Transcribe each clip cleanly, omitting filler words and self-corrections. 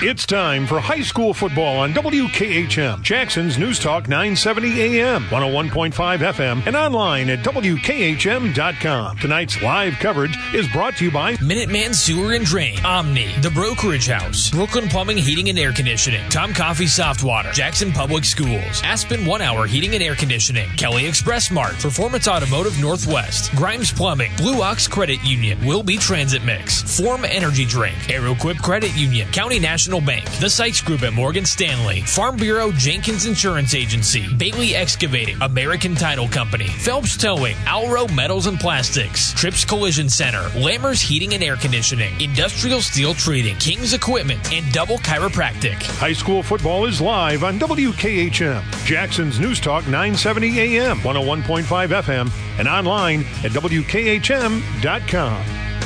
It's time for high school football on WKHM, Jackson's News Talk 970 AM, 101.5 FM, and online at WKHM.com. Tonight's live coverage is brought to you by Minuteman Sewer and Drain, Omni, The Brokerage House, Brooklyn Plumbing, Heating and Air Conditioning, Tom Coffee Soft Water, Jackson Public Schools, Aspen 1 Hour Heating and Air Conditioning, Kelly Express Mart, Performance Automotive Northwest, Grimes Plumbing, Blue Ox Credit Union, Wilby Transit Mix, Form Energy Drink, AeroQuip Credit Union, County National Bank, The Sykes Group at Morgan Stanley, Farm Bureau Jenkins Insurance Agency, Bailey Excavating, American Title Company, Phelps Towing, Alro Metals and Plastics, Trips Collision Center, Lammers Heating and Air Conditioning, Industrial Steel Treating, King's Equipment, and Double Chiropractic. High school football is live on WKHM, Jackson's News Talk 970 AM, 101.5 FM, and online at WKHM.com.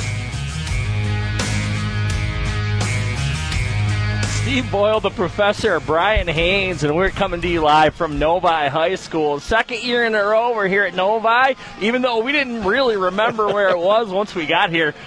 Steve Boyle, the professor, Brian Haynes, and we're coming to you live from Novi High School. Second year in a row we're here at Novi, even though we didn't really remember where it was once we got here.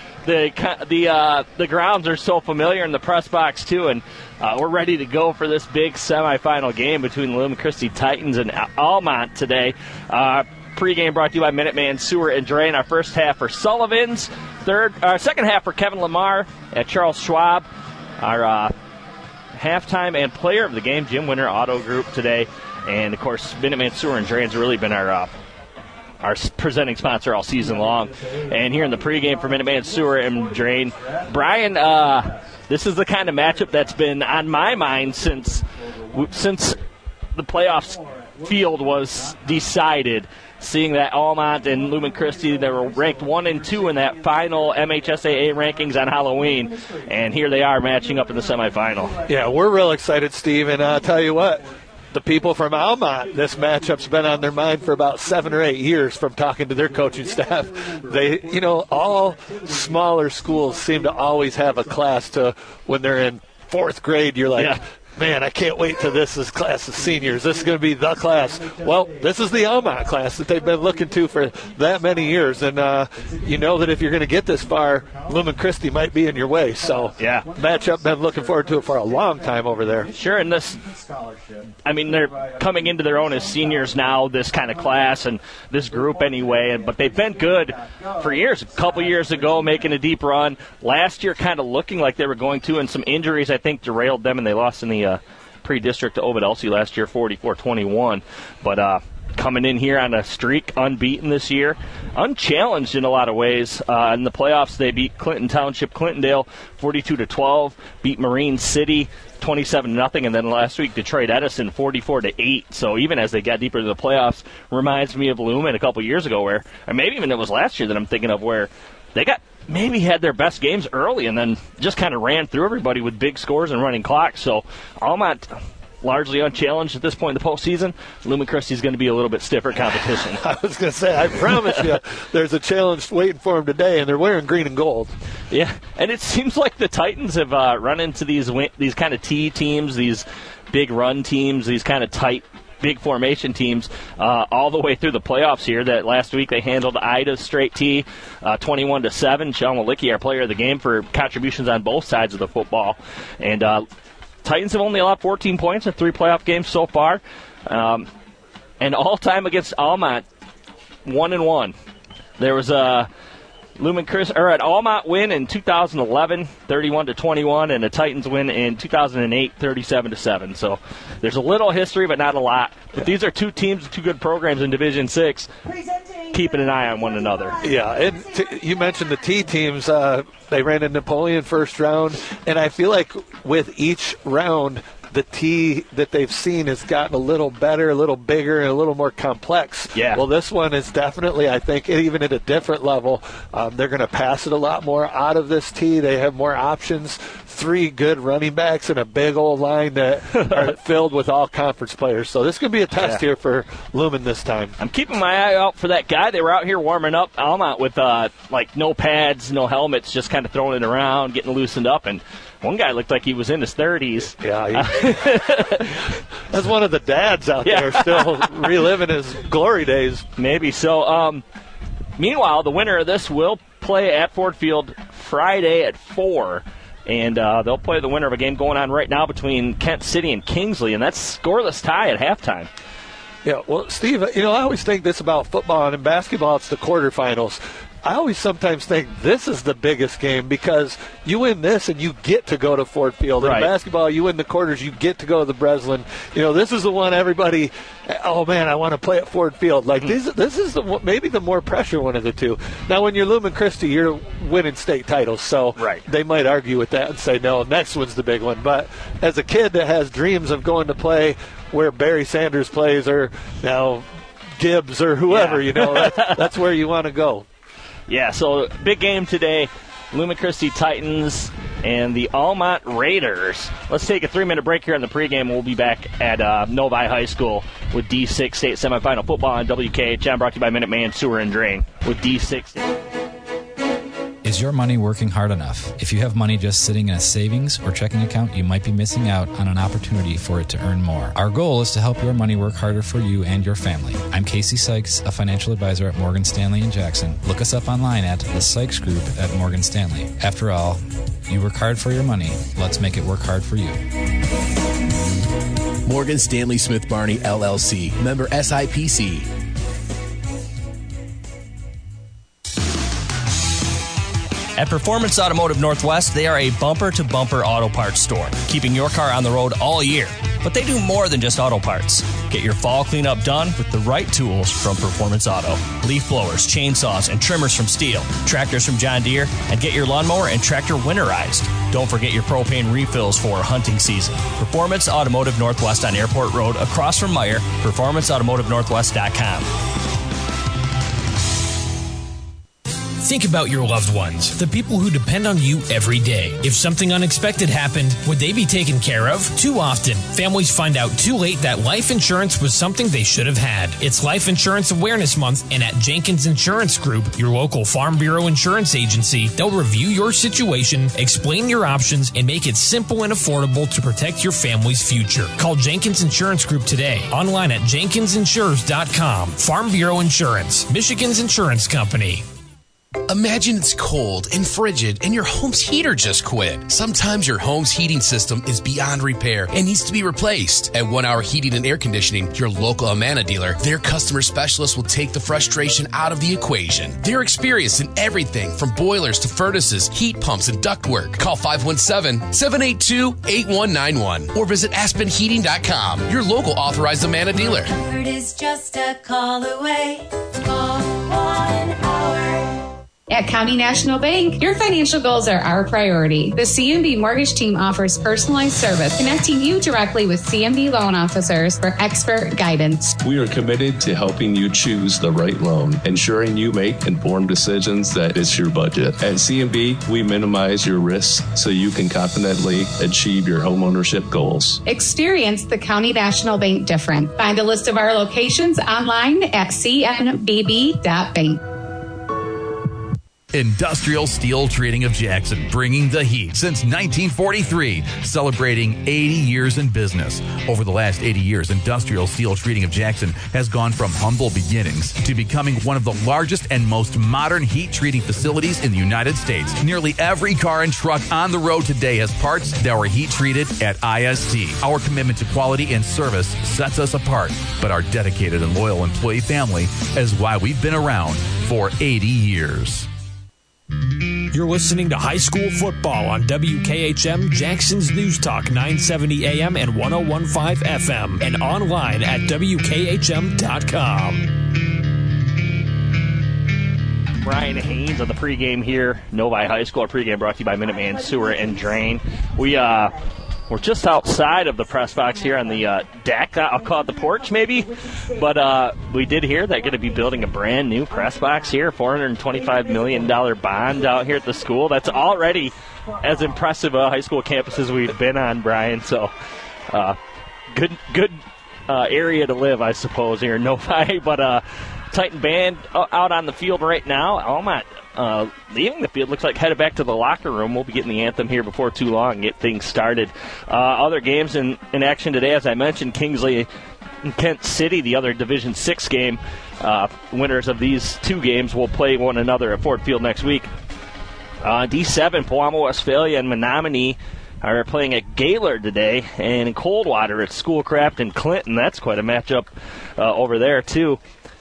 The grounds are so familiar, in the press box too, and we're ready to go for this big semifinal game between the Lumen Christi Titans and Almont today. Pre-game brought to you by Minuteman Sewer and Drain. Our first half for Sullivan's, second half for Kevin Lamar at Charles Schwab. Our halftime and player of the game, Jim Winter Auto Group today. And, of course, Minuteman Sewer and Drain has really been our presenting sponsor all season long. And here in the pregame for Minuteman Sewer and Drain, Brian, this is the kind of matchup that's been on my mind since the playoffs field was decided. Seeing that Almont and Lumen Christi, they were ranked 1 and 2 in that final MHSAA rankings on Halloween, and here they are matching up in the semifinal. Yeah, we're real excited, Steve, and I'll tell you what, the people from Almont, this matchup's been on their mind for about 7 or 8 years from talking to their coaching staff. They, all smaller schools seem to always have a class to when they're in 4th grade, you're like, yeah. Man, I can't wait till this is class of seniors. This is going to be the class. Well, this is the Almont class that they've been looking to for that many years. And you know that if you're going to get this far, Lumen Christi might be in your way. So, yeah, matchup, been looking forward to it for a long time over there. Sure, and they're coming into their own as seniors now, this kind of class and this group anyway. But they've been good for years. A couple years ago, making a deep run. Last year, kind of looking like they were going to, and some injuries, I think, derailed them, and they lost in the pre-district to Ovid Elsie last year, 44-21. But coming in here on a streak, unbeaten this year, unchallenged in a lot of ways. In the playoffs, they beat Clinton Township, Clintondale, 42-12, beat Marine City, 27-0, and then last week Detroit Edison, 44-8. So even as they got deeper into the playoffs, reminds me of Lumen a couple years ago, where, or maybe even it was last year that I'm thinking of, where they maybe had their best games early and then just kind of ran through everybody with big scores and running clocks. So Almont largely unchallenged at this point in the postseason. Lumen Christi is going to be a little bit stiffer competition. I was going to say, I promise you, there's a challenge waiting for them today, and they're wearing green and gold. Yeah, and it seems like the Titans have run into these kind of T teams, these big run teams, these kind of tight, big formation teams all the way through the playoffs here. That last week they handled Ida's straight T 21-7. Shel Malicki, our player of the game, for contributions on both sides of the football. And Titans have only allowed 14 points in 3 playoff games so far. And all-time against Almont, 1-1. There was a an Almont win in 2011, 31-21, and a Titans win in 2008, 37-7. So there's a little history, but not a lot. But these are two teams, two good programs in Division 6, keeping an eye on one another. Yeah, and you mentioned the T teams. They ran in Napoleon first round, and I feel like with each round, the T that they've seen has gotten a little better, a little bigger, and a little more complex. Yeah. Well, this one is definitely, I think, even at a different level. They're going to pass it a lot more out of this T. They have more options, 3 good running backs, and a big old line that are filled with all conference players. So this could be a test here for Lumen this time. I'm keeping my eye out for that guy. They were out here warming up Almont with no pads, no helmets, just kind of throwing it around, getting loosened up, and one guy looked like he was in his 30s. Yeah, that's one of the dads out there still reliving his glory days. Maybe so. Meanwhile, the winner of this will play at Ford Field Friday at 4. And they'll play the winner of a game going on right now between Kent City and Kingsley, and that's scoreless tie at halftime. Yeah, well, Steve, I always think this about football, and in basketball it's the quarterfinals. I always sometimes think this is the biggest game because you win this and you get to go to Ford Field. Right. In basketball, you win the quarters, you get to go to the Breslin. This is the one everybody, oh, man, I want to play at Ford Field. Like, this is maybe the more pressure one of the two. Now, when you're Lumen Christi, you're winning state titles, so they might argue with that and say, no, next one's the big one. But as a kid that has dreams of going to play where Barry Sanders plays or now Gibbs or whoever, that's where you want to go. Yeah, so big game today. Lumen Christi Titans and the Almont Raiders. Let's take a 3-minute break here on the pregame. We'll be back at Novi High School with D6 State Semifinal Football on WKHM, brought to you by Minuteman Sewer and Drain with D6. Is your money working hard enough? If you have money just sitting in a savings or checking account, you might be missing out on an opportunity for it to earn more. Our goal is to help your money work harder for you and your family. I'm Casey Sykes, a financial advisor at Morgan Stanley in Jackson. Look us up online at the Sykes Group at Morgan Stanley. After all, you work hard for your money. Let's make it work hard for you. Morgan Stanley Smith Barney, LLC. Member SIPC. At Performance Automotive Northwest, they are a bumper-to-bumper auto parts store, keeping your car on the road all year. But they do more than just auto parts. Get your fall cleanup done with the right tools from Performance Auto. Leaf blowers, chainsaws, and trimmers from Steel, tractors from John Deere, and get your lawnmower and tractor winterized. Don't forget your propane refills for hunting season. Performance Automotive Northwest on Airport Road, across from Meijer, performanceautomotivenorthwest.com. Think about your loved ones, the people who depend on you every day. If something unexpected happened, would they be taken care of? Too often, families find out too late that life insurance was something they should have had. It's Life Insurance Awareness Month, and at Jenkins Insurance Group, your local Farm Bureau insurance agency, they'll review your situation, explain your options, and make it simple and affordable to protect your family's future. Call Jenkins Insurance Group today, online at jenkinsinsures.com. Farm Bureau Insurance, Michigan's insurance company. Imagine it's cold and frigid and your home's heater just quit. Sometimes your home's heating system is beyond repair and needs to be replaced. At 1 Hour Heating and Air Conditioning, your local Amana dealer, their customer specialists will take the frustration out of the equation. They're experienced in everything from boilers to furnaces, heat pumps, and ductwork. Call 517-782-8191 or visit aspenheating.com, your local authorized Amana dealer. Comfort is just a call away. Call 1 Hour. At County National Bank, your financial goals are our priority. The CNB Mortgage Team offers personalized service, connecting you directly with CNB loan officers for expert guidance. We are committed to helping you choose the right loan, ensuring you make informed decisions that fit your budget. At CNB, we minimize your risks so you can confidently achieve your homeownership goals. Experience the County National Bank difference. Find a list of our locations online at cnbb.bank. Industrial Steel Treating of Jackson, bringing the heat since 1943, celebrating 80 years in business. Over the last 80 years, Industrial Steel Treating of Jackson has gone from humble beginnings to becoming one of the largest and most modern heat treating facilities in the United States. Nearly every car and truck on the road today has parts that were heat treated at IST. Our commitment to quality and service sets us apart, but our dedicated and loyal employee family is why we've been around for 80 years. You're listening to High School Football on WKHM, Jackson's News Talk 970 AM and 101.5 FM, and online at WKHM.com. Brian Haynes on the pregame here, Novi High School. Our pregame brought to you by Minuteman Sewer and Drain. We're just outside of the press box here on the deck. I'll call it the porch, maybe. But we did hear they're going to be building a brand new press box here, $425 million bond out here at the school. That's already as impressive a high school campus as we've been on, Brian. So good area to live, I suppose, here in Novi. But Titan band out on the field right now. Almont leaving the field, looks like headed back to the locker room. We'll be getting the anthem here before too long and get things started. Other games in action today, as I mentioned, Kingsley and Kent City, the other Division VI game. Winners of these two games will play one another at Ford Field next week. D7, Pewamo, Westphalia, and Menominee are playing at Gaylord today. And in Coldwater, it's Schoolcraft and Clinton. That's quite a matchup over there, too.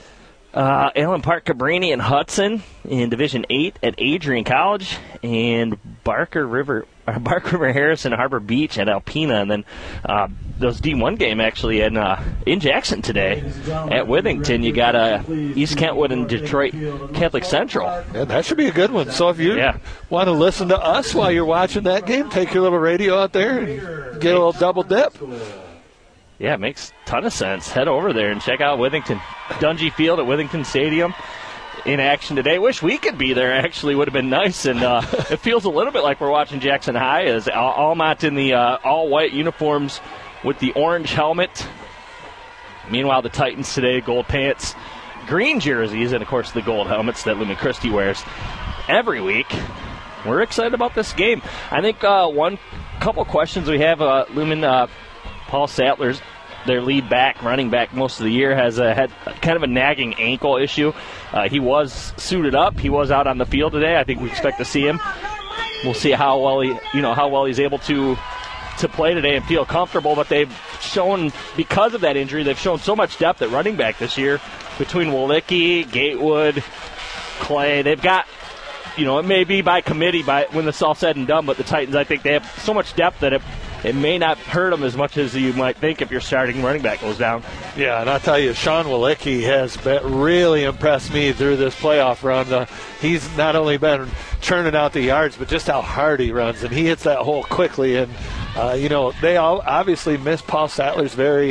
Allen Park, Cabrini, and Hudson in Division 8 at Adrian College. And Barker River Harrison, Harbor Beach at Alpena. And then those D1 game actually in Jackson today at Withington. You got East Kentwood and Detroit Catholic Central. Yeah, that should be a good one. So if you want to listen to us while you're watching that game, take your little radio out there and get a little double dip. Yeah, it makes a ton of sense. Head over there and check out Withington. Dungy Field at Withington Stadium in action today. Wish we could be there, actually. Would have been nice. And it feels a little bit like we're watching Jackson High as Almont in the all-white uniforms with the orange helmet. Meanwhile, the Titans today, gold pants, green jerseys, and, of course, the gold helmets that Lumen Christi wears every week. We're excited about this game. I think one couple questions we have, Lumen, Paul Sattler's their lead back, running back most of the year, has had kind of a nagging ankle issue. He was suited up. He was out on the field today. I think we expect to see him. We'll see how well he's able to play today and feel comfortable. But they've shown, because of that injury, they've shown so much depth at running back this year between Walicki, Gatewood, Clay. They've got, it may be by committee when this is all said and done, but the Titans, I think they have so much depth that it may not hurt them as much as you might think if your starting running back goes down. Yeah, and I'll tell you, Sean Walicki has really impressed me through this playoff run. He's not only been churning out the yards, but just how hard he runs, and he hits that hole quickly. And, they all obviously miss Paul Sattler's very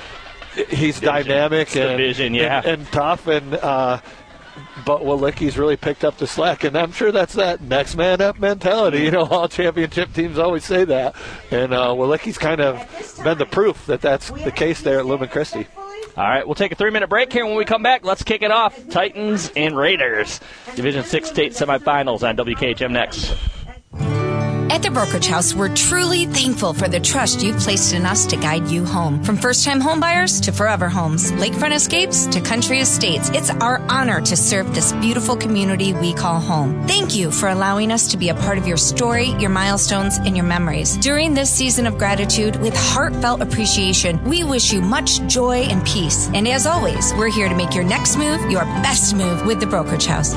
he's dynamic and tough, and but Walicki's really picked up the slack, and I'm sure that's that next man up mentality. All championship teams always say that, and Walicki's kind of been the proof that that's the case there at Lumen Christi. All right, we'll take a 3-minute break here. When we come back, let's kick it off. Titans and Raiders, Division 6 state semifinals on WKHM next. At the Brokerage House, we're truly thankful for the trust you've placed in us to guide you home. From first-time homebuyers to forever homes, lakefront escapes to country estates, it's our honor to serve this beautiful community we call home. Thank you for allowing us to be a part of your story, your milestones, and your memories. During this season of gratitude, with heartfelt appreciation, we wish you much joy and peace. And as always, we're here to make your next move your best move with the Brokerage House.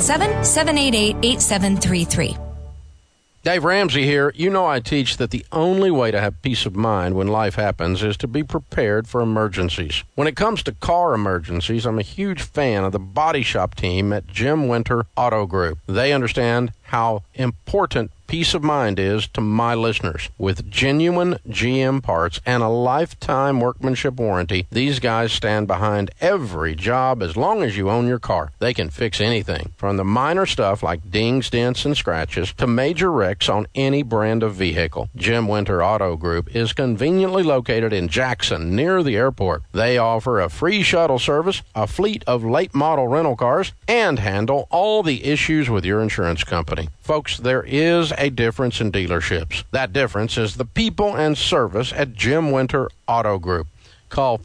517-788-8733. Dave Ramsey here. I teach that the only way to have peace of mind when life happens is to be prepared for emergencies. When it comes to car emergencies, I'm a huge fan of the body shop team at Jim Winter Auto Group. They understand how important peace of mind is to my listeners. With genuine GM parts and a lifetime workmanship warranty, these guys stand behind every job as long as you own your car. They can fix anything, from the minor stuff like dings, dents, and scratches to major wrecks on any brand of vehicle. Jim Winter Auto Group is conveniently located in Jackson, near the airport. They offer a free shuttle service, a fleet of late model rental cars, and handle all the issues with your insurance company. Folks, there is a difference in dealerships. That difference is the people and service at Jim Winter Auto Group. Call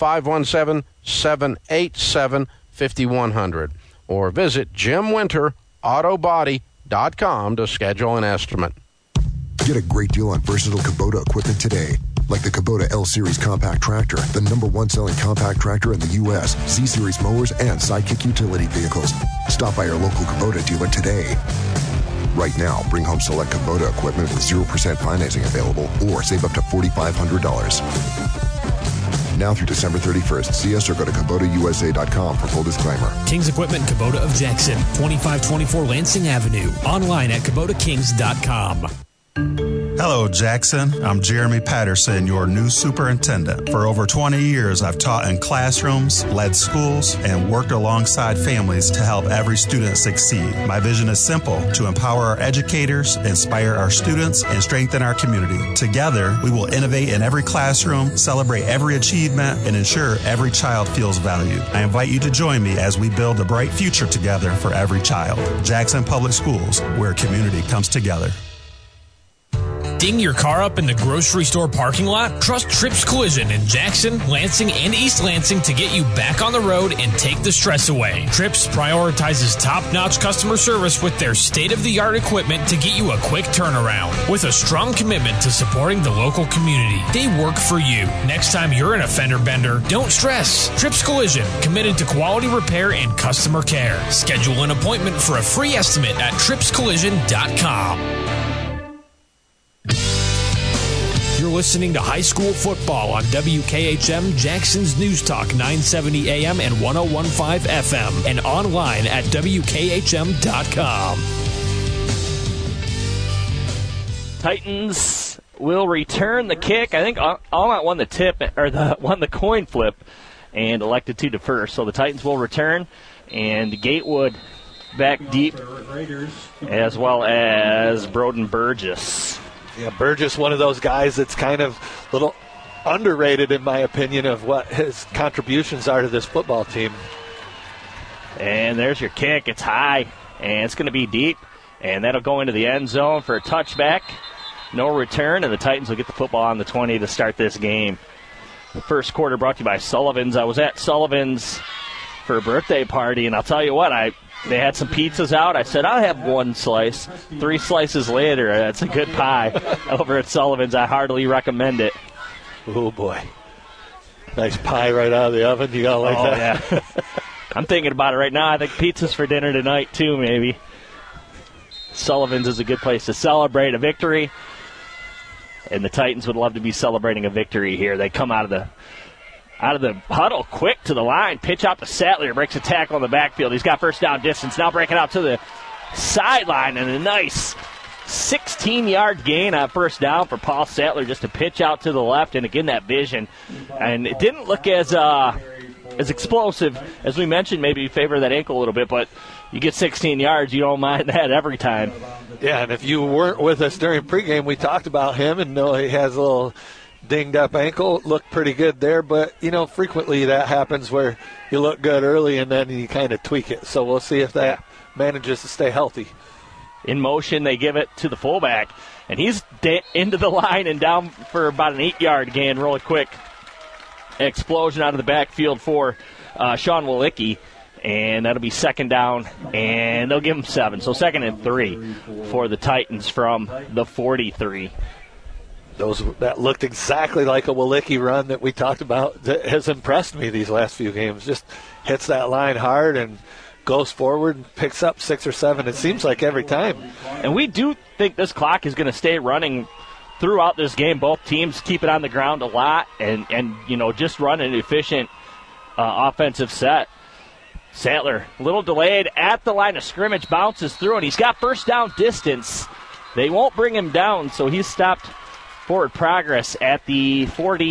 517-787-5100 or visit JimWinterAutobody.com to schedule an estimate. Get a great deal on versatile Kubota equipment today. Like the Kubota L-Series compact tractor, the #1 selling compact tractor in the U.S., Z-Series mowers, and Sidekick utility vehicles. Stop by your local Kubota dealer today. Right now, bring home select Kubota equipment with 0% financing available or save up to $4,500. Now through December 31st. See us or go to KubotaUSA.com for full disclaimer. King's Equipment Kubota of Jackson, 2524 Lansing Avenue. Online at KubotaKings.com. Hello, Jackson. I'm Jeremy Patterson, your new superintendent. For over 20 years, I've taught in classrooms, led schools, and worked alongside families to help every student succeed. My vision is simple: to empower our educators, inspire our students, and strengthen our community. Together, we will innovate in every classroom, celebrate every achievement, and ensure every child feels valued. I invite you to join me as we build a bright future together for every child. Jackson Public Schools, where community comes together. Ding your car up in the grocery store parking lot? Trust Trips Collision in Jackson, Lansing, and East Lansing to get you back on the road and take the stress away. Trips prioritizes top-notch customer service with their state-of-the-art equipment to get you a quick turnaround. With a strong commitment to supporting the local community, they work for you. Next time you're in a fender bender, don't stress. Trips Collision, committed to quality repair and customer care. Schedule an appointment for a free estimate at tripscollision.com. You're listening to high school football on WKHM, Jackson's News Talk 970 AM and 101.5 FM, and online at WKHM.com. Titans will return the kick. I think Almont won the coin flip and elected to defer. So the Titans will return, and Gatewood back deep, as well as Broden Burgess. Yeah, Burgess, one of those guys that's kind of a little underrated, in my opinion, of what his contributions are to this football team. And there's your kick. It's high, and it's going to be deep, and that'll go into the end zone for a touchback. No return, and the Titans will get the football on the 20 to start this game. The first quarter brought to you by Sullivan's. I was at Sullivan's for a birthday party, and I'll tell you what, they had some pizzas out. I said, I'll have one slice. 3 slices later, that's a good pie over at Sullivan's. I heartily recommend it. Oh, boy. Nice pie right out of the oven. You got to like that? Yeah. I'm thinking about it right now. I think pizza's for dinner tonight, too, maybe. Sullivan's is a good place to celebrate a victory, and the Titans would love to be celebrating a victory here. They come out of the huddle quick to the line, pitch out to Sattler, breaks a tackle in the backfield. He's got first down distance, now breaking out to the sideline, and a nice 16-yard gain on first down for Paul Sattler, just to pitch out to the left, and again, that vision. And it didn't look as explosive as we mentioned. Maybe you favor that ankle a little bit, but you get 16 yards, you don't mind that every time. Yeah, and if you weren't with us during pregame, we talked about him, and know he has a little dinged up ankle. Looked pretty good there, but frequently that happens where you look good early and then you kind of tweak it. So we'll see if that manages to stay healthy. In motion, they give it to the fullback, and he's into the line and down for about an 8-yard gain really quick. Explosion out of the backfield for Sean Walicki, and that'll be second down, and they'll give him 7. So 2nd and 3 for the Titans from the 43. That looked exactly like a Walicki run that we talked about that has impressed me these last few games. Just hits that line hard and goes forward and picks up 6 or 7, it seems like, every time. And we do think this clock is going to stay running throughout this game. Both teams keep it on the ground a lot and just run an efficient offensive set. Sattler, a little delayed at the line of scrimmage, bounces through, and he's got first down distance. They won't bring him down, so he's stopped forward progress at the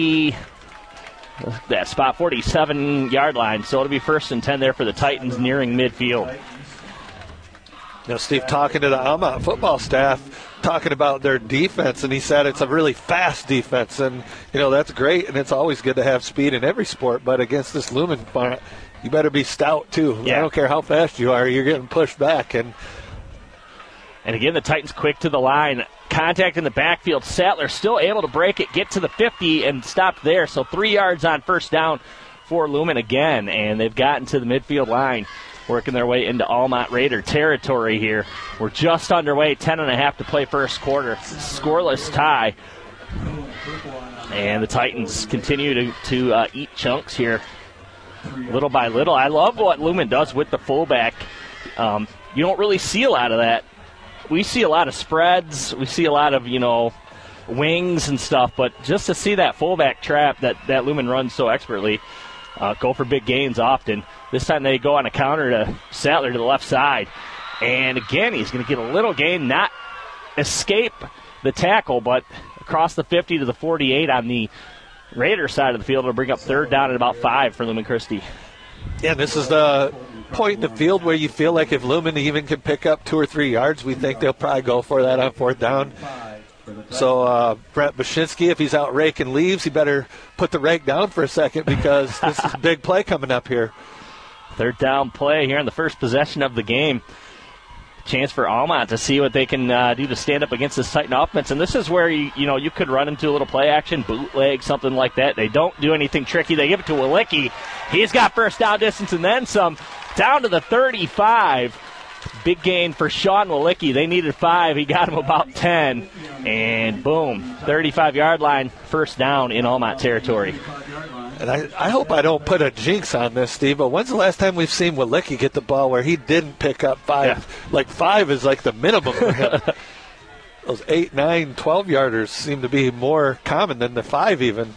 47-yard line. So it'll be 1st and 10 there for the Titans nearing midfield. Steve, talking to the Almont football staff, talking about their defense, and he said it's a really fast defense, and that's great, and it's always good to have speed in every sport, but against this Lumen, you better be stout too. Yeah. I don't care how fast you are, you're getting pushed back. And again, the Titans quick to the line. Contact in the backfield. Sattler still able to break it, get to the 50, and stop there. So 3 yards on first down for Lumen again, and they've gotten to the midfield line, working their way into Almont Raider territory here. We're just underway, 10.5 to play first quarter. Scoreless tie. And the Titans continue to eat chunks here little by little. I love what Lumen does with the fullback. You don't really see a lot of that. We see a lot of spreads. We see a lot of, wings and stuff. But just to see that fullback trap that Lumen runs so expertly, go for big gains often. This time they go on a counter to Sattler to the left side. And again, he's going to get a little gain, not escape the tackle, but across the 50 to the 48 on the Raider side of the field. It'll bring up 3rd down at about 5 for Lumen Christi. Yeah, this is the point in the field where you feel like if Lumen even can pick up 2 or 3 yards, we think they'll probably go for that on 4th down. So Brent Bashinsky, if he's out raking leaves, he better put the rake down for a second because this is a big play coming up here. 3rd down play here in the first possession of the game. chance for Almont to see what they can do to stand up against this Titan offense. And this is where you could run into a little play action, bootleg, something like that. They don't do anything tricky. They give it to Walicki. He's got first down distance and then some, down to the 35. Big gain for Sean Walicki. They needed 5. He got him about 10. And boom, 35-yard line, first down in Almont territory. And I hope I don't put a jinx on this, Steve, but when's the last time we've seen Walicki get the ball where he didn't pick up 5? Yeah. Like 5 is like the minimum for him. Those 8, 9, 12-yarders seem to be more common than the 5 even.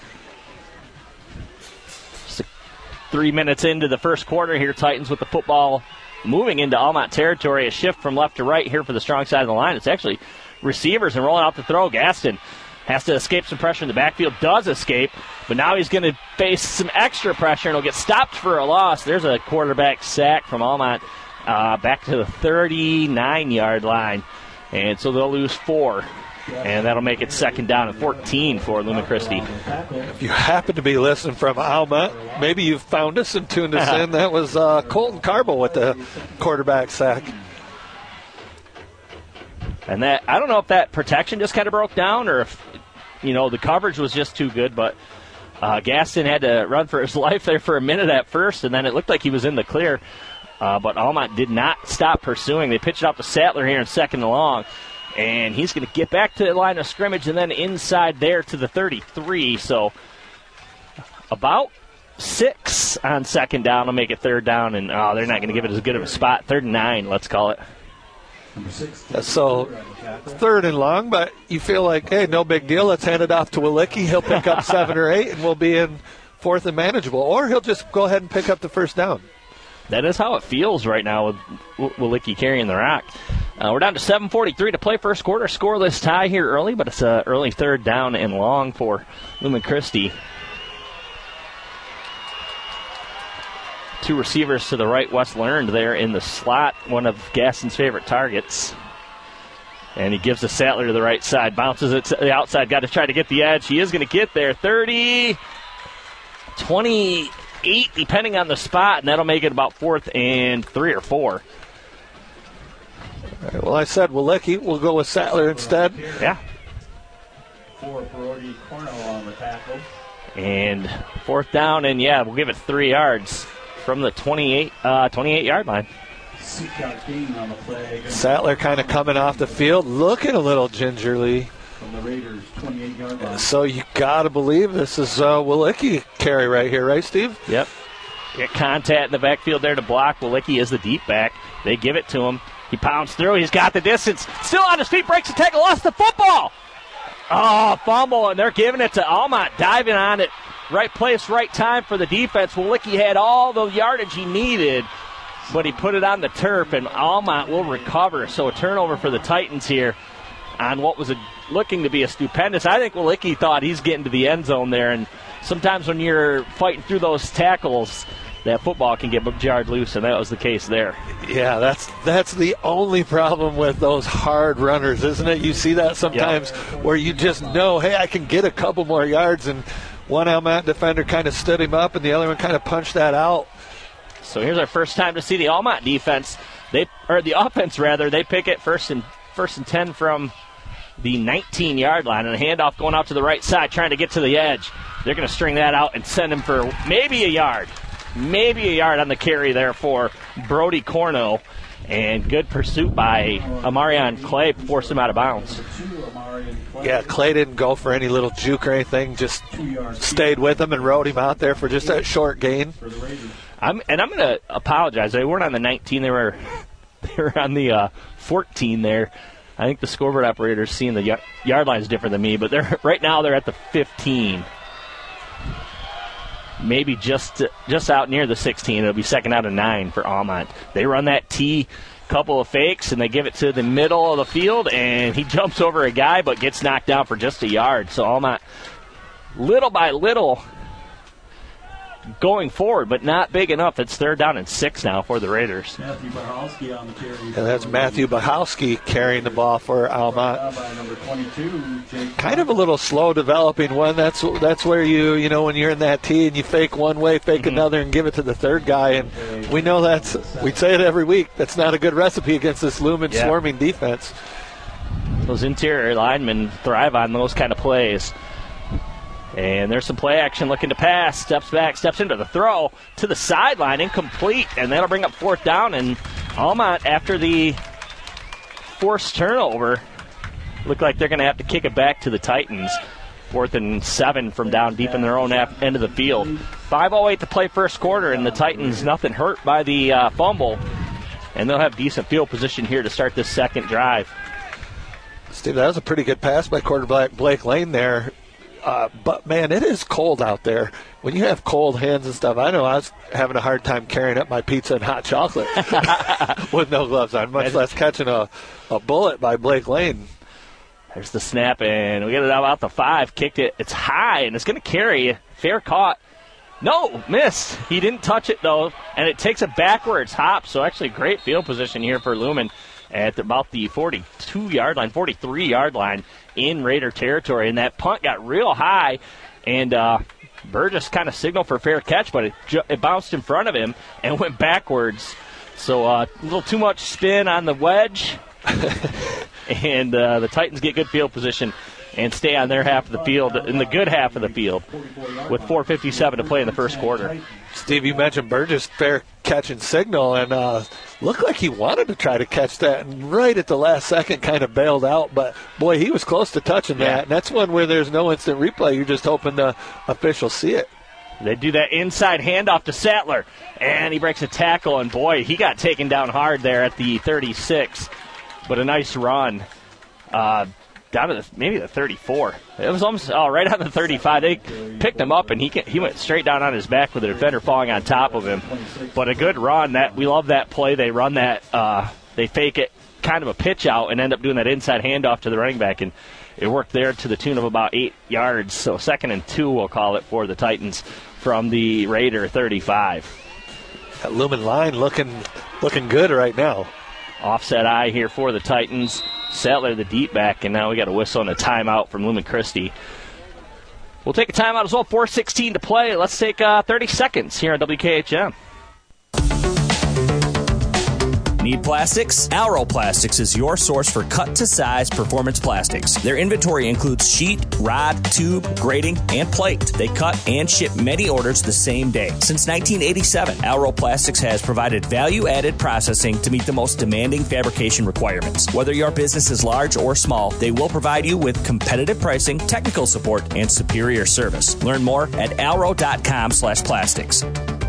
3 minutes into the first quarter here, Titans with the football moving into Almont territory. A shift from left to right here for the strong side of the line. It's actually receivers and rolling out the throw. Gaston has to escape some pressure in the backfield. Does escape, but now he's going to face some extra pressure and he'll get stopped for a loss. There's a quarterback sack from Almont back to the 39-yard line. And so they'll lose 4. And that'll make it second down and 14 for Lumen Christi. If you happen to be listening from Alma, maybe you've found us and tuned us in. That was Colton Carbo with the quarterback sack. And that, I don't know if that protection just kind of broke down or if, the coverage was just too good, but Gaston had to run for his life there for a minute at first, and then it looked like he was in the clear. But Almont did not stop pursuing. They pitched it out to Sattler here in second and long. And he's going to get back to the line of scrimmage and then inside there to the 33. So about 6 on second down will make it third down. And they're not going to give it as good of a spot. 3rd and 9, let's call it. So 3rd and long, but you feel like, hey, no big deal. Let's hand it off to Walicki. He'll pick up 7 or 8, and we'll be in 4th and manageable. Or he'll just go ahead and pick up the first down. That is how it feels right now with Walicki carrying the rock. We're down to 7:43 to play first quarter. Scoreless tie here early, but it's an early 3rd down and long for Lumen Christi. 2 receivers to the right. Wes Learned there in the slot, one of Gaston's favorite targets. And he gives the Sattler to the right side. Bounces it to the outside. Got to try to get the edge. He is going to get there. 30, 28, depending on the spot, and that'll make it about 4th and 3 or 4. All right, well, I said Walicki. We'll go with Sattler instead. Yeah. 4 Brody Cornell on the tackle. And 4th down, and we'll give it 3 yards from the 28-yard line. On the play. Sattler kind of coming off the field, looking a little gingerly. From the Raiders, 28-yard line. So you got to believe this is Walicki carry right here, right, Steve? Yep. Get contact in the backfield there to block. Walicki is the deep back. They give it to him. He pounds through. He's got the distance. Still on his feet. Breaks the tackle. Lost the football. Oh, fumble, and they're giving it to Almont. Diving on it. Right place, right time for the defense. Walicki had all the yardage he needed, but he put it on the turf, and Almont will recover. So a turnover for the Titans here on what was looking to be a stupendous. I think Walicki thought he's getting to the end zone there, and sometimes when you're fighting through those tackles, that football can get jarred loose, and that was the case there. Yeah, that's the only problem with those hard runners, isn't it? You see that sometimes where you just know, hey, I can get a couple more yards, and one Almont defender kind of stood him up, and the other one kind of punched that out. So here's our first time to see the Almont defense. The offense, rather. They pick it first and 10 from the 19-yard line, and a handoff going out to the right side, trying to get to the edge. They're going to string that out and send him for maybe a yard. Maybe a yard on the carry there for Brody Corno. And good pursuit by Amarion Clay, forced him out of bounds. Yeah, Clay didn't go for any little juke or anything, just stayed with him and rode him out there for just that short gain. I'm going to apologize. They weren't on the 19. They were on the 14 there. I think the scoreboard operator's seeing the yard line is different than me, but right now they're at the 15. Maybe just out near the 16. It'll be second out of 9 for Almont. They run that T, couple of fakes, and they give it to the middle of the field, and he jumps over a guy but gets knocked down for just a yard. So Almont, little by little, going forward, but not big enough. It's 3rd down and 6 now for the Raiders. Matthew Bachowski on the carry. And that's Matthew Bachowski carrying the ball for Almont. By number 22, Jake. Kind of a little slow developing one. That's where you know, when you're in that tee and you fake one way, fake another, and give it to the third guy. And we know we say it every week. That's not a good recipe against this Lumen swarming defense. Those interior linemen thrive on those kind of plays. And there's some play action looking to pass. Steps back, steps into the throw to the sideline, incomplete. And that'll bring up 4th down. And Almont, after the forced turnover, look like they're going to have to kick it back to the Titans. 4th and 7 from down deep in their own end of the field. 5:08 to play first quarter, and the Titans nothing hurt by the fumble. And they'll have decent field position here to start this second drive. Steve, that was a pretty good pass by quarterback Blake Lane there. But, man, it is cold out there. When you have cold hands and stuff, I know I was having a hard time carrying up my pizza and hot chocolate with no gloves on, much less catching a bullet by Blake Lane. There's the snap, and we get it out the 5. Kicked it. It's high, and it's going to carry. Fair caught. No, missed. He didn't touch it, though, and it takes a backwards hop. So actually great field position here for Lumen at about the 42-yard line, 43-yard line in Raider territory. And that punt got real high, and Burgess kind of signaled for a fair catch, but it bounced in front of him and went backwards. So a little too much spin on the wedge, and the Titans get good field position and stay on their half of the field, in the good half of the field, with 4:57 to play in the first quarter. Steve, you mentioned Burgess fair catch and signal, and looked like he wanted to try to catch that, and right at the last second kind of bailed out. But, boy, he was close to touching that, and that's one where there's no instant replay. You're just hoping the officials see it. They do that inside handoff to Sattler, and he breaks a tackle, and, boy, he got taken down hard there at the 36. But a nice run. Down to maybe the 34. It was almost right on the 35. They picked him up, and he went straight down on his back with the defender falling on top of him. But a good run. We love that play. They run that. They fake it, kind of a pitch out, and end up doing that inside handoff to the running back. And it worked there to the tune of about 8 yards. So 2nd and 2, we'll call it, for the Titans from the Raider 35. That Lumen line looking good right now. Offset eye here for the Titans. Sattler, the deep back, and now we got a whistle and a timeout from Lumen Christi. We'll take a timeout as well. 4:16 to play. Let's take 30 seconds here on WKHM. Need plastics? Alro Plastics is your source for cut-to-size performance plastics. Their inventory includes sheet, rod, tube, grating, and plate. They cut and ship many orders the same day. Since 1987, Alro Plastics has provided value-added processing to meet the most demanding fabrication requirements. Whether your business is large or small, they will provide you with competitive pricing, technical support, and superior service. Learn more at alro.com/plastics.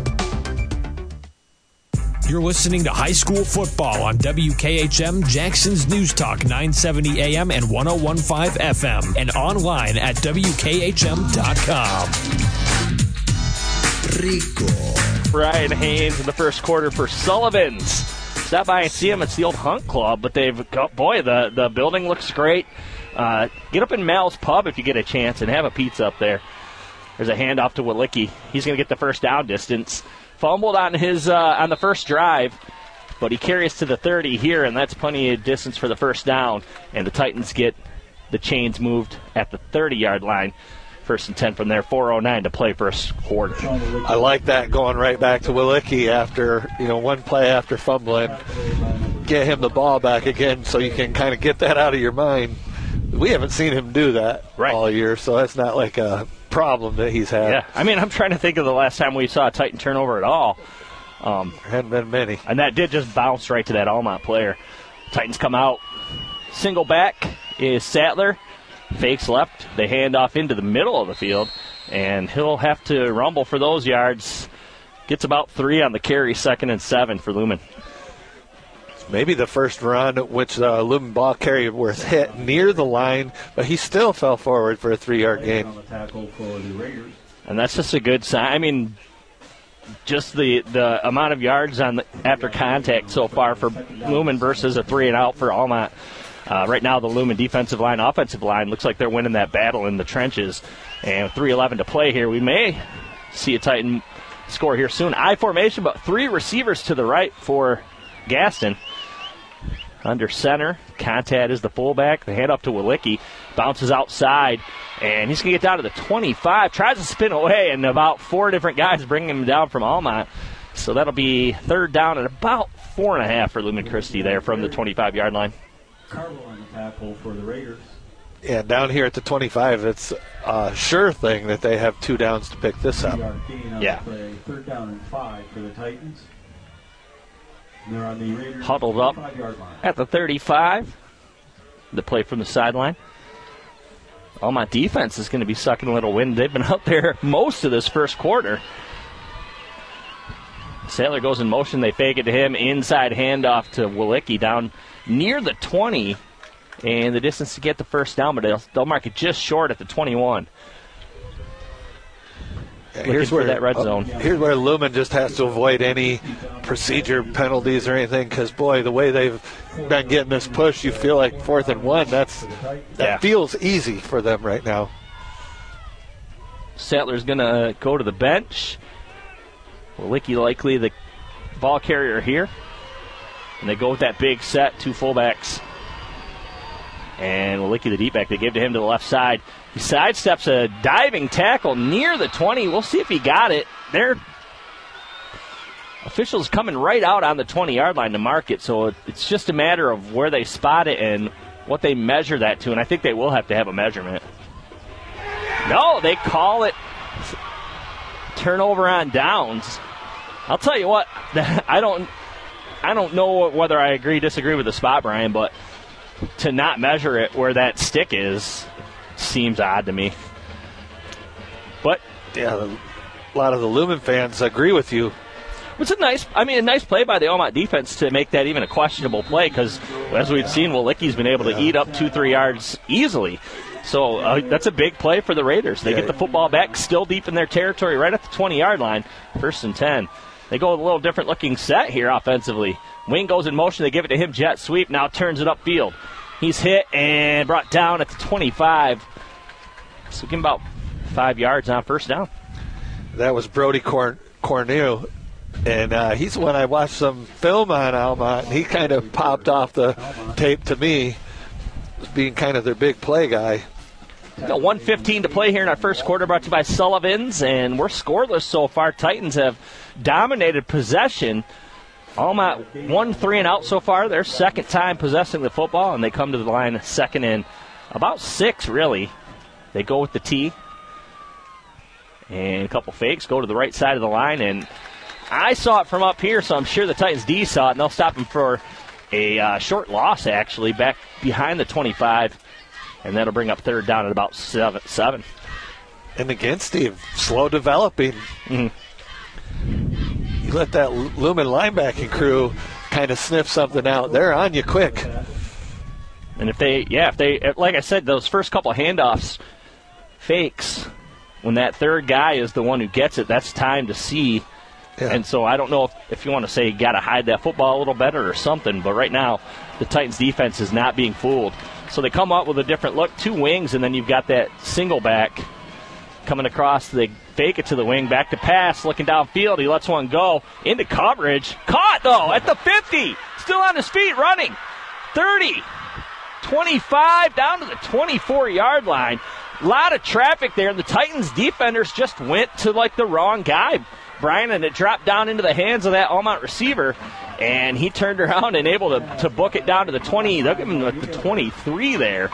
You're listening to High School Football on WKHM, Jackson's News Talk, 970 AM and 101.5 FM, and online at WKHM.com. Rico. Brian Haynes in the first quarter for Sullivan's. Stop by and see him. It's the old Hunt Club, but they've got, boy, the building looks great. Get up in Mal's Pub if you get a chance and have a pizza up there. There's a handoff to Walicki. He's going to get the first down distance. Fumbled on his on the first drive, but he carries to the 30 here, and that's plenty of distance for the first down. And the Titans get the chains moved at the 30-yard line. 1st and 10 from there. 4:09 to play first quarter. I like that, going right back to Walicki after one play after fumbling. Get him the ball back again, so you can kind of get that out of your mind. We haven't seen him do that all year, so that's not like a problem that he's had. Yeah, I mean, I'm trying to think of the last time we saw a Titan turnover at all. There hadn't been many. And that did just bounce right to that Almont player. Titans come out. Single back is Sattler. Fakes left. They hand off into the middle of the field, and he'll have to rumble for those yards. Gets about 3 on the carry, 2nd and 7 for Lumen. Maybe the first run, which Lumen ball carrier was hit near the line, but he still fell forward for a 3-yard gain. And that's just a good sign. I mean, just the amount of yards after contact so far for Lumen versus a 3-and-out for Almont. Right now, the Lumen defensive line, offensive line, looks like they're winning that battle in the trenches. And with 3:11 to play here, we may see a Titan score here soon. I formation, but 3 receivers to the right for Gaston. Under center, Contat is the fullback. The hand up to Walicki. Bounces outside, and he's going to get down to the 25. Tries to spin away, and about 4 different guys bringing him down from Almont. So that'll be third down at about 4.5 for Lumen Christi there from the 25-yard line. Carlo on the tackle for the Raiders. Yeah, down here at the 25, it's a sure thing that they have 2 downs to pick this up. Yeah. Third down and 5 for the Titans. And they're on the Raiders Huddled up 25-yard line. at the 35. The play from the sideline. Almont defense is going to be sucking a little wind. They've been out there most of this first quarter. Saylor goes in motion. They fake it to him. Inside handoff to Walicki down near the 20. And the distance to get the first down, but they'll mark it just short at the 21. Here's for that red zone. Here's where Lumen just has to avoid any procedure penalties or anything, because, boy, the way they've been getting this push, you feel like 4th and 1. That feels easy for them right now. Sattler's going to go to the bench. Walicki likely the ball carrier here. And they go with that big set, 2 fullbacks. And Walicki, the deep back, they give to him to the left side. He sidesteps a diving tackle near the 20. We'll see if he got it. Their officials coming right out on the 20-yard line to mark it, so it's just a matter of where they spot it and what they measure that to, and I think they will have to have a measurement. No, they call it turnover on downs. I'll tell you what, I don't know whether I disagree with the spot, Brian, but to not measure it where that stick is seems odd to me. But yeah, a lot of the Lumen fans agree with you. It's a nice play by the Almont defense to make that even a questionable play, because as we've seen, Walicki's been able to eat up 2-3 yards easily. So that's a big play for the Raiders. They get the football back, still deep in their territory, right at the 20-yard line, 1st and 10. They go with a little different looking set here offensively. Wing goes in motion. They give it to him. Jet sweep. Now turns it upfield. He's hit and brought down at the 25. So give him about 5 yards on first down. That was Brody Corneau. And he's the one I watched some film on Almont. And he kind of popped off the tape to me as being kind of their big play guy. Got 1:15 to play here in our first quarter, brought to you by Sullivan's, and we're scoreless so far. Titans have dominated possession. Almont 1-3 and out so far. Their second time possessing the football, and they come to the line second and about 6, really. They go with the T. And a couple fakes, go to the right side of the line, and I saw it from up here, so I'm sure the Titans D saw it, and they'll stop him for a short loss, actually, back behind the 25. And that'll bring up third down at about 7. And again, Steve, slow developing. You let that Lumen linebacking crew kind of sniff something out. They're on you quick. And if they, like I said, those first couple of handoffs, fakes, when that third guy is the one who gets it, that's time to see. Yeah. And so I don't know if you want to say you got to hide that football a little better or something, but right now the Titans defense is not being fooled. So they come up with a different look, 2 wings, and then you've got that single back coming across. They fake it to the wing, back to pass, looking downfield. He lets one go into coverage. Caught, though, at the 50. Still on his feet, running. 30, 25, down to the 24-yard line. A lot of traffic there, and the Titans defenders just went to, the wrong guy, Brian, and it dropped down into the hands of that Almont receiver. And he turned around and able to book it down to the 20. They'll give him the 23 there.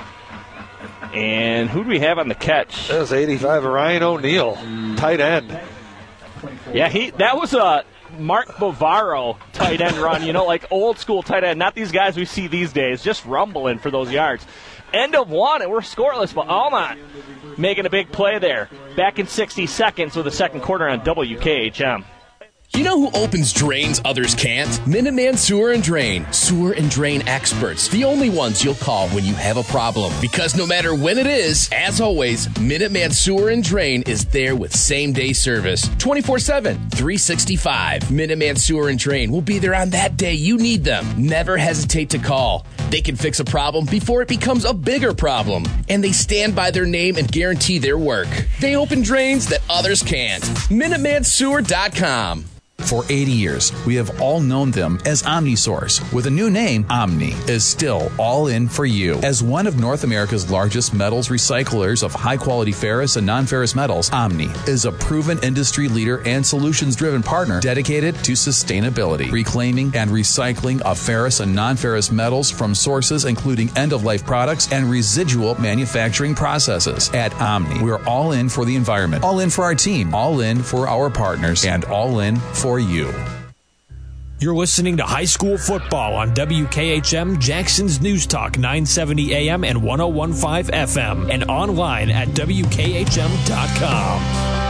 And who do we have on the catch? That was 85, Ryan O'Neill, tight end. Yeah, that was a Mark Bavaro tight end run, like old school tight end. Not these guys we see these days, just rumbling for those yards. End of 1, and we're scoreless, but Almont making a big play there. Back in 60 seconds with the second quarter on WKHM. You know who opens drains others can't? Minuteman Sewer and Drain. Sewer and drain experts. The only ones you'll call when you have a problem. Because no matter when it is, as always, Minuteman Sewer and Drain is there with same-day service. 24/7, 365. Minuteman Sewer and Drain will be there on that day you need them. Never hesitate to call. They can fix a problem before it becomes a bigger problem. And they stand by their name and guarantee their work. They open drains that others can't. MinutemanSewer.com. For 80 years, we have all known them as OmniSource. With a new name, Omni is still all in for you. As one of North America's largest metals recyclers of high-quality ferrous and non-ferrous metals, Omni is a proven industry leader and solutions-driven partner dedicated to sustainability, reclaiming and recycling of ferrous and non-ferrous metals from sources including end-of-life products and residual manufacturing processes. At Omni, we're all in for the environment, all in for our team, all in for our partners, and all in for you. You're listening to High School Football on WKHM, Jackson's News Talk 970 AM and 101.5 FM, and online at WKHM.com.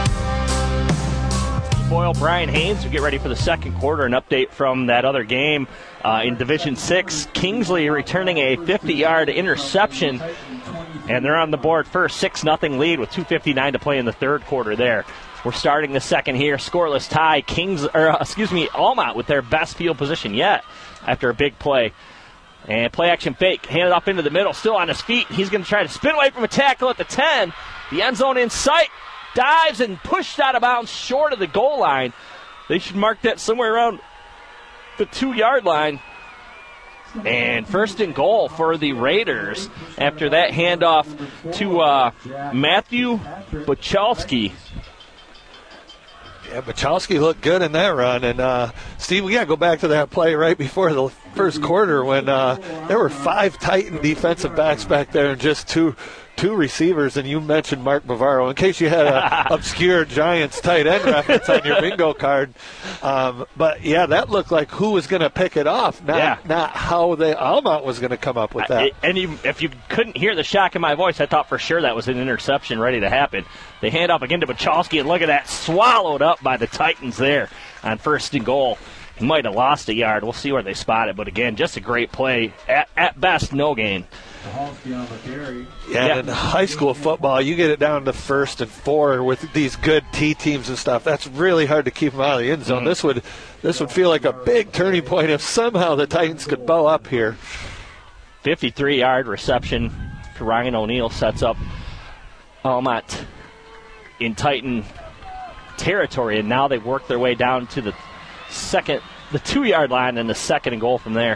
Boyle, Brian Haynes, we get ready for the second quarter. An update from that other game in Division 6. Kingsley returning a 50-yard interception, and they're on the board first, 6-0 lead with 2:59 to play in the third quarter there. We're starting the second here. Scoreless tie. Almont with their best field position yet after a big play. And play action fake. Handed off into the middle. Still on his feet. He's going to try to spin away from a tackle at the 10. The end zone in sight. Dives and pushed out of bounds short of the goal line. They should mark that somewhere around the 2-yard line. And first and goal for the Raiders after that handoff to Matthew Bachalski. Yeah, Bachalski looked good in that run. And, Steve, we got to go back to that play right before the first quarter when there were 5 Titan defensive backs back there and just two receivers, and you mentioned Mark Bavaro. In case you had an obscure Giants tight end reference on your bingo card. But, yeah, that looked like who was going to pick it off, not how Almont was going to come up with that. If you couldn't hear the shock in my voice, I thought for sure that was an interception ready to happen. They hand off again to Bachalski, and look at that, swallowed up by the Titans there on first and goal. He might have lost a yard. We'll see where they spot it. But, again, just a great play. At best, no gain. Yeah, in high school football, you get it down to 1st and 4 with these good T teams and stuff. That's really hard to keep them out of the end zone. Mm-hmm. This would feel like a big turning point if somehow the Titans could bow up here. 53-yard reception for Ryan O'Neill sets up Almont in Titan territory, and now they've worked their way down to the 2-yard line, and the second and goal from there.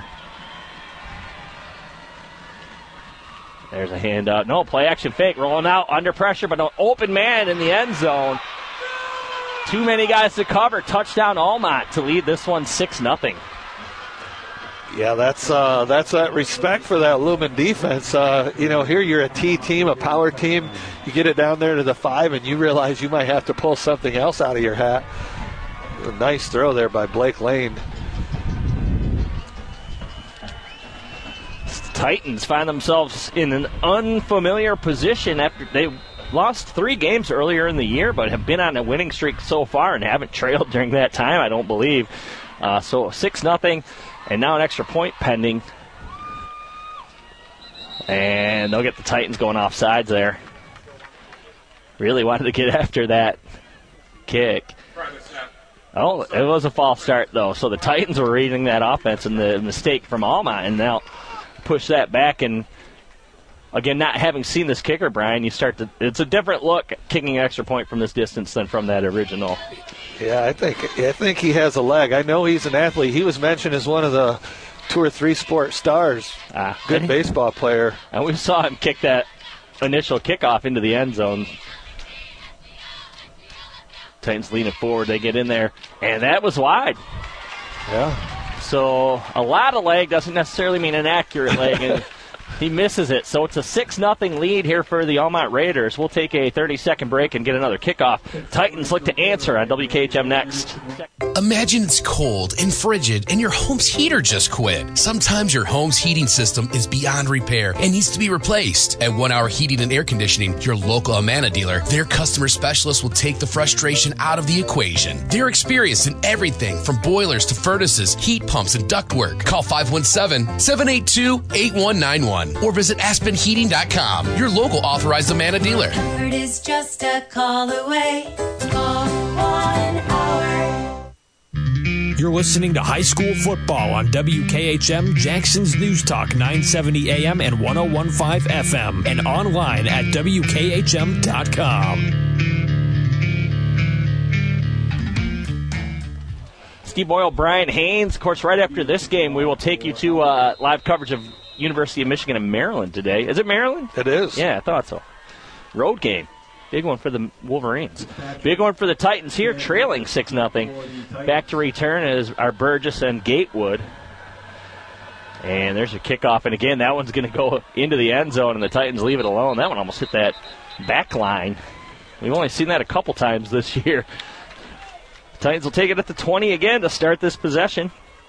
There's a handout. No, play action fake. Rolling out under pressure, but an open man in the end zone. Too many guys to cover. Touchdown Almont to lead this one 6-0. Yeah, that's that respect for that Lumen defense. Here you're a T team, a power team. You get it down there to the 5, and you realize you might have to pull something else out of your hat. A nice throw there by Blake Lane. Titans find themselves in an unfamiliar position after they lost 3 games earlier in the year, but have been on a winning streak so far and haven't trailed during that time, I don't believe. So 6-0, and now an extra point pending. And they'll get the Titans going off sides there. Really wanted to get after that kick. Oh, it was a false start, though. So the Titans were reading that offense and the mistake from Almont, and now push that back. And again, not having seen this kicker, Brian, it's a different look kicking an extra point from this distance than from that original. Yeah, I think he has a leg. I know he's an athlete. He was mentioned as one of the 2 or 3 sport stars. Good baseball player. And we saw him kick that initial kickoff into the end zone. Titans leaning forward. They get in there, and that was wide. Yeah. So a lot of leg doesn't necessarily mean an accurate leg, and he misses it. So it's a 6-0 lead here for the Almont Raiders. We'll take a 30-second break and get another kickoff. Titans look to answer on WKHM next. Imagine it's cold and frigid and your home's heater just quit. Sometimes your home's heating system is beyond repair and needs to be replaced. At 1 Hour Heating and Air Conditioning, your local Amana dealer, their customer specialists will take the frustration out of the equation. They're experienced in everything from boilers to furnaces, heat pumps, and ductwork. Call 517-782-8191 or visit aspenheating.com, your local authorized Amana dealer. Comfort is just a call away. Call 1 Hour. You're listening to High School Football on WKHM, Jackson's News Talk, 970 AM and 101.5 FM, and online at WKHM.com. Steve Boyle, Brian Haynes. Of course, right after this game, we will take you to live coverage of University of Michigan and Maryland today. Is it Maryland? It is. Yeah, I thought so. Road game. Big one for the Wolverines. Big one for the Titans here, trailing 6-0. Back to return is our Burgess and Gatewood. And there's a kickoff. And again, that one's going to go into the end zone, and the Titans leave it alone. That one almost hit that back line. We've only seen that a couple times this year. The Titans will take it at the 20 again to start this possession.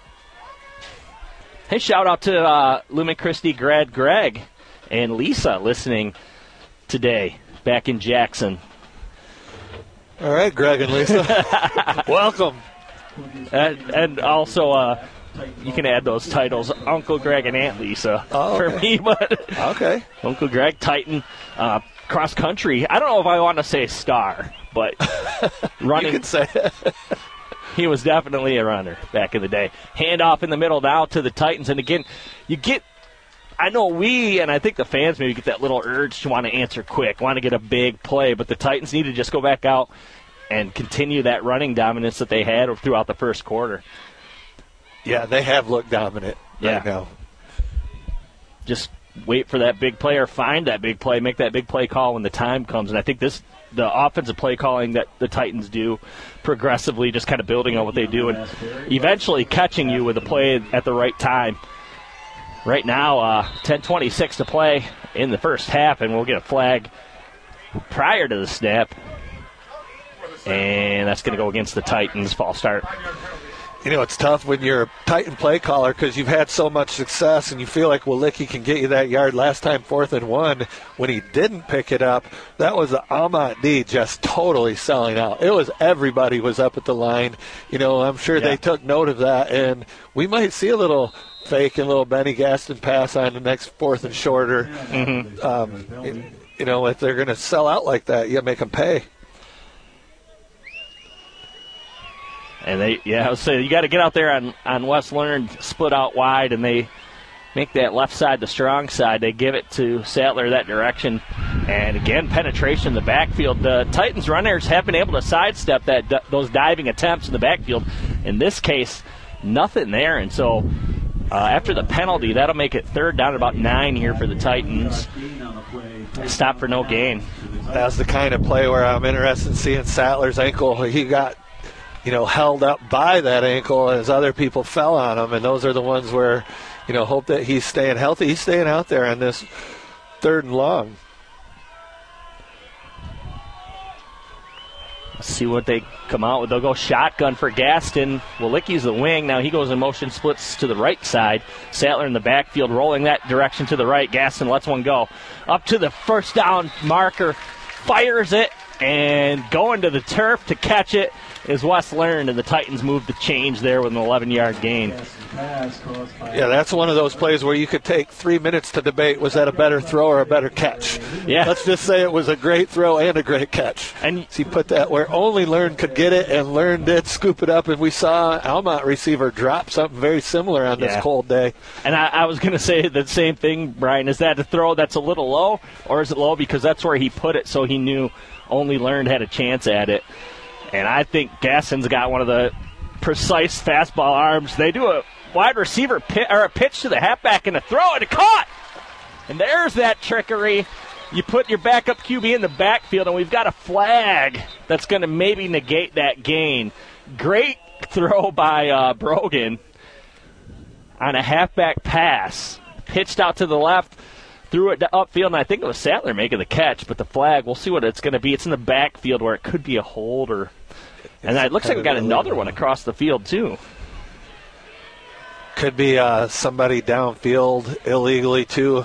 Hey, shout out to Lumen Christi grad Greg and Lisa listening today back in Jackson. All right, Greg and Lisa. Welcome. And also, you can add those titles, Uncle Greg and Aunt Lisa, for me. But okay. Uncle Greg, Titan, cross country. I don't know if I want to say star, but running. You can say it. He was definitely a runner back in the day. Handoff in the middle now to the Titans. And again, you get, I know we, and I think the fans maybe get that little urge to want to answer quick, want to get a big play, but the Titans need to just go back out and continue that running dominance that they had throughout the first quarter. Yeah, they have looked dominant right now. Just wait for that big play or find that big play, make that big play call when the time comes. And I think the offensive play calling that the Titans do progressively, just kind of building on what they do and eventually catching you with a play at the right time. Right now, 10:26 to play in the first half, and we'll get a flag prior to the snap. And that's going to go against the Titans. False start. You know, it's tough when you're a Titan play caller because you've had so much success and you feel like Walicki can get you that yard. Last time, 4th and 1, when he didn't pick it up, that was the Almont D just totally selling out. It was everybody was up at the line. You know, I'm sure they took note of that, and we might see a little fake and little Benny Gaston pass on the next 4th and shorter. Mm-hmm. You know, if they're going to sell out like that, you got to make them pay. And I was saying, you got to get out there on West Learn, split out wide, and they make that left side the strong side. They give it to Sattler that direction. And again, penetration in the backfield. The Titans runners have been able to sidestep those diving attempts in the backfield. In this case, nothing there. And so after the penalty, that'll make it 3rd down at about 9 here for the Titans. Stop for no gain. That's the kind of play where I'm interested in seeing Sattler's ankle. He got held up by that ankle as other people fell on him, and those are the ones where, hope that he's staying healthy. He's staying out there on this 3rd and long. Let's see what they come out with. They'll go shotgun for Gaston. Walicki's the wing. Now he goes in motion, splits to the right side. Sattler in the backfield, rolling that direction to the right. Gaston lets one go. Up to the first down marker, fires it, and going to the turf to catch it is West Learn, and the Titans move the change there with an 11-yard gain. Yeah, that's one of those plays where you could take 3 minutes to debate, was that a better throw or a better catch? Yeah. Let's just say it was a great throw and a great catch. And he put that where only Learn could get it, and Learn did scoop it up, and we saw Almont receiver drop something very similar on this cold day. And I was going to say the same thing, Brian. Is that a throw that's a little low, or is it low because that's where he put it, so he knew only Learn had a chance at it? And I think Gaston's got one of the precise fastball arms. They do a wide receiver a pitch to the halfback and a throw, and a caught. And there's that trickery. You put your backup QB in the backfield, and we've got a flag that's going to maybe negate that gain. Great throw by Brogan on a halfback pass. Pitched out to the left, threw it upfield, and I think it was Sattler making the catch, but the flag, we'll see what it's going to be. It's in the backfield where it could be a hold or And it looks like we got another one across the field, too. Could be somebody downfield illegally, too.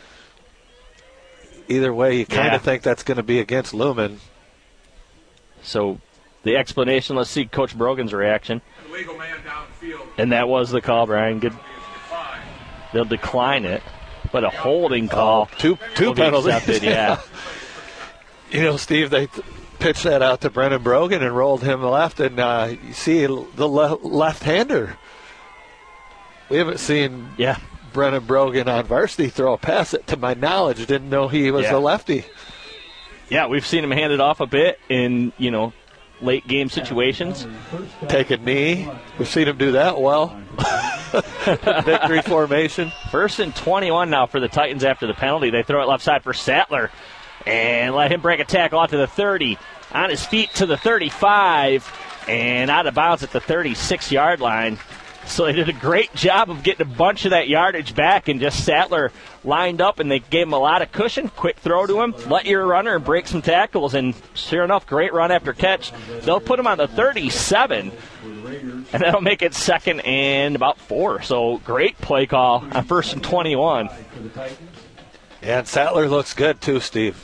Either way, you kind of think that's going to be against Lumen. So the explanation, let's see Coach Brogan's reaction. Illegal man downfield. And that was the call, Brian. Good. They'll decline it, but a holding call. Two penalties. Accepted, yeah. You know, Steve, they pitched that out to Brennan Brogan and rolled him left, and you see the left-hander. We haven't seen Brennan Brogan on varsity throw a pass. To my knowledge, didn't know he was a lefty. Yeah, we've seen him hand it off a bit in, late game situations. Take a knee. We've seen him do that well. Victory formation. 1st and 21 now for the Titans after the penalty. They throw it left side for Sattler and let him break a tackle out to the 30. On his feet to the 35 and out of bounds at the 36-yard line. So they did a great job of getting a bunch of that yardage back, and just Sattler lined up, and they gave him a lot of cushion. Quick throw to him, let your runner and break some tackles, and sure enough, great run after catch. They'll put him on the 37, and that'll make it 2nd and about 4. So great play call on 1st and 21. Yeah, and Sattler looks good too, Steve.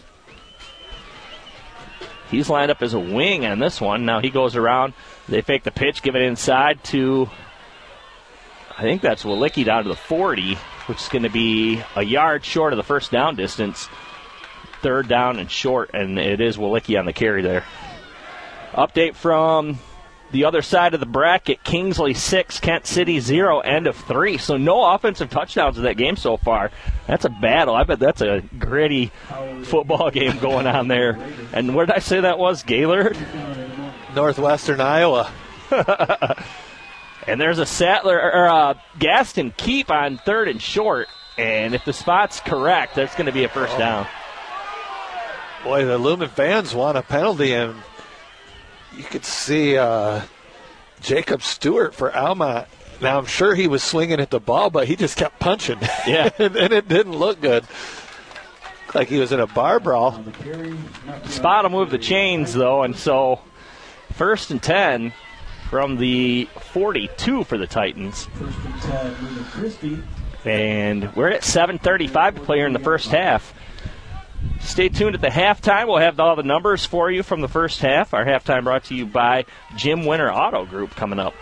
He's lined up as a wing on this one. Now he goes around. They fake the pitch, give it inside to... I think that's Walicki down to the 40, which is going to be a yard short of the first down distance. 3rd down and short, and it is Walicki on the carry there. Update from the other side of the bracket, Kingsley 6, Kent City 0, end of 3. So no offensive touchdowns in that game so far. That's a battle. I bet that's a gritty football game going on there. And where did I say that was? Gaylord? Northwestern Iowa. And there's a Sattler or a Gaston keep on 3rd and short, and if the spot's correct, that's going to be a first down. Boy, the Lumen fans want a penalty, and you could see Jacob Stewart for Almont. Now, I'm sure he was swinging at the ball, but he just kept punching. Yeah. and it didn't look good. Like he was in a bar brawl. Spot will move the chains, though, and so 1st and 10 from the 42 for the Titans. And we're at 7:35 to play here in the first half. Stay tuned at the halftime. We'll have all the numbers for you from the first half. Our halftime brought to you by Jim Winter Auto Group coming up.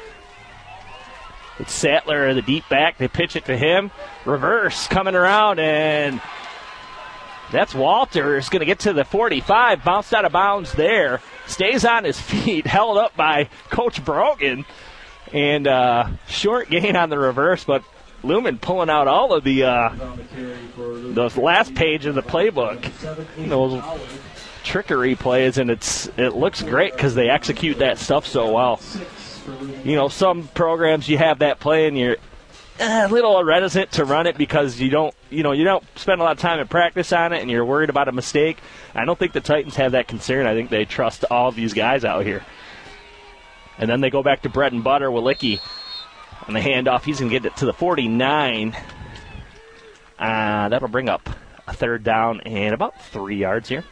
It's Sattler, the deep back. They pitch it to him. Reverse coming around, and that's Walters going to get to the 45. Bounced out of bounds there. Stays on his feet, held up by Coach Brogan. And short gain on the reverse, but Lumen pulling out all of the those last page of the playbook. Those trickery plays, and it looks great because they execute that stuff so well. Some programs you have that play and you're a little reticent to run it because you don't spend a lot of time in practice on it and you're worried about a mistake. I don't think the Titans have that concern. I think they trust all of these guys out here. And then they go back to bread and butter. Walicki on the handoff. He's going to get it to the 49. That'll bring up a 3rd down and about 3 yards here.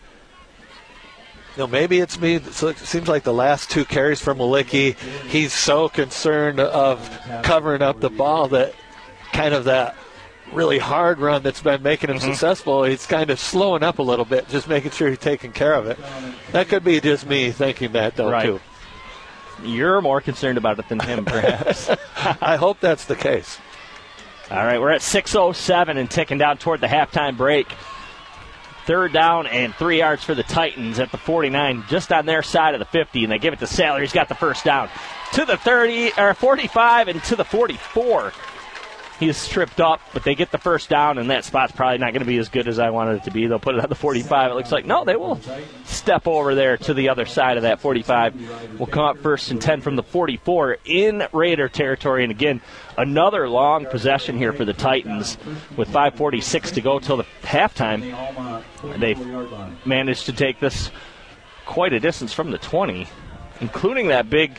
Maybe it's me. So it seems like the last 2 carries from Walicki, he's so concerned of covering up the ball that kind of that really hard run that's been making him successful, he's kind of slowing up a little bit, just making sure he's taking care of it. That could be just me thinking that, though, too. You're more concerned about it than him, perhaps. I hope that's the case. All right, we're at 6:07 and ticking down toward the halftime break. 3rd down and 3 yards for the Titans at the 49, just on their side of the 50, and they give it to Sattler. He's got the first down to the 45 and to the 44. He's tripped up, but they get the first down, and that spot's probably not going to be as good as I wanted it to be. They'll put it on the 45. It looks like, no, they will step over there to the other side of that 45. We'll come up 1st and 10 from the 44 in Raider territory. And again, another long possession here for the Titans with 5:46 to go till the halftime. They managed to take this quite a distance from the 20, including that big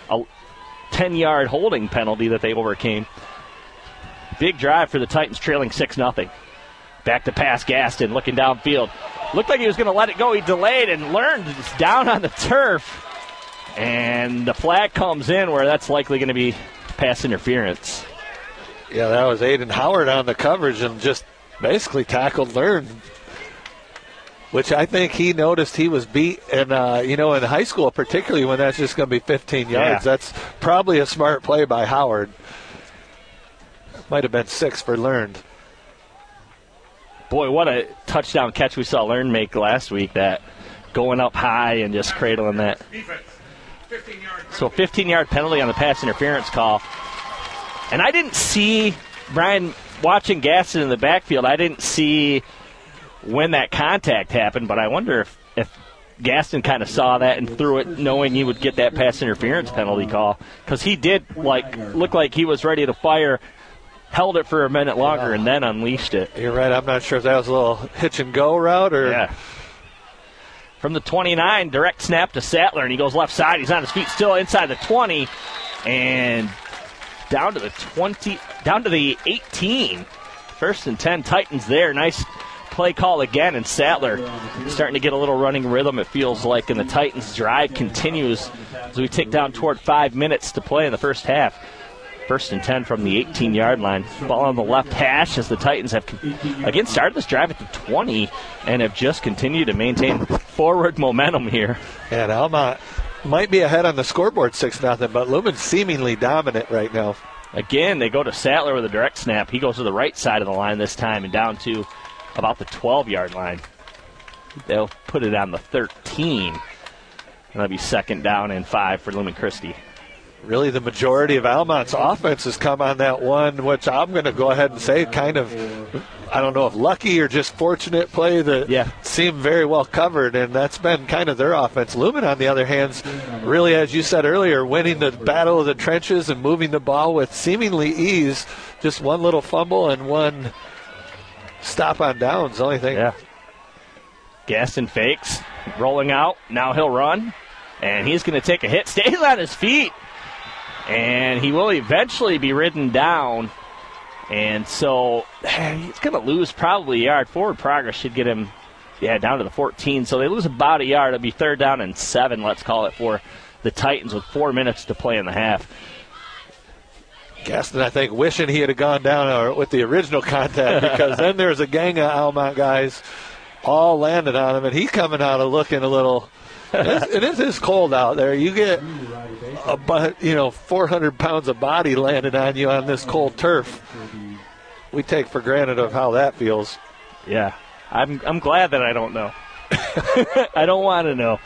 10-yard holding penalty that they overcame. Big drive for the Titans, trailing 6-0. Back to pass, Gaston looking downfield. Looked like he was going to let it go. He delayed and learned. It's down on the turf. And the flag comes in where that's likely going to be pass interference. Yeah, that was Aiden Howard on the coverage and just basically tackled Learn, which I think he noticed he was beat. And, in high school, particularly when that's just going to be 15 yards, that's probably a smart play by Howard. Might have been 6 for Learn. Boy, what a touchdown catch we saw Learn make last week, that going up high and just cradling that. So 15-yard penalty on the pass interference call. And I didn't see, Brian, watching Gaston in the backfield, I didn't see when that contact happened, but I wonder if Gaston kind of saw that and threw it knowing he would get that pass interference penalty call, because he did look like he was ready to fire, held it for a minute longer, and then unleashed it. You're right. I'm not sure if that was a little hitch-and-go route or... Yeah. From the 29, direct snap to Sattler, and he goes left side. He's on his feet still inside the 20, and down to the 20, down to the 18. 1st and 10, Titans there. Nice play call again, and Sattler starting to get a little running rhythm, it feels like, and the Titans' drive continues as we tick down toward 5 minutes to play in the first half. 1st and 10 from the 18-yard line. Ball on the left hash as the Titans have, again, started this drive at the 20 and have just continued to maintain forward momentum here. And Almont might be ahead on the scoreboard 6-0, but Lumen's seemingly dominant right now. Again, they go to Sattler with a direct snap. He goes to the right side of the line this time and down to about the 12-yard line. They'll put it on the 13. And that'll be 2nd down and 5 for Lumen Christi. Really, the majority of Almont's offense has come on that one, which I'm going to go ahead and say kind of, I don't know if lucky or just fortunate play that seemed very well covered, and that's been kind of their offense. Lumen, on the other hand, really, as you said earlier, winning the battle of the trenches and moving the ball with seemingly ease. Just one little fumble and one stop on downs, the only thing. Yeah. Gaston fakes, rolling out. Now he'll run, and he's going to take a hit. Stays on his feet. And he will eventually be ridden down. And so he's going to lose probably a yard. Forward progress should get him down to the 14. So they lose about a yard. It'll be 3rd down and 7, let's call it, for the Titans with 4 minutes to play in the half. Gaston, I think, wishing he had gone down with the original contact, because then there's a gang of Almont guys all landed on him, and he's coming out of looking a little... It is cold out there. You get 400 pounds of body landed on you on this cold turf. We take for granted of how that feels. Yeah, I'm glad that I don't know. I don't want to know.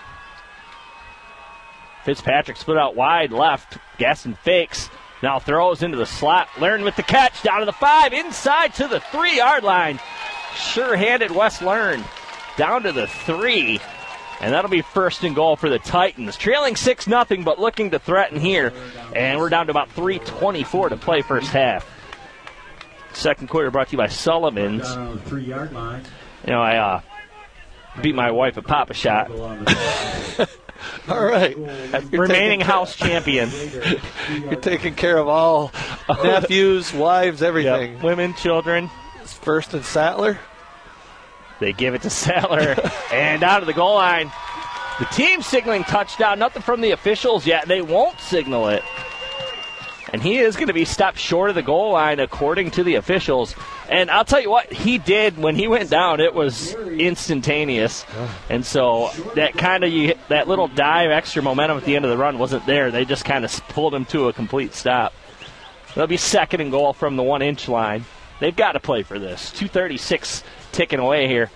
Fitzpatrick split out wide left. Gaston fakes. Now throws into the slot. Learn with the catch. Down to the 5. Inside to the 3-yard line. Sure-handed Wes Learn. Down to the 3. And that'll be 1st and goal for the Titans. Trailing 6-0, but looking to threaten here. And we're down to about 3:24 to play first half. Second quarter brought to you by Sullivan's. 3-yard line. I beat my wife at Papa Shot. All right. Remaining house champion. You're taking care of all nephews, wives, everything. Yep. Women, children. 1st and Sattler. They give it to Sattler, and out of the goal line. The team signaling touchdown. Nothing from the officials yet. They won't signal it. And he is going to be stopped short of the goal line, according to the officials. And I'll tell you what, he did when he went down. It was instantaneous. And so that little dive, extra momentum at the end of the run wasn't there. They just kind of pulled him to a complete stop. It'll be 2nd and goal from the 1-inch line. They've got to play for this. 2:36 ticking away here.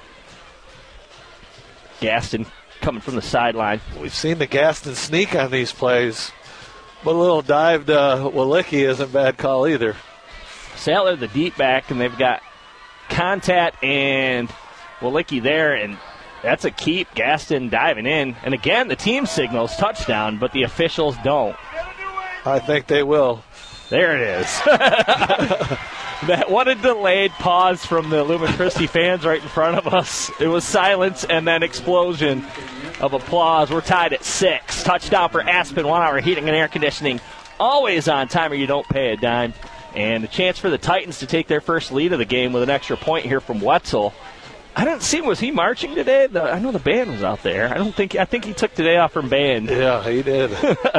Gaston coming from the sideline. We've seen the Gaston sneak on these plays, but a little dive to Walicki isn't a bad call either. Sattler the deep back, and they've got Contat and Walicki there, and that's a keep. Gaston diving in. And again, the team signals touchdown, but the officials don't. I think they will. There it is. What a delayed pause from the Lumen Christi fans right in front of us. It was silence and then explosion of applause. We're tied at 6. Touchdown for Aspen 1 Hour Heating and Air Conditioning. Always on time or you don't pay a dime. And a chance for the Titans to take their first lead of the game with an extra point here from Wetzel. I didn't see him. Was he marching today? I know the band was out there. I think he took today off from band. Yeah, he did.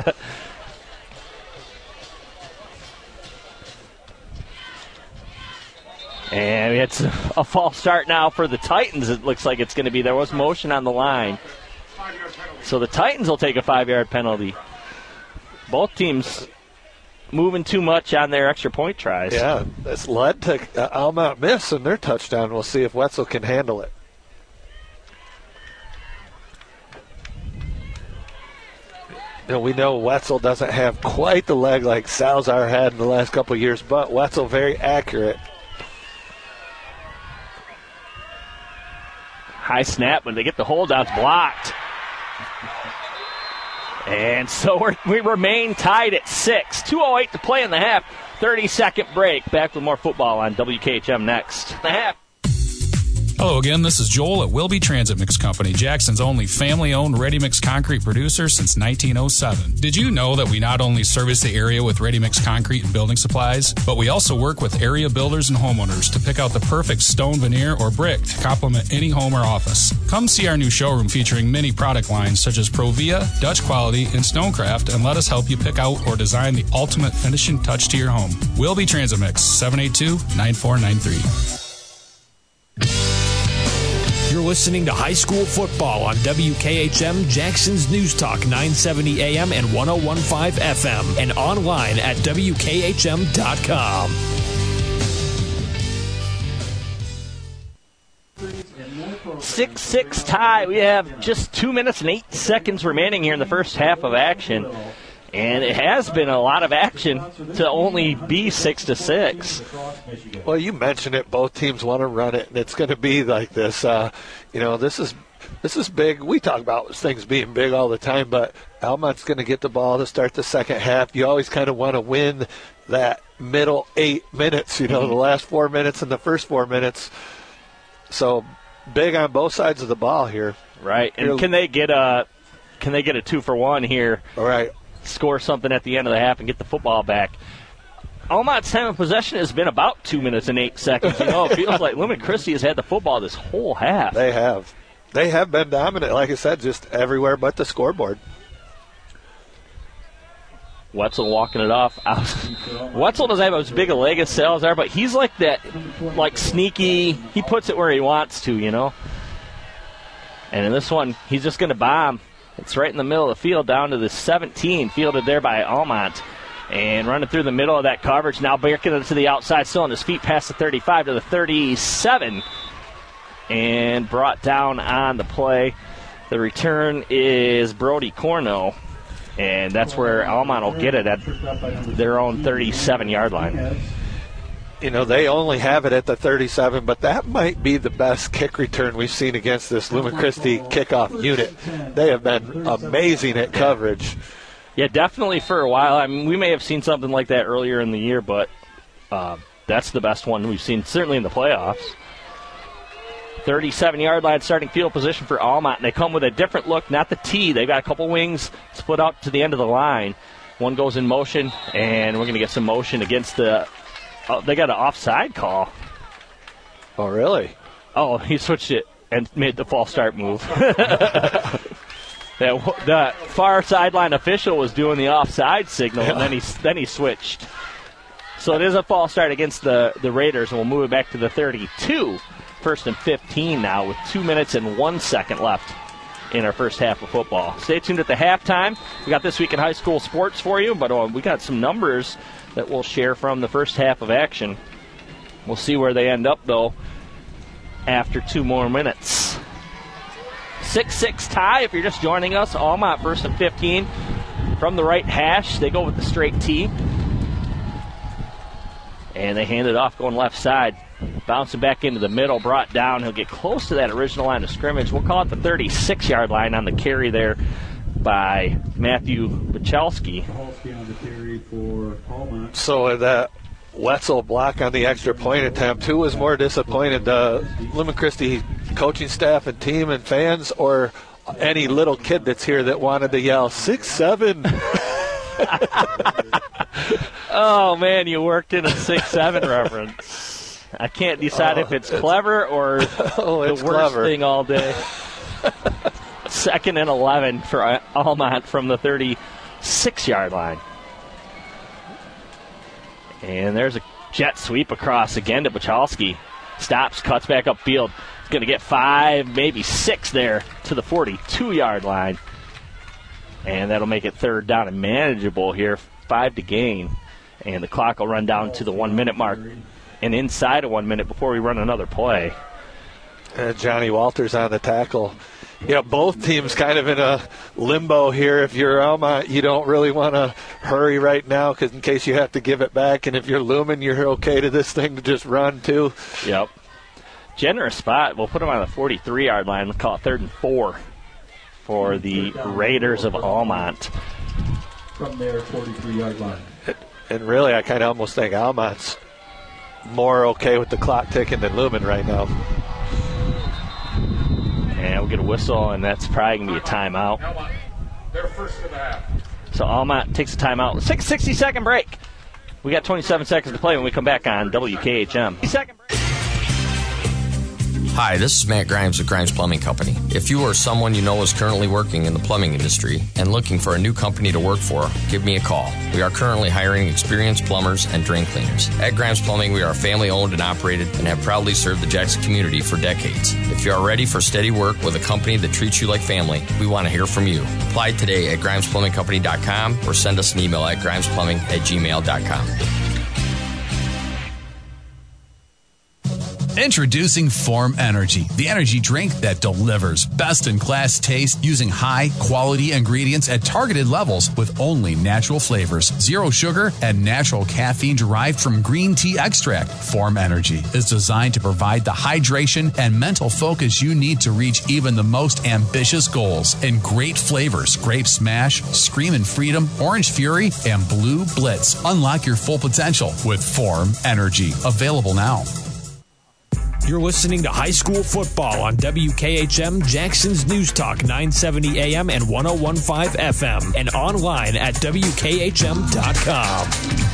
And it's a false start now for the Titans. It looks like it's going to be. There was motion on the line. So the Titans will take a 5-yard penalty. Both teams moving too much on their extra point tries. Yeah, that's led to Almont miss and their touchdown. We'll see if Wetzel can handle it. We know Wetzel doesn't have quite the leg like Salzar had in the last couple of years, but Wetzel very accurate. High snap, when they get the holdouts blocked. And so we remain tied at 6. 2:08 to play in the half. 30-second break. Back with more football on WKHM next. The half. Hello again, this is Joel at Wilby Transit Mix Company, Jackson's only family-owned ready-mix concrete producer since 1907. Did you know that we not only service the area with ready-mix concrete and building supplies, but we also work with area builders and homeowners to pick out the perfect stone, veneer, or brick to complement any home or office. Come see our new showroom featuring many product lines such as Provia, Dutch Quality, and Stonecraft, and let us help you pick out or design the ultimate finishing touch to your home. Wilby Transit Mix, 782-9493. You're listening to high school football on WKHM, Jackson's News Talk 970 AM and 101.5 FM, and online at WKHM.com. 6-6 tie. We have just 2 minutes and 8 seconds remaining here in the first half of action. And it has been a lot of action to only be 6-6. Well, you mentioned it. Both teams want to run it, and it's going to be like this. This is big. We talk about things being big all the time, but Almont's going to get the ball to start the second half. You always kind of want to win that middle 8 minutes, the last 4 minutes and the first 4 minutes. So big on both sides of the ball here. Right. And can they get a 2-for-1 here? All right. Score something at the end of the half and get the football back. Almont's time of possession has been about 2 minutes and 8 seconds. It feels like Lumen Christi has had the football this whole half. They have. They have been dominant, like I said, just everywhere but the scoreboard. Wetzel walking it off. Wetzel doesn't have as big a leg as Salazar, but he's like that, sneaky. He puts it where he wants to, And in this one, he's just going to bomb. It's right in the middle of the field, down to the 17, fielded there by Almont. And running through the middle of that coverage, now breaking it to the outside, still on his feet past the 35 to the 37. And brought down on the play. The return is Brody Corno. And that's where Almont will get it at their own 37-yard line. They only have it at the 37, but that might be the best kick return we've seen against this Lumen Christi kickoff unit. They have been amazing at coverage. Yeah, definitely for a while. I mean, we may have seen something like that earlier in the year, but that's the best one we've seen, certainly in the playoffs. 37-yard line starting field position for Almont, and they come with a different look, not the T. They've got a couple wings split out to the end of the line. One goes in motion, and we're going to get some motion against the... they got an offside call. Oh, really? Oh, he switched it and made the false start move. The far sideline official was doing the offside signal, and then he switched. So it is a false start against the Raiders, and we'll move it back to the 32. First and 15 now with 2 minutes and 1 second left in our first half of football. Stay tuned at the halftime. We got This Week in High School Sports for you, but we got some numbers that we'll share from the first half of action. We'll see where they end up, though, after 2 more minutes. 6-6 tie if you're just joining us. Almont first and 15 from the right hash. They go with the straight T. And they hand it off going left side. Bouncing back into the middle, brought down. He'll get close to that original line of scrimmage. We'll call it the 36-yard line on the carry there by Matthew Bachelski. So that Wetzel block on the extra point attempt, who was more disappointed, the Lumen Christi coaching staff and team and fans, or any little kid that's here that wanted to yell 6-7? Oh, man, you worked in a 6-7 reference. I can't decide if it's clever or the worst clever. thing all day. 2nd and 11 for Almont from the 36-yard line. And there's a jet sweep across again to Buchalski. Stops, cuts back upfield. He's going to get 5, maybe 6 there to the 42-yard line. And that'll make it 3rd down and manageable here. 5 to gain. And the clock will run down to the 1-minute mark. And inside of 1 minute before we run another play. And Johnny Walters on the tackle. Both teams kind of in a limbo here. If you're Alma, you don't really want to hurry right now because in case you have to give it back. And if you're Lumen, you're okay to this thing to just run too. Yep. Generous spot. We'll put them on the 43-yard line. We'll call it 3rd and 4 for the Raiders of Almont. From their 43-yard line. And really, I kind of almost think Almont's more okay with the clock ticking than Lumen right now. And we'll get a whistle, and that's probably going to be a timeout. They're first of the half. So Almont takes a timeout. 60-second break. We got 27 seconds to play when we come back on WKHM. Second break. Hi, this is Matt Grimes of Grimes Plumbing Company. If you or someone you know is currently working in the plumbing industry and looking for a new company to work for, give me a call. We are currently hiring experienced plumbers and drain cleaners. At Grimes Plumbing, we are family owned and operated and have proudly served the Jackson community for decades. If you are ready for steady work with a company that treats you like family, we want to hear from you. Apply today at grimesplumbingcompany.com or send us an email at grimesplumbing@gmail.com. Introducing Form Energy, the energy drink that delivers best-in-class taste using high-quality ingredients at targeted levels with only natural flavors, zero sugar, and natural caffeine derived from green tea extract. Form Energy is designed to provide the hydration and mental focus you need to reach even the most ambitious goals in great flavors: Grape Smash, Screamin' Freedom, Orange Fury, and Blue Blitz. Unlock your full potential with Form Energy. Available now. You're listening to high school football on WKHM, Jackson's News Talk 970 AM and 101.5 FM, and online at WKHM.com.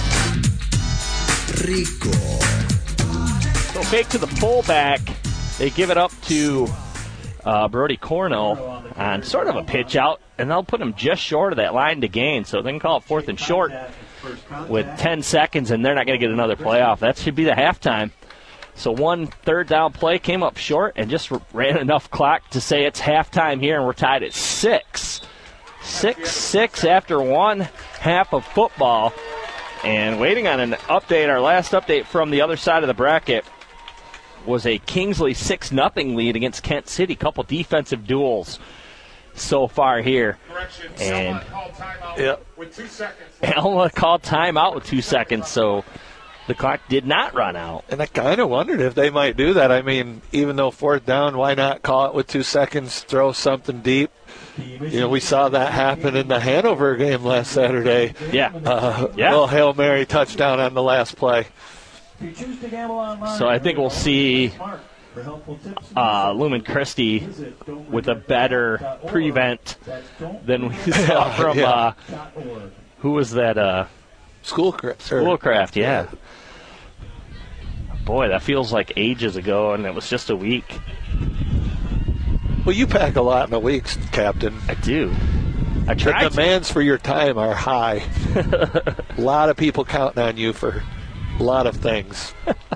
Rico. So fake to the fullback. They give it up to Brody Cornell on sort of a pitch out, and they'll put him just short of that line to gain. So they can call it 4th and short with 10 seconds, and they're not going to get another playoff. That should be the halftime. So 1 3rd down play came up short and just ran enough clock to say it's halftime here, and we're tied at 6. 6-6 after 1 half of football. And waiting on an update, our last update from the other side of the bracket was a Kingsley 6-0 lead against Kent City. Couple defensive duels so far here. And with 2 seconds. Elma called timeout with 2 seconds, so the clock did not run out. And I kind of wondered if they might do that. I mean, even though 4th down, why not call it with 2 seconds, throw something deep? We saw that happen in the Hanover game last Saturday. Yeah. Little Hail Mary touchdown on the last play. So I think we'll see Lumen Christie with a better prevent than we saw from, who was that? Schoolcraft, yeah. Boy, that feels like ages ago, and it was just a week. Well, you pack a lot in a week, Captain. I do. I try. The demands for your time are high. A lot of people counting on you for a lot of things.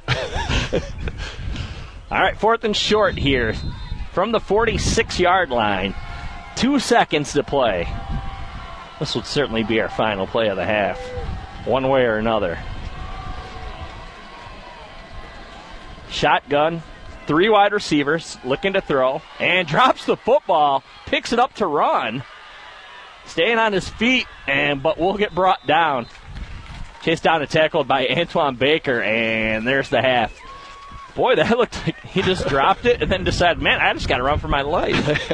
All right, 4th and short here from the 46-yard line. 2 seconds to play. This would certainly be our final play of the half, one way or another. Shotgun, 3 wide receivers looking to throw, and drops the football, picks it up to run, staying on his feet, but will get brought down. Chased down and tackled by Antoine Baker, and there's the half. Boy, that looked like he just dropped it and then decided, man, I just got to run for my life.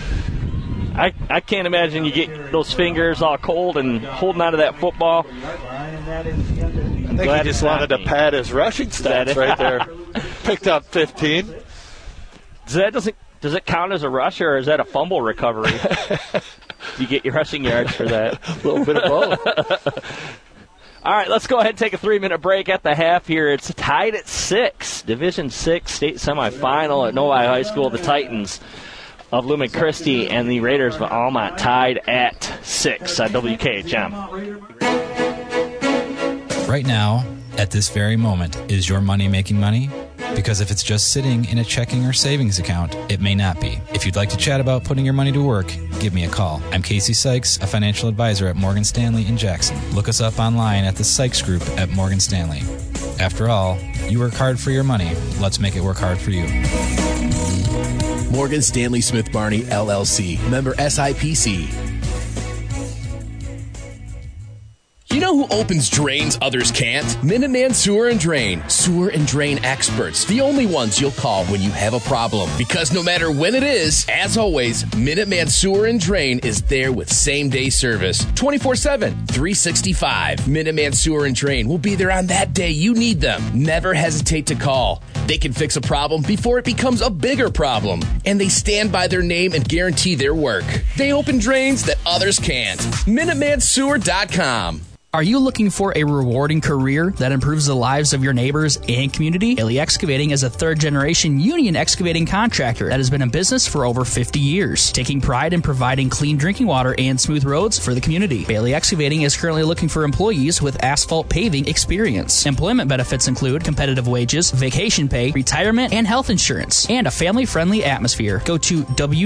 I can't imagine you get those fingers all cold and holding onto that football. I think he just wanted to pad his rushing stats right there. Picked up 15. Does it count as a rush, or is that a fumble recovery? Do you get your rushing yards for that? A little bit of both. All right, let's go ahead and take a 3-minute break at the half here. It's tied at 6. Division 6 state semifinal at Novi High School. The Titans of Lumen Christi and the Raiders of Almont tied at 6 on WKHM. Right now, at this very moment, is your money making money? Because if it's just sitting in a checking or savings account, it may not be. If you'd like to chat about putting your money to work, give me a call. I'm Casey Sykes, a financial advisor at Morgan Stanley in Jackson. Look us up online at the Sykes Group at Morgan Stanley. After all, you work hard for your money. Let's make it work hard for you. Morgan Stanley Smith Barney, LLC. Member SIPC. You know who opens drains others can't? Minuteman Sewer and Drain. Sewer and drain experts. The only ones you'll call when you have a problem. Because no matter when it is, as always, Minuteman Sewer and Drain is there with same-day service. 24/7, 365. Minuteman Sewer and Drain will be there on that day you need them. Never hesitate to call. They can fix a problem before it becomes a bigger problem. And they stand by their name and guarantee their work. They open drains that others can't. MinutemanSewer.com. Are you looking for a rewarding career that improves the lives of your neighbors and community? Bailey Excavating is a third-generation union excavating contractor that has been in business for over 50 years, taking pride in providing clean drinking water and smooth roads for the community. Bailey Excavating is currently looking for employees with asphalt paving experience. Employment benefits include competitive wages, vacation pay, retirement, and health insurance, and a family-friendly atmosphere. Go to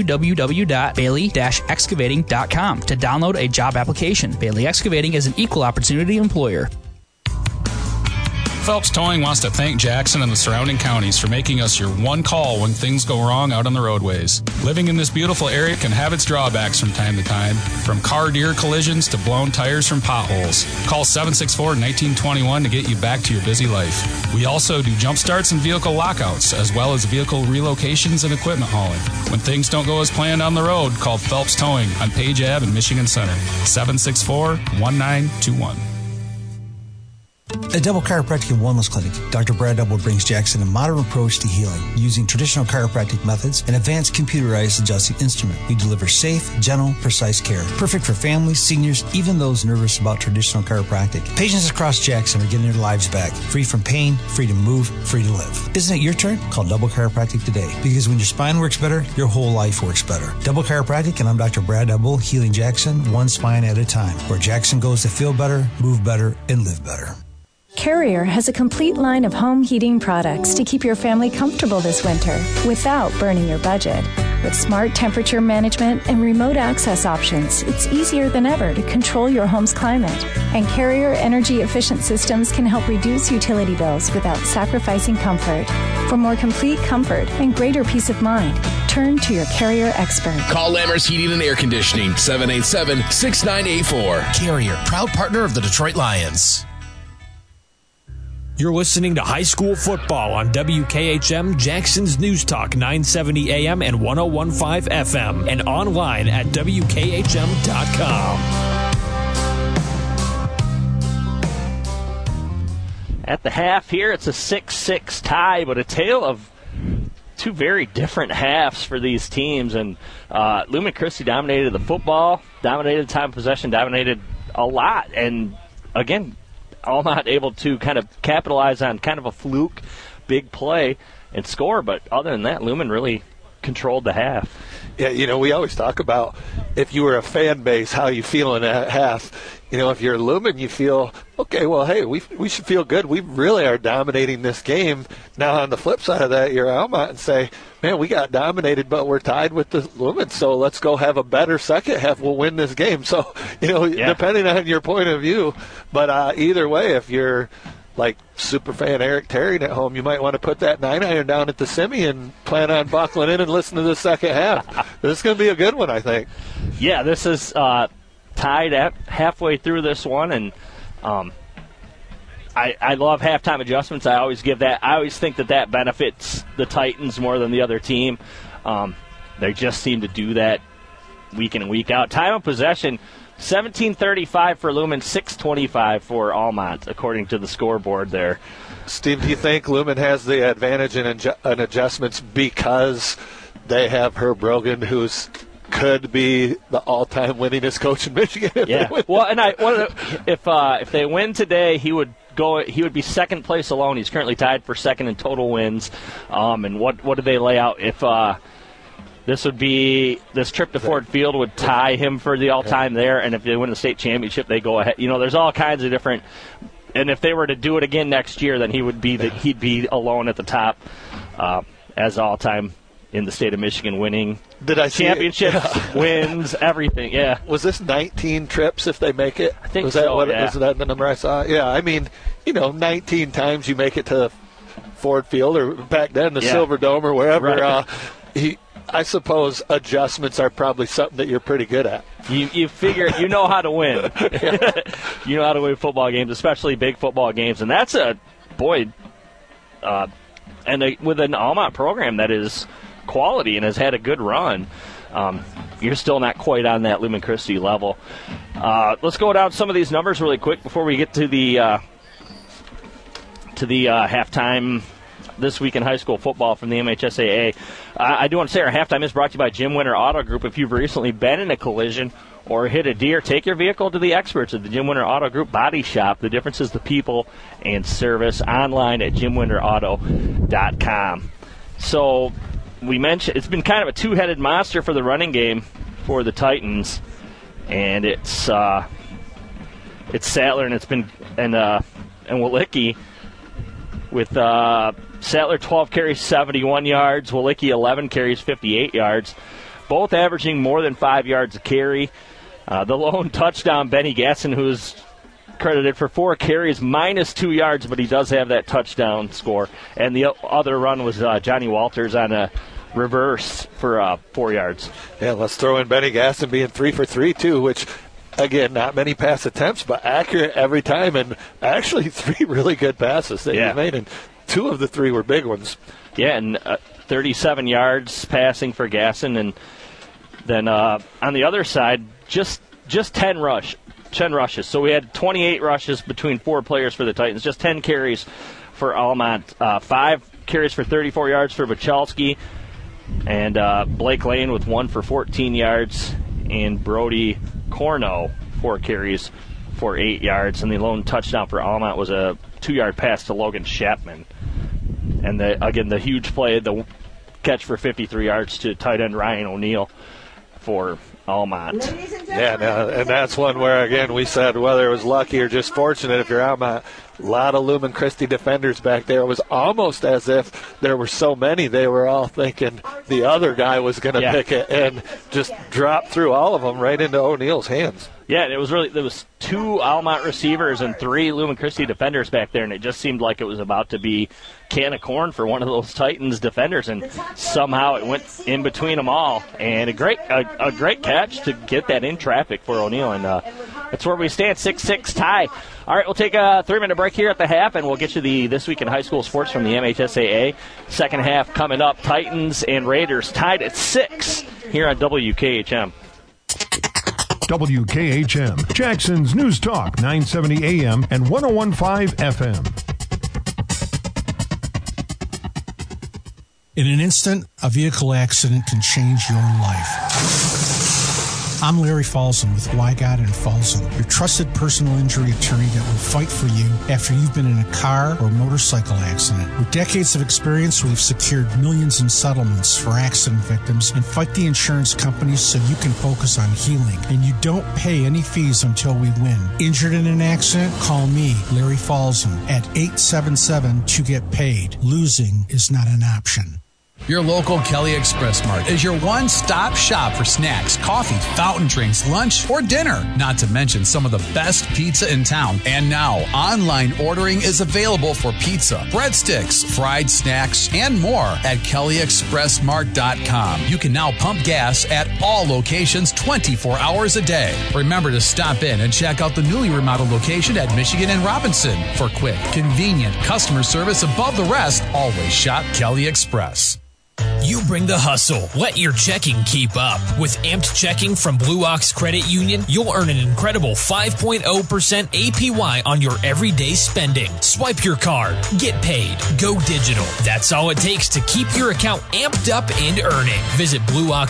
www.bailey-excavating.com to download a job application. Bailey Excavating is an equal opportunity employer. Phelps Towing wants to thank Jackson and the surrounding counties for making us your one call when things go wrong out on the roadways. Living in this beautiful area can have its drawbacks from time to time, from car-deer collisions to blown tires from potholes. Call 764-1921 to get you back to your busy life. We also do jump starts and vehicle lockouts, as well as vehicle relocations and equipment hauling. When things don't go as planned on the road, call Phelps Towing on Page Ave in Michigan Center, 764-1921. At Double Chiropractic and Wellness Clinic, Dr. Brad Double brings Jackson a modern approach to healing using traditional chiropractic methods and advanced computerized adjusting instrument. We deliver safe, gentle, precise care, perfect for families, seniors, even those nervous about traditional chiropractic. Patients across Jackson are getting their lives back, free from pain, free to move, free to live. Isn't it your turn? Call Double Chiropractic today, because when your spine works better, your whole life works better. Double Chiropractic, and I'm Dr. Brad Double, healing Jackson one spine at a time, where Jackson goes to feel better, move better, and live better. Carrier has a complete line of home heating products to keep your family comfortable this winter without burning your budget. With smart temperature management and remote access options, it's easier than ever to control your home's climate. And Carrier energy-efficient systems can help reduce utility bills without sacrificing comfort. For more complete comfort and greater peace of mind, turn to your Carrier expert. Call Lammers Heating and Air Conditioning, 787-6984. Carrier, proud partner of the Detroit Lions. You're listening to high school football on WKHM, Jackson's News Talk 970 AM and 101.5 FM, and online at WKHM.com. At the half here, it's a 6-6 tie, but a tale of two very different halves for these teams. And Lumen Christi dominated the football, dominated time of possession, dominated a lot. And again, Almont able to kind of capitalize on kind of a fluke, big play, and score. But other than that, Lumen really controlled the half. Yeah, you know, we always talk about if you were a fan base, how you feeling at half. You know, if you're Lumen, you feel, okay, well, hey, we should feel good. We really are dominating this game. Now, on the flip side of that, you're Almont and say, man, we got dominated, but we're tied with the Lumen, so let's go have a better second half. We'll win this game. So, you know, depending on your point of view. But either way, if you're like super fan Eric Terry at home, you might want to put that 9-iron down at the semi and plan on buckling in and listen to the second half. This is going to be a good one, I think. Yeah, this is tied at halfway through this one, and I love halftime adjustments. I always give that. I always think that benefits the Titans more than the other team. They just seem to do that week in and week out. Time of possession, 17:35 for Lumen, 6:25 for Almont, according to the scoreboard there. Steve, do you think Lumen has the advantage in adjustments because they have Herb Brogan, who's could be the all-time winningest coach in Michigan. Yeah. Well, and if they win today, he would be second place alone. He's currently tied for second in total wins. And what did they lay out? If this trip to Ford Field would tie him for the all-time there, and if they win the state championship, they go ahead. There's all kinds of different. And if they were to do it again next year, then he'd be alone at the top as all-time in the state of Michigan, winning championships, wins, everything. Yeah. Was this 19 trips if they make it? I think was so. Was that the number I saw? Yeah. I mean, 19 times you make it to Ford Field, or back then the Silver Dome or wherever. Right. I suppose adjustments are probably something that you're pretty good at. You figure you know how to win. You know how to win football games, especially big football games, and that's with an Almont program that is quality and has had a good run. You're still not quite on that Lumen Christi level. Let's go down some of these numbers really quick before we get to the halftime this week in high school football from the MHSAA. I do want to say our halftime is brought to you by Jim Winter Auto Group. If you've recently been in a collision or hit a deer, take your vehicle to the experts at the Jim Winter Auto Group Body Shop. The difference is the people and service. Online at jimwinterauto.com. So we mentioned it's been kind of a two-headed monster for the running game for the Titans, and it's Sattler and Walicki with Sattler 12 carries 71 yards, Walicki 11 carries 58 yards, both averaging more than 5 yards a carry. The lone touchdown, Benny Gasson, who's credited for 4 carries, minus 2 yards, but he does have that touchdown score. And the other run was Johnny Walters on a reverse for 4 yards. Yeah, let's throw in Benny Gasson being 3 for 3, too, which, again, not many pass attempts, but accurate every time, and actually 3 really good passes that he made, and 2 of the 3 were big ones. Yeah, and 37 yards passing for Gasson, and then on the other side, just 10 rushes. So we had 28 rushes between 4 players for the Titans, just 10 carries for Almont, 5 carries for 34 yards for Bachalski, and Blake Lane with 1 for 14 yards, and Brody Corno 4 carries for 8 yards, and the lone touchdown for Almont was a 2-yard pass to Logan Chapman. And the huge play, the catch for 53 yards to tight end Ryan O'Neill for Almont. And that's one where, again, we said whether it was lucky or just fortunate if you're Almont. A lot of Lumen Christi defenders back there. It was almost as if there were so many, they were all thinking the other guy was going to pick it, and just dropped through all of them right into O'Neill's hands. Yeah, and there was 2 Almont receivers and 3 Lumen Christi defenders back there, and it just seemed like it was about to be can of corn for one of those Titans defenders, and somehow it went in between them all. And a great catch to get that in traffic for O'Neill, and that's where we stand, 6-6 tie. All right, we'll take a 3-minute break here at the half, and we'll get you the This Week in High School Sports from the MHSAA. Second half coming up, Titans and Raiders tied at 6 here on WKHM. WKHM, Jackson's News Talk, 970 AM and 101.5 FM. In an instant, a vehicle accident can change your life. I'm Larry Falzon with Wygott and Falzon, your trusted personal injury attorney that will fight for you after you've been in a car or motorcycle accident. With decades of experience, we've secured millions in settlements for accident victims and fight the insurance companies so you can focus on healing. And you don't pay any fees until we win. Injured in an accident? Call me, Larry Falzon, at 877 to get paid. Losing is not an option. Your local Kelly Express Mart is your one-stop shop for snacks, coffee, fountain drinks, lunch, or dinner. Not to mention some of the best pizza in town. And now, online ordering is available for pizza, breadsticks, fried snacks, and more at kellyexpressmart.com. You can now pump gas at all locations 24 hours a day. Remember to stop in and check out the newly remodeled location at Michigan and Robinson. For quick, convenient customer service above the rest, always shop Kelly Express. You bring the hustle. Let your checking keep up. With Amped Checking from Blue Ox Credit Union, you'll earn an incredible 5.0% APY on your everyday spending. Swipe your card. Get paid. Go digital. That's all it takes to keep your account amped up and earning. Visit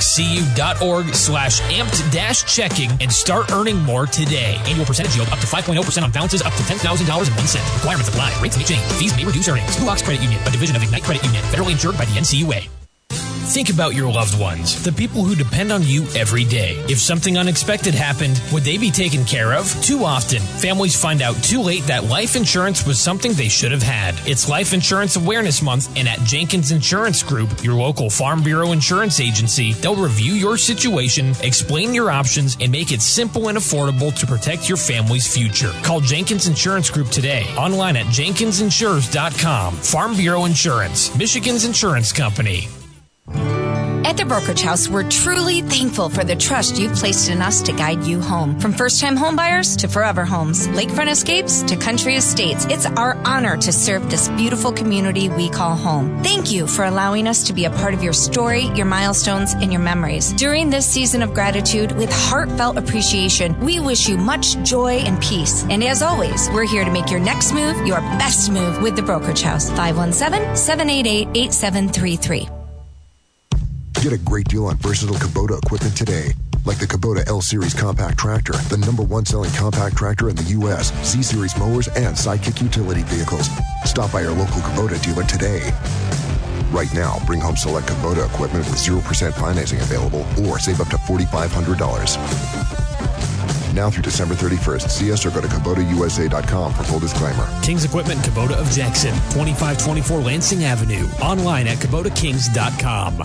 blueoxcu.org/amped-checking and start earning more today. Annual percentage yield up to 5.0% on balances up to $10,000.01. Requirements apply. Rates may change. Fees may reduce earnings. Blue Ox Credit Union, a division of Ignite Credit Union, federally insured by the NCUA. Think about your loved ones, the people who depend on you every day. If something unexpected happened, would they be taken care of? Too often, families find out too late that life insurance was something they should have had. It's Life Insurance Awareness Month, and at Jenkins Insurance Group, your local Farm Bureau insurance agency, they'll review your situation, explain your options, and make it simple and affordable to protect your family's future. Call Jenkins Insurance Group today, online at jenkinsinsures.com. Farm Bureau Insurance, Michigan's insurance company. At the Brokerage House, we're truly thankful for the trust you've placed in us to guide you home. From first-time homebuyers to forever homes, lakefront escapes to country estates, it's our honor to serve this beautiful community we call home. Thank you for allowing us to be a part of your story, your milestones, and your memories. During this season of gratitude, with heartfelt appreciation, we wish you much joy and peace. And as always, we're here to make your next move your best move with the Brokerage House. 517-788-8733. Get a great deal on versatile Kubota equipment today. Like the Kubota L-Series compact tractor, the #1 selling compact tractor in the U.S., Z-Series mowers, and Sidekick utility vehicles. Stop by your local Kubota dealer today. Right now, bring home select Kubota equipment with 0% financing available or save up to $4,500. Now through December 31st. See us or go to KubotaUSA.com for full disclaimer. King's Equipment Kubota of Jackson, 2524 Lansing Avenue. Online at KubotaKings.com.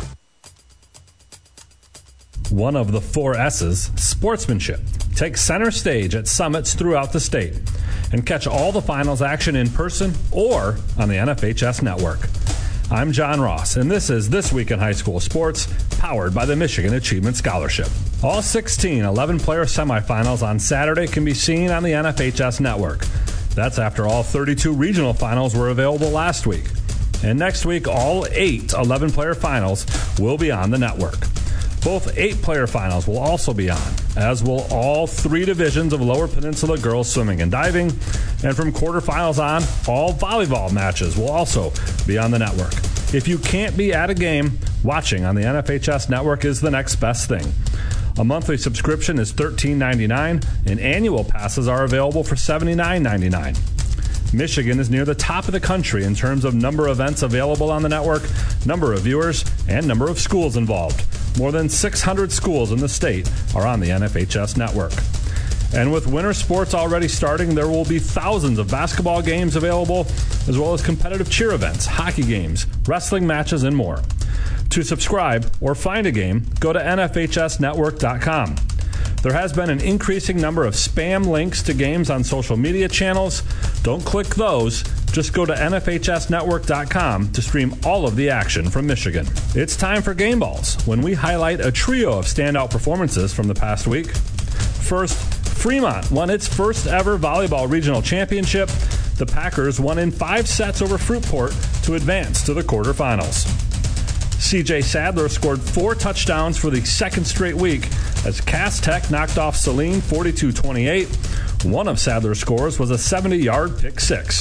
One of the 4 S's, sportsmanship, takes center stage at summits throughout the state. And catch all the finals action in person or on the NFHS network. I'm John Ross, and this is This Week in High School Sports, powered by the Michigan Achievement Scholarship. All 16 11-player semifinals on Saturday can be seen on the NFHS network. That's after all 32 regional finals were available last week. And next week, all 8 11-player finals will be on the network. Both 8-player finals will also be on, as will all 3 divisions of Lower Peninsula girls swimming and diving. And from quarterfinals on, all volleyball matches will also be on the network. If you can't be at a game, watching on the NFHS network is the next best thing. A monthly subscription is $13.99, and annual passes are available for $79.99. Michigan is near the top of the country in terms of number of events available on the network, number of viewers, and number of schools involved. More than 600 schools in the state are on the NFHS network. And with winter sports already starting, there will be thousands of basketball games available, as well as competitive cheer events, hockey games, wrestling matches, and more. To subscribe or find a game, go to NFHSnetwork.com. There has been an increasing number of spam links to games on social media channels. Don't click those. Just go to NFHSnetwork.com to stream all of the action from Michigan. It's time for Game Balls, when we highlight a trio of standout performances from the past week. First, Fremont won its first ever volleyball regional championship. The Packers won in 5 sets over Fruitport to advance to the quarterfinals. C.J. Sadler scored 4 touchdowns for the second straight week as Cass Tech knocked off Saline 42-28. One of Sadler's scores was a 70-yard pick six.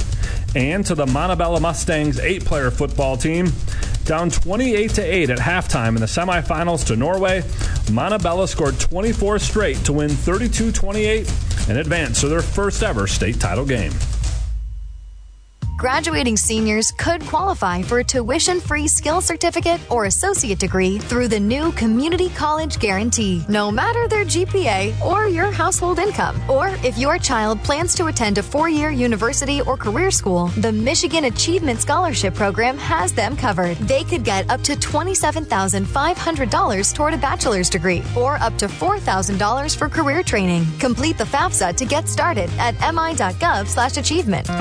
And to the Montebello Mustangs 8-player football team, down 28-8 at halftime in the semifinals to Norway, Montebello scored 24 straight to win 32-28 and advance to their first ever state title game. Graduating seniors could qualify for a tuition-free skills certificate or associate degree through the new Community College Guarantee, no matter their GPA or your household income. Or if your child plans to attend a 4-year university or career school, the Michigan Achievement Scholarship Program has them covered. They could get up to $27,500 toward a bachelor's degree or up to $4,000 for career training. Complete the FAFSA to get started at mi.gov/achievement.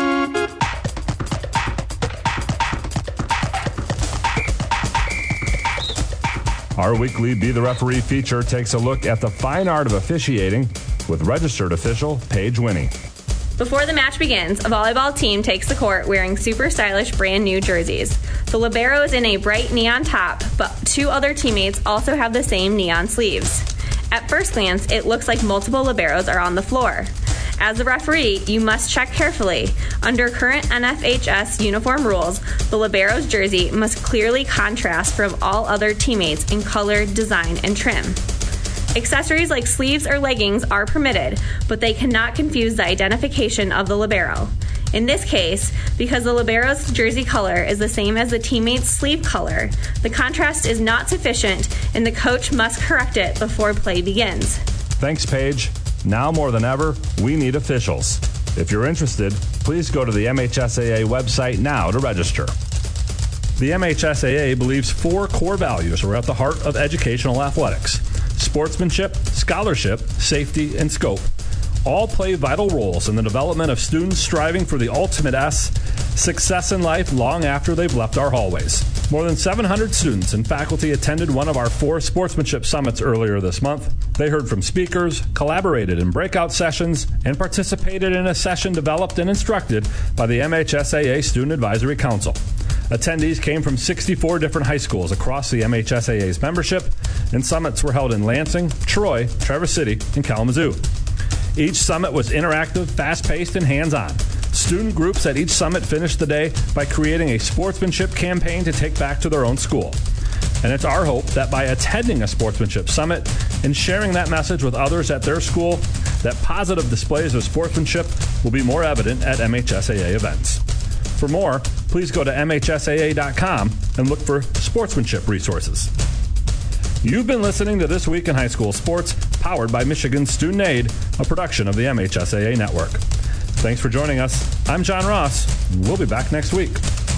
Our weekly Be the Referee feature takes a look at the fine art of officiating with registered official Paige Winnie. Before the match begins, a volleyball team takes the court wearing super stylish brand new jerseys. The libero is in a bright neon top, but 2 other teammates also have the same neon sleeves. At first glance, it looks like multiple liberos are on the floor. As a referee, you must check carefully. Under current NFHS uniform rules, the libero's jersey must clearly contrast from all other teammates in color, design, and trim. Accessories like sleeves or leggings are permitted, but they cannot confuse the identification of the libero. In this case, because the libero's jersey color is the same as the teammate's sleeve color, the contrast is not sufficient and the coach must correct it before play begins. Thanks, Paige. Now more than ever, we need officials. If you're interested, please go to the MHSAA website now to register. The MHSAA believes 4 core values are at the heart of educational athletics: sportsmanship, scholarship, safety, and scope. All play vital roles in the development of students striving for the ultimate S, success in life long after they've left our hallways. More than 700 students and faculty attended one of our 4 sportsmanship summits earlier this month. They heard from speakers, collaborated in breakout sessions, and participated in a session developed and instructed by the MHSAA Student Advisory Council. Attendees came from 64 different high schools across the MHSAA's membership, and summits were held in Lansing, Troy, Traverse City, and Kalamazoo. Each summit was interactive, fast-paced, and hands-on. Student groups at each summit finished the day by creating a sportsmanship campaign to take back to their own school. And it's our hope that by attending a sportsmanship summit and sharing that message with others at their school, that positive displays of sportsmanship will be more evident at MHSAA events. For more, please go to MHSAA.com and look for sportsmanship resources. You've been listening to This Week in High School Sports, powered by Michigan Student Aid, a production of the MHSAA Network. Thanks for joining us. I'm John Ross. We'll be back next week.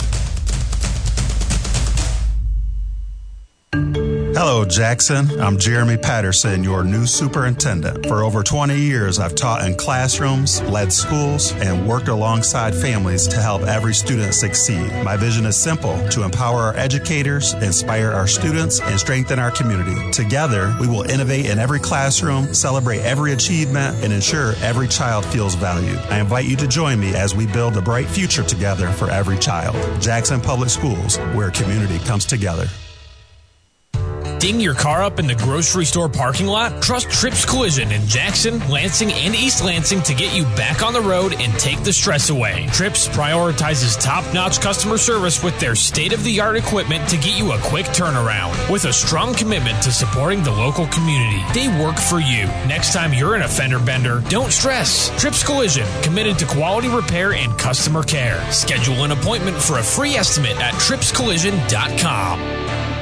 Hello, Jackson. I'm Jeremy Patterson, your new superintendent. For over 20 years, I've taught in classrooms, led schools, and worked alongside families to help every student succeed. My vision is simple: to empower our educators, inspire our students, and strengthen our community. Together, we will innovate in every classroom, celebrate every achievement, and ensure every child feels valued. I invite you to join me as we build a bright future together for every child. Jackson Public Schools, where community comes together. Ding your car up in the grocery store parking lot? Trust Trips Collision in Jackson, Lansing, and East Lansing to get you back on the road and take the stress away. Trips prioritizes top-notch customer service with their state-of-the-art equipment to get you a quick turnaround. With a strong commitment to supporting the local community, they work for you. Next time you're in a fender bender, don't stress. Trips Collision, committed to quality repair and customer care. Schedule an appointment for a free estimate at tripscollision.com.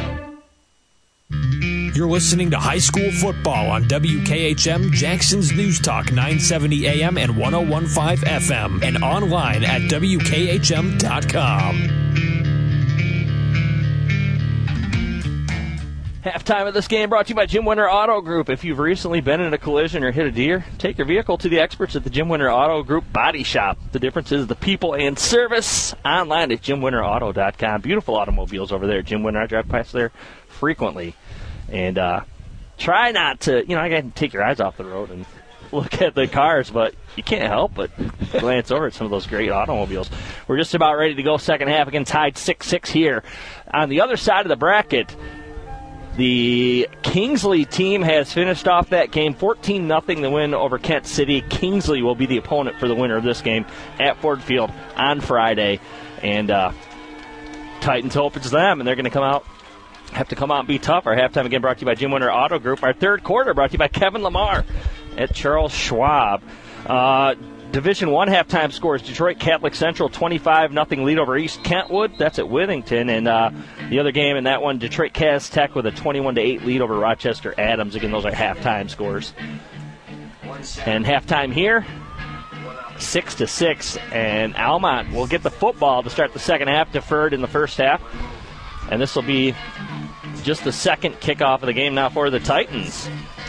You're listening to High School Football on WKHM, Jackson's News Talk, 970 AM and 101.5 FM, and online at WKHM.com. Halftime of this game brought to you by Jim Winter Auto Group. If you've recently been in a collision or hit a deer, take your vehicle to the experts at the Jim Winter Auto Group Body Shop. The difference is the people and service. Online at JimWinterAuto.com. Beautiful automobiles over there at Jim Winter. I drive past there frequently. And try not to, I got to take your eyes off the road and look at the cars, but you can't help but glance over at some of those great automobiles. We're just about ready to go second half. Again, tied 6-6 here. On the other side of the bracket, the Kingsley team has finished off that game 14-0, the win over Kent City. Kingsley will be the opponent for the winner of this game at Ford Field on Friday. And Titans hope it's them, and they're going to have to come out and be tough. Our halftime again brought to you by Jim Winter Auto Group. Our third quarter brought to you by Kevin Lamar at Charles Schwab. Division I halftime scores: Detroit Catholic Central 25-0 lead over East Kentwood. That's at Withington. And the other game in that one, Detroit Cass Tech with a 21-8 lead over Rochester Adams. Again, those are halftime scores. And halftime here, 6-6. And Almont will get the football to start the second half, deferred in the first half. And this will be just the second kickoff of the game now for the Titans.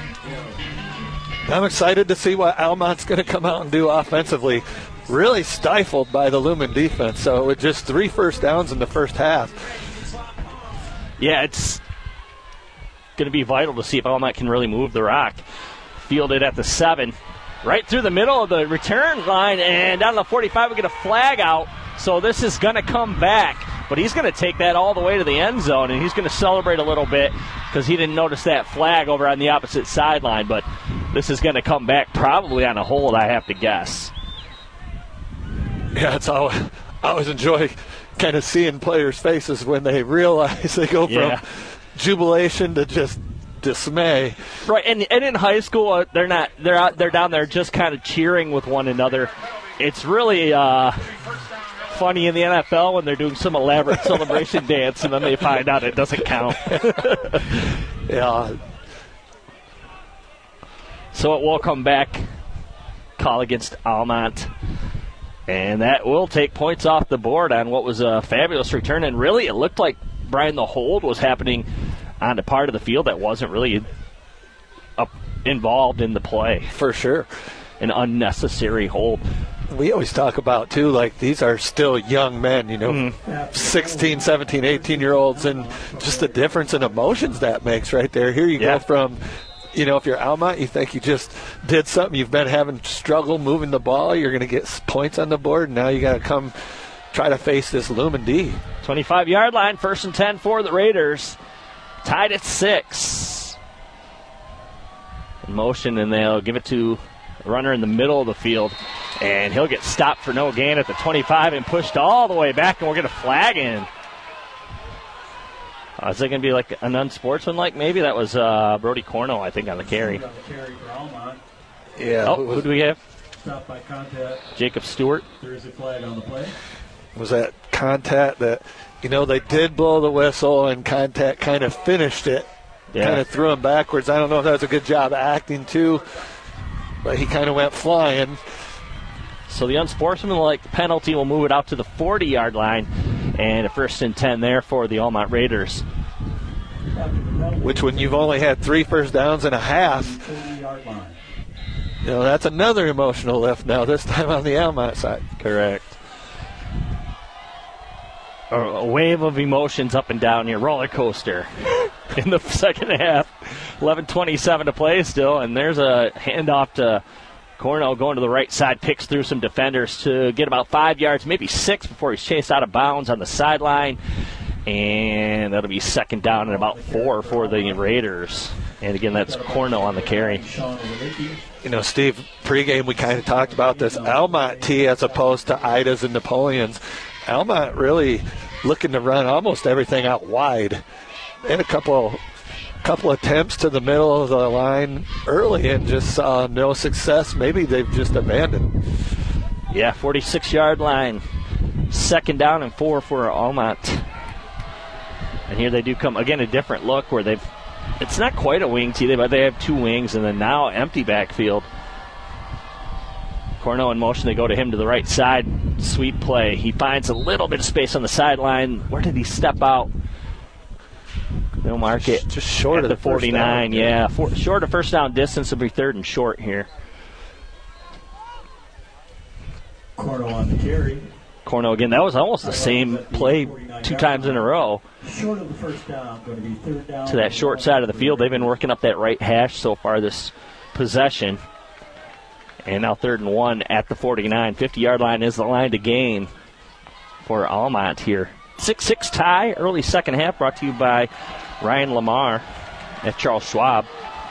I'm excited to see what Almont's going to come out and do offensively. Really stifled by the Lumen defense. So with just 3 first downs in the first half. Yeah, it's going to be vital to see if Almont can really move the rock. Fielded at the 7. right through the middle of the return line, and down to the 45 we get a flag out. So this is going to come back, but he's going to take that all the way to the end zone, and he's going to celebrate a little bit because he didn't notice that flag over on the opposite sideline. But this is going to come back probably on a hold, I have to guess. Yeah, I always enjoy kind of seeing players' faces when they realize they go from jubilation to just dismay. Right, and in high school they're down there just kind of cheering with one another. It's really funny in the NFL when they're doing some elaborate celebration dance and then they find out it doesn't count. Yeah. So it will come back. Call against Almont. And that will take points off the board on what was a fabulous return. And really, it looked like, Brian, the hold was happening on the part of the field that wasn't really involved in the play. For sure. An unnecessary hold. We always talk about, too, like these are still young men, 16, 17, 18-year-olds, and just the difference in emotions that makes right there. Here you go from, if you're Almont, you think you just did something. You've been having struggle moving the ball. You're going to get points on the board, and now you got to come try to face this Lumen D. 25-yard line, 1st and 10 for the Raiders. Tied at 6. In motion, and they'll give it to the runner in the middle of the field. And he'll get stopped for no gain at the 25 and pushed all the way back, and we're going to flag in. Is it going to be like an unsportsmanlike? Maybe that was Brody Corno, I think, on the carry. Yeah. Who do we have? Stopped by contact. Jacob Stewart. There is a flag on the play. Was that contact that, they did blow the whistle and contact kind of finished it. Yeah. Kind of threw him backwards. I don't know if that was a good job of acting, too. But he kind of went flying. So the unsportsmanlike penalty will move it out to the 40-yard line. And a 1st and 10 there for the Almont Raiders. Which, when you've only had 3 first downs and a half, that's another emotional lift now, this time on the Almont side. Correct. A wave of emotions up and down here, roller coaster in the second half. 11:27 to play still, and there's a handoff to Cornell going to the right side, picks through some defenders to get about 5 yards, maybe 6 before he's chased out of bounds on the sideline. And that'll be 2nd down and about 4 for the Raiders. And again, that's Cornell on the carry. Steve, pregame we kind of talked about this Almont tee as opposed to Ida's and Napoleon's. Almont really looking to run almost everything out wide. And a couple attempts to the middle of the line early and just saw no success. Maybe they've just abandoned. Yeah, 46-yard line. 2nd down and 4 for Almont. And here they do come, again, a different look where it's not quite a wing tee, but they have 2 wings, and then now empty backfield. Cornell in motion, they go to him to the right side. Sweep play. He finds a little bit of space on the sideline. Where did he step out? They'll mark it just short of the 49. Short of 1st down distance. Will be 3rd and short here. Corno on the carry. Corno again. That was almost the same play 2 times in a row. Short of the 1st down, going to be 3rd down. To that short side of the field. They've been working up that right hash so far this possession. And now 3rd and 1 at the 49. 50-yard line is the line to gain for Almont here. 6-6 tie, early second half, brought to you by Ryan Lamar at Charles Schwab.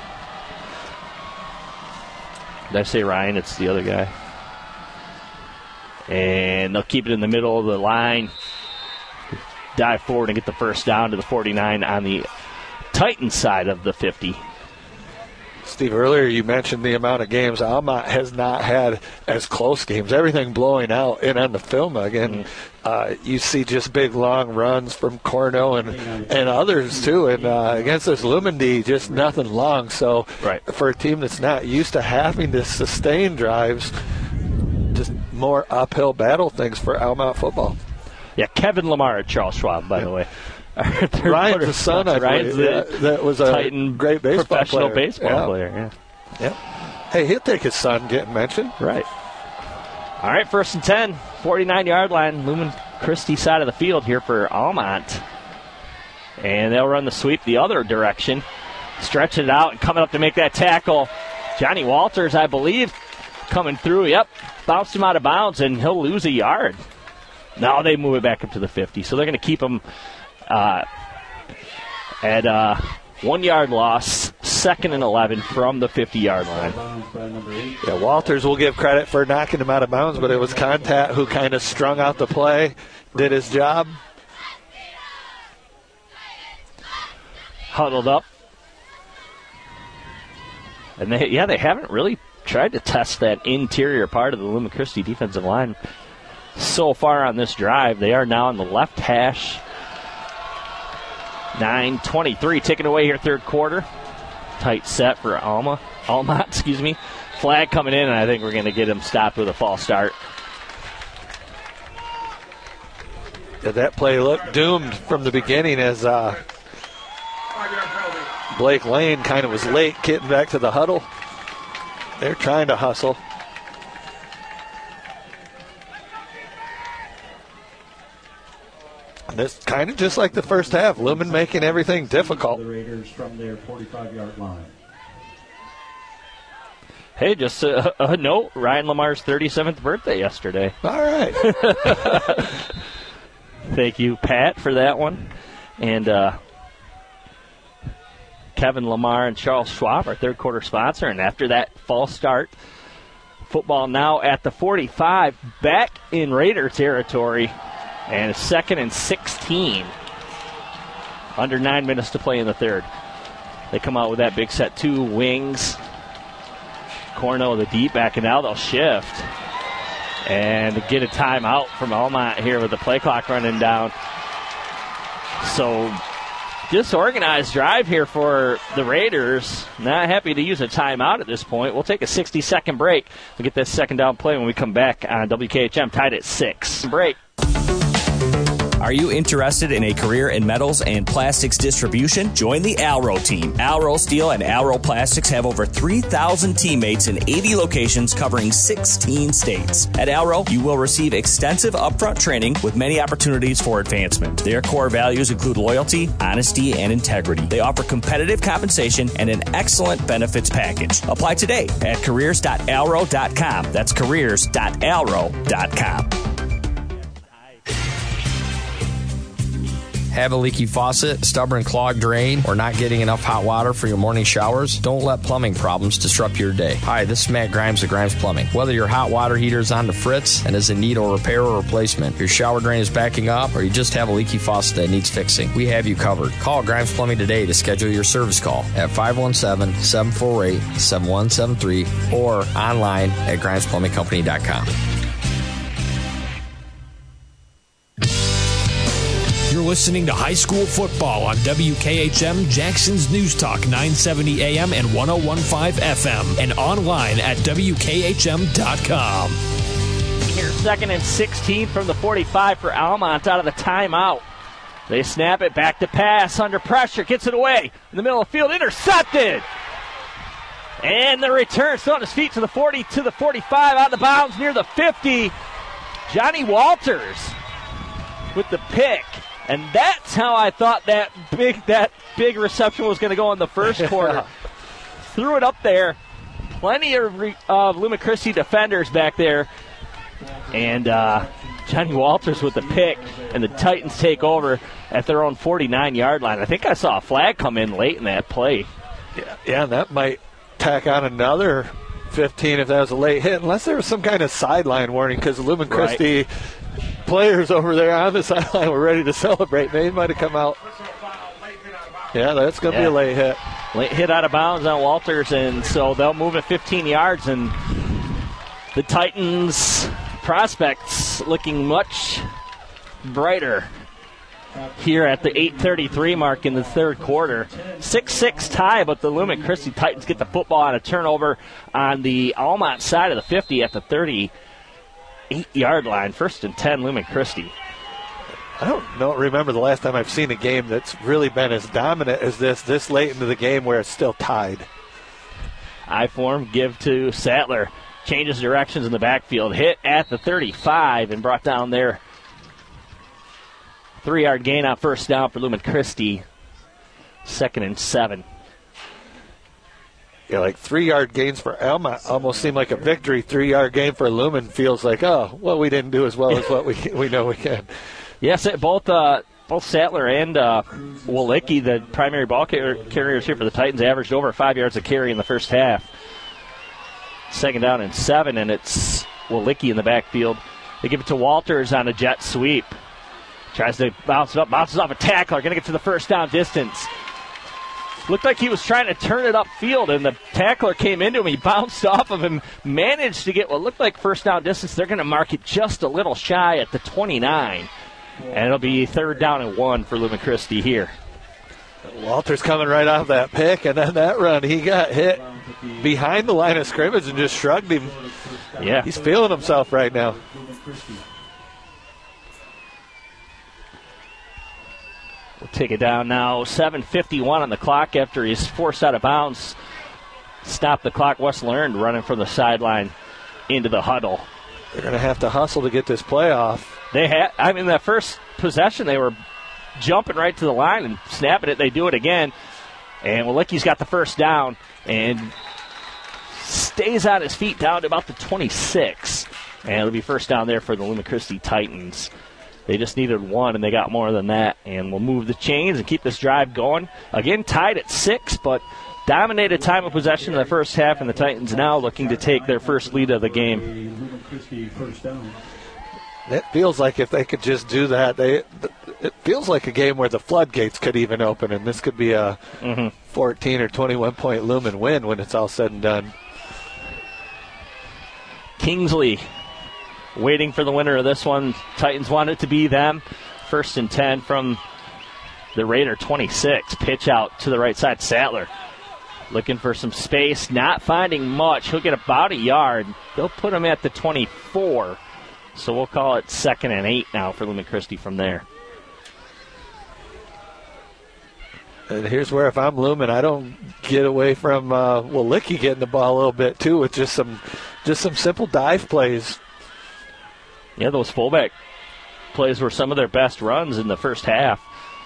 Did I say Ryan? It's the other guy. And they'll keep it in the middle of the line. Dive forward and get the 1st down to the 49 on the Titan side of the 50. Steve, earlier you mentioned the amount of games Almont has not had as close games. Everything blowing out. And on the film, again, you see just big, long runs from Cornell and others, too. And against this Lumen D, just nothing long. So for a team that's not used to having to sustain drives, just more uphill battle things for Almont football. Yeah, Kevin Lamar at Charles Schwab, by the way. Ryan's the son, I believe. That was a Titan great professional baseball player. Yeah. Hey, he'll take his son getting mentioned. Right. All right, 1st and 10, 49-yard line, Lumen Christie side of the field here for Almont. And they'll run the sweep the other direction. Stretch it out and coming up to make that tackle. Johnny Walters, I believe, coming through. Yep, bounced him out of bounds, and he'll lose a yard. Now they move it back up to the 50, so they're going to keep him at 1 yard loss, 2nd and 11 from the 50-yard line. Yeah, Walters will give credit for knocking him out of bounds, but it was Contat who kind of strung out the play, did his job. Huddled up. And they haven't really tried to test that interior part of the Lumen Christi defensive line so far on this drive. They are now on the left hash. 9:23 ticking away here, third quarter. Tight set for Alma. Flag coming in, and I think we're going to get him stopped with a false start. Yeah, that play looked doomed from the beginning as Blake Lane kind of was late getting back to the huddle. They're trying to hustle. And this kind of just like the first half, Lumen making everything difficult. The Raiders from their 45-yard line. Hey, just a note, Ryan Lamar's 37th birthday yesterday. All right. Thank you, Pat, for that one. And Kevin Lamar and Charles Schwab, our third quarter sponsor. And after that false start, football now at the 45, back in Raider territory. And it's 2nd and 16. Under 9 minutes to play in the third. They come out with that big set, 2 wings. Corno, the deep backing out. They'll shift. And get a timeout from Almont here with the play clock running down. So disorganized drive here for the Raiders. Not happy to use a timeout at this point. We'll take a 60-second break. We'll get this second down play when we come back on WKHM, tied at 6. Break. Are you interested in a career in metals and plastics distribution? Join the Alro team. Alro Steel and Alro Plastics have over 3,000 teammates in 80 locations covering 16 states. At Alro, you will receive extensive upfront training with many opportunities for advancement. Their core values include loyalty, honesty, and integrity. They offer competitive compensation and an excellent benefits package. Apply today at careers.alro.com. That's careers.alro.com. Have a leaky faucet, stubborn clogged drain, or not getting enough hot water for your morning showers? Don't let plumbing problems disrupt your day. Hi, this is Matt Grimes of Grimes Plumbing. Whether your hot water heater is on the fritz and is in need of repair or replacement, your shower drain is backing up, or you just have a leaky faucet that needs fixing, we have you covered. Call Grimes Plumbing today to schedule your service call at 517-748-7173 or online at grimesplumbingcompany.com. You're listening to high school football on WKHM, Jackson's News Talk, 970 AM and 101.5 FM, and online at WKHM.com. Here's 2nd and 16 from the 45 for Almont out of the timeout. They snap it back to pass under pressure, gets it away in the middle of the field, intercepted. And the return, still on his feet to the 40, to the 45, out of bounds near the 50. Johnny Walters with the pick. And that's how I thought that big reception was going to go in the first quarter. Threw it up there. Plenty of Lumen Christi defenders back there. And Johnny Walters with the pick. And the Titans take over at their own 49-yard line. I think I saw a flag come in late in that play. Yeah, that might tack on another 15 if that was a late hit, unless there was some kind of sideline warning, because Lumen Christi players over there on the sideline were ready to celebrate. They might have come out. Yeah, that's going to be a late hit. Late hit out of bounds on Walters, and so they'll move it 15 yards, and the Titans prospects looking much brighter here at the 8:33 mark in the third quarter. 6-6 tie, but the Lumen Christi Titans get the football on a turnover on the Almont side of the 50 at the 38-yard line. 1st and 10, Lumen Christi. I don't remember the last time I've seen a game that's really been as dominant as this late into the game where it's still tied. I-form, give to Sattler. Changes directions in the backfield. Hit at the 35 and brought down there. 3-yard gain on first down for Lumen Christi. 2nd and 7. like 3-yard gains for Almont almost seem like a victory. 3-yard gain for Lumen feels like, oh, well, we didn't do as well as what we know we can. Yes, both Sattler and Walicki, the primary ball carriers here for the Titans, averaged over 5 yards a carry in the first half. 2nd down and 7, and it's Walicki in the backfield. They give it to Walters on a jet sweep. Tries to bounce it up, bounces off a tackler, going to get to the first down distance. Looked like he was trying to turn it upfield, and the tackler came into him. He bounced off of him, managed to get what looked like first down distance. They're going to mark it just a little shy at the 29. And it'll be 3rd down and 1 for Lumen Christi here. Walters coming right off that pick, and then that run, he got hit behind the line of scrimmage and just shrugged him. Yeah. He's feeling himself right now. We'll take it down now. 7:51 on the clock after he's forced out of bounds. Stop the clock. Wes Learned running from the sideline into the huddle. They're going to have to hustle to get this play off. That first possession, they were jumping right to the line and snapping it. They do it again. And Walicki's got the first down and stays on his feet down to about the 26. And it'll be first down there for the Lumen Christi Titans. They just needed 1, and they got more than that. And we'll move the chains and keep this drive going. Again, tied at 6, but dominated time of possession in the first half, and the Titans now looking to take their first lead of the game. It feels like if they could just do that, it feels like a game where the floodgates could even open, and this could be a 14 or 21-point Lumen win when it's all said and done. Kingsley waiting for the winner of this one. Titans want it to be them. 1st and 10 from the Raider 26. Pitch out to the right side. Sattler looking for some space, not finding much. He'll get about a yard. They'll put him at the 24. So we'll call it 2nd and 8 now for Lumen Christi from there. And here's where if I'm Lumen, I don't get away from Walicki getting the ball a little bit too with just some simple dive plays. Yeah, those fullback plays were some of their best runs in the first half.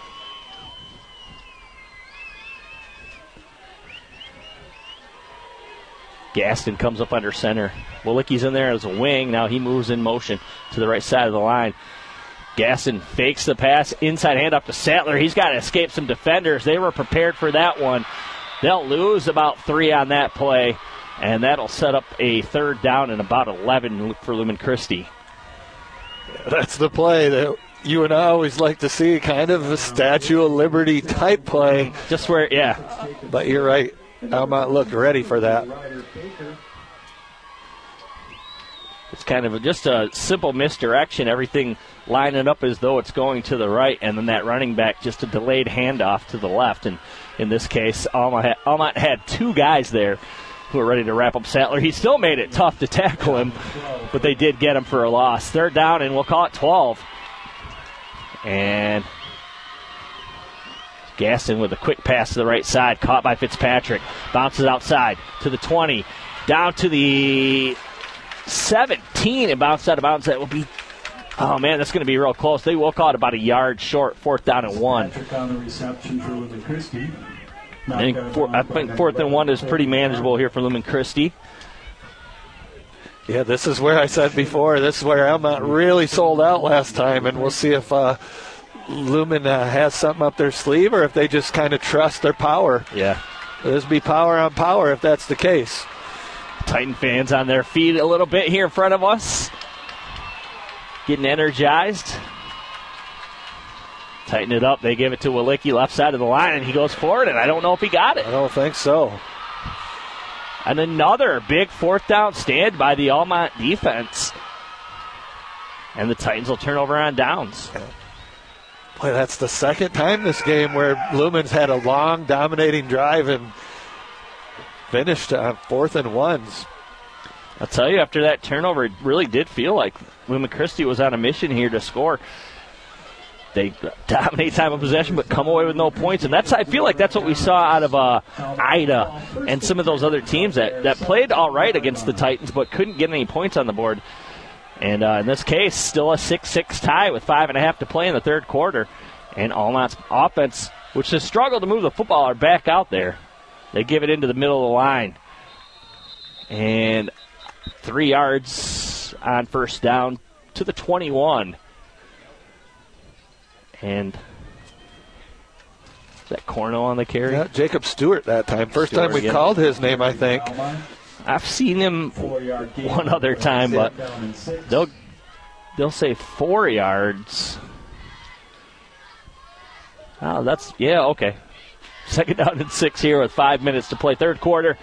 Gaston comes up under center. Walicki's in there as a wing. Now he moves in motion to the right side of the line. Gaston fakes the pass. Inside handoff to Sattler. He's got to escape some defenders. They were prepared for that one. They'll lose about 3 on that play, and that'll set up a 3rd down and about 11 for Lumen Christi. That's the play that you and I always like to see, kind of a Statue of Liberty type play. Just where, yeah. But you're right. Almont looked ready for that. It's kind of just a simple misdirection, everything lining up as though it's going to the right, and then that running back just a delayed handoff to the left. And in this case, Almont had 2 guys there who were ready to wrap up Sattler. He still made it tough to tackle him, but they did get him for a loss. 3rd down, and we'll call it 12. And Gaston with a quick pass to the right side, caught by Fitzpatrick. Bounces outside to the 20, down to the 17, and bounced out of bounds. That will be, oh man, that's going to be real close. They will call it about a yard short, 4th down and 1. On the reception for Lumen Christi. I think 4th and 1 is pretty manageable here for Lumen Christi. Yeah, this is where I said before, this is where Almont really sold out last time, and we'll see if Lumen has something up their sleeve or if they just kind of trust their power. Yeah. There's be power on power if that's the case. Titan fans on their feet a little bit here in front of us. Getting energized. Tighten it up. They give it to Walicki, left side of the line, and he goes forward, and I don't know if he got it. I don't think so. And another big 4th down stand by the Almont defense. And the Titans will turn over on downs. Boy, that's the 2nd time this game where Lumen's had a long, dominating drive and finished on 4th and 1s. I'll tell you, after that turnover, it really did feel like Lumen Christi was on a mission here to score. They dominate time of possession, but come away with no points. And I feel like that's what we saw out of Ida and some of those other teams that played all right against the Titans, but couldn't get any points on the board. And in this case, still a 6-6 tie with 5.5 to play in the 3rd quarter. And Almont's offense, which has struggled to move the football, are back out there. They give it into the middle of the line. And 3 yards on first down to the 21. And is that Cornell on the carry? Yeah, Jacob Stewart that time. First time we called his name, I think. I've seen him one other time, but they'll say 4 yards. Oh, okay. Second down and 6 here with 5 minutes to play. Third quarter.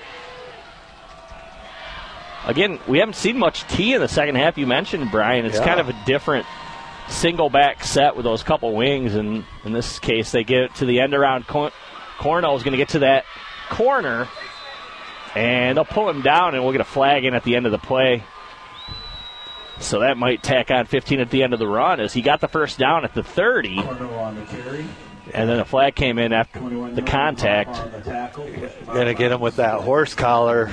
Again, we haven't seen much T in the second half. You mentioned, Brian. It's kind of a different single back set with those couple wings, and in this case they get it to the end around. Cornell is going to get to that corner, and they'll pull him down, and we'll get a flag in at the end of the play. So that might tack on 15 at the end of the run, as he got the first down at the 30, and then a flag came in after the contact. Going to get him with that horse collar.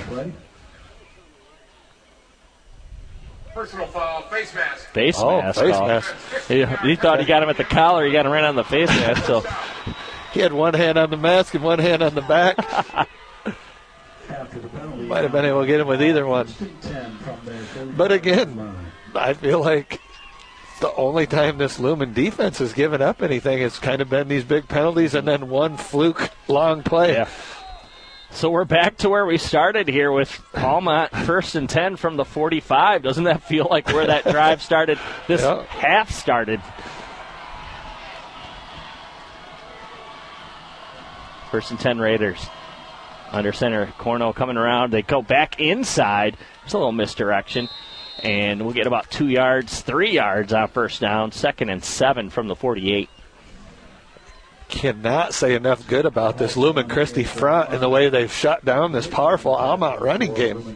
Personal foul, face mask. Face mask. He thought he got him at the collar. He got him right on the face mask. So he had one hand on the mask and one hand on the back. Might have been able to get him with either one. But again, I feel like the only time this Lumen defense has given up anything has kind of been these big penalties and then one fluke long play. Yeah. So we're back to where we started here with Almont 1st and 10 from the 45. Doesn't that feel like where that drive started? This half started. 1st and 10 Raiders. Under center, Cornell coming around. They go back inside. There's a little misdirection. And we'll get about 2 yards, 3 yards on first down. 2nd and 7 from the 48. Cannot say enough good about this Lumen Christi front and the way they've shut down this powerful Almont running game.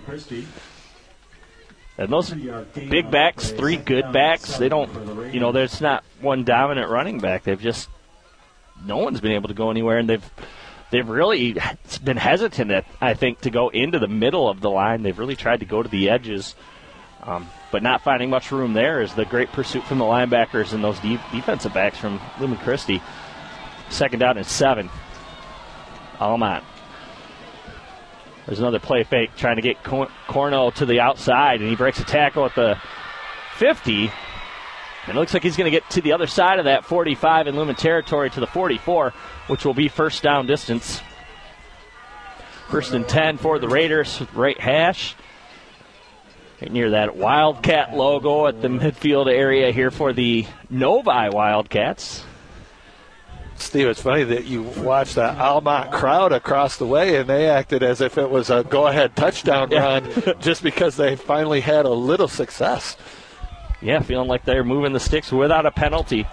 And those big backs, 3 good backs, they don't, there's not one dominant running back. No one's been able to go anywhere, and they've really been hesitant, I think, to go into the middle of the line. They've really tried to go to the edges, but not finding much room there is the great pursuit from the linebackers and those defensive backs from Lumen Christi. 2nd down and 7. Almont. There's another play fake trying to get Cornell to the outside, and he breaks a tackle at the 50. And it looks like he's going to get to the other side of that 45 in Lumen territory to the 44, which will be first down distance. 1st and 10 for the Raiders, right hash. Right near that Wildcat logo at the midfield area here for the Novi Wildcats. Steve, it's funny that you watched that Almont crowd across the way, and they acted as if it was a go-ahead touchdown run just because they finally had a little success. Yeah, feeling like they're moving the sticks without a penalty.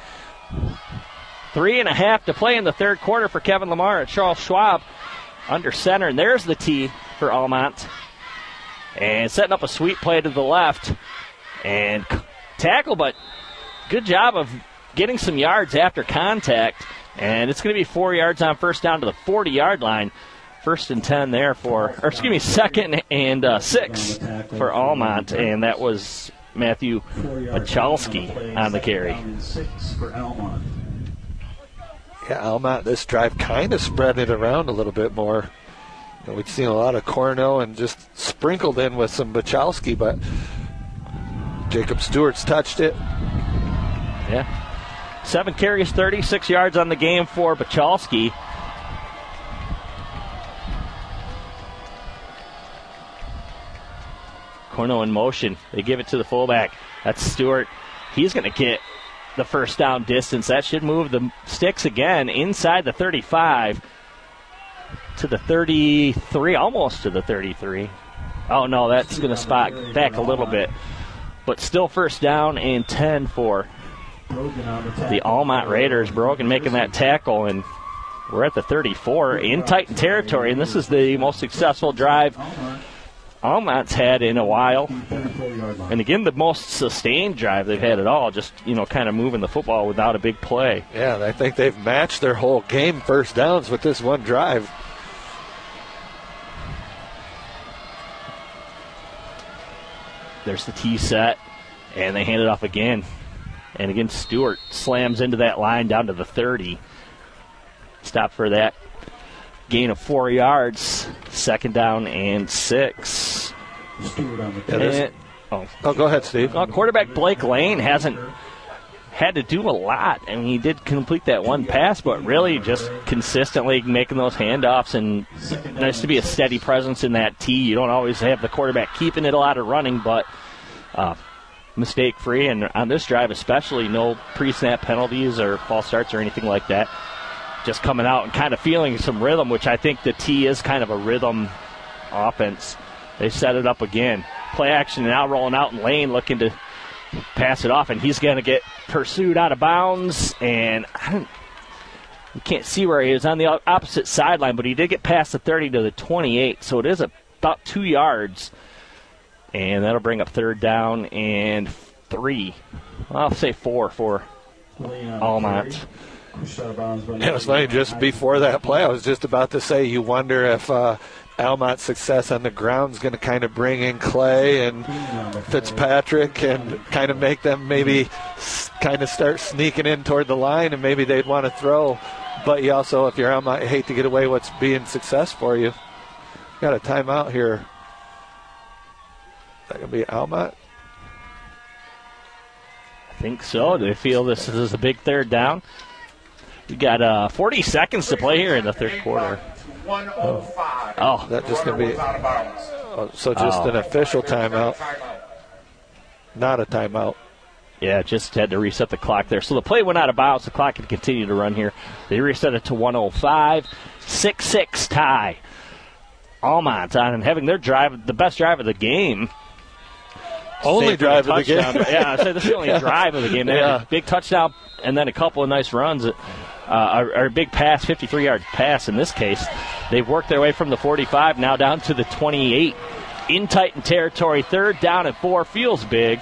3.5 to play in the third quarter for Kevin Lamar at Charles Schwab under center. And there's the tee for Almont. And setting up a sweep play to the left. And tackle, but good job of getting some yards after contact. And it's going to be 4 yards on first down to the 40-yard line. 1st and 10 there 2nd and 6 for Almont. And that was Matthew Pachalski on the carry. Yeah, Almont, this drive kind of spread it around a little bit more. We've seen a lot of Cornell and just sprinkled in with some Pachalski, but Jacob Stewart's touched it. Yeah. 7 carries, 36 yards on the game for Pachalski. Cornell in motion. They give it to the fullback. That's Stewart. He's going to get the first down distance. That should move the sticks again inside the 35 to the 33, almost to the 33. Oh, no, that's going to spot back a little bit. But still first down and 10 for the Almont Raiders. Brogan making that tackle, and we're at the 34 in Titan territory, and this is the most successful drive Almont's had in a while. And again, the most sustained drive they've had at all, just, kind of moving the football without a big play. Yeah, I think they've matched their whole game first downs with this one drive. There's the tee set, and they hand it off again. And again, Stewart slams into that line down to the 30. Stop for that gain of 4 yards. 2nd down and 6. Go ahead, Steve. Quarterback Blake Lane hasn't had to do a lot. I mean, he did complete that one pass, but really just consistently making those handoffs, and nice to be a steady presence in that tee. You don't always have the quarterback keeping it a lot of running, but mistake-free, and on this drive especially, no pre-snap penalties or false starts or anything like that. Just coming out and kind of feeling some rhythm, which I think the tee is kind of a rhythm offense. They set it up again. Play action now rolling out, and Lane looking to pass it off, and he's going to get pursued out of bounds, and you can't see where he is on the opposite sideline, but he did get past the 30 to the 28, so it is about 2 yards, and that'll bring up 3rd down and 3. I'll say 4 for Almont. It was funny, just before that play, I was just about to say, you wonder if Almont's success on the ground is going to kind of bring in Clay and Fitzpatrick and kind of make them maybe kind of start sneaking in toward the line, and maybe they'd want to throw. But you also, if you're Almont, you hate to get away what's being success for you. Got a timeout here. Is that going to be Almont? I think so. Do they feel this is a big 3rd down? We got 40 seconds to play here in the 3rd quarter. 105. Oh, that's just going to be. So just an official timeout, not a timeout. Yeah, just had to reset the clock there. So the play went out of bounds. The clock can continue to run here. They reset it to 105. 6-6 tie. Almont on and having their drive, the best drive of the game. Only drive of the game. Yeah, I said this is the only drive of the game. They had a big touchdown and then a couple of nice runs. Our big pass, 53-yard pass in this case. They've worked their way from the 45 now down to the 28. In Titan territory, 3rd down and 4. Feels big.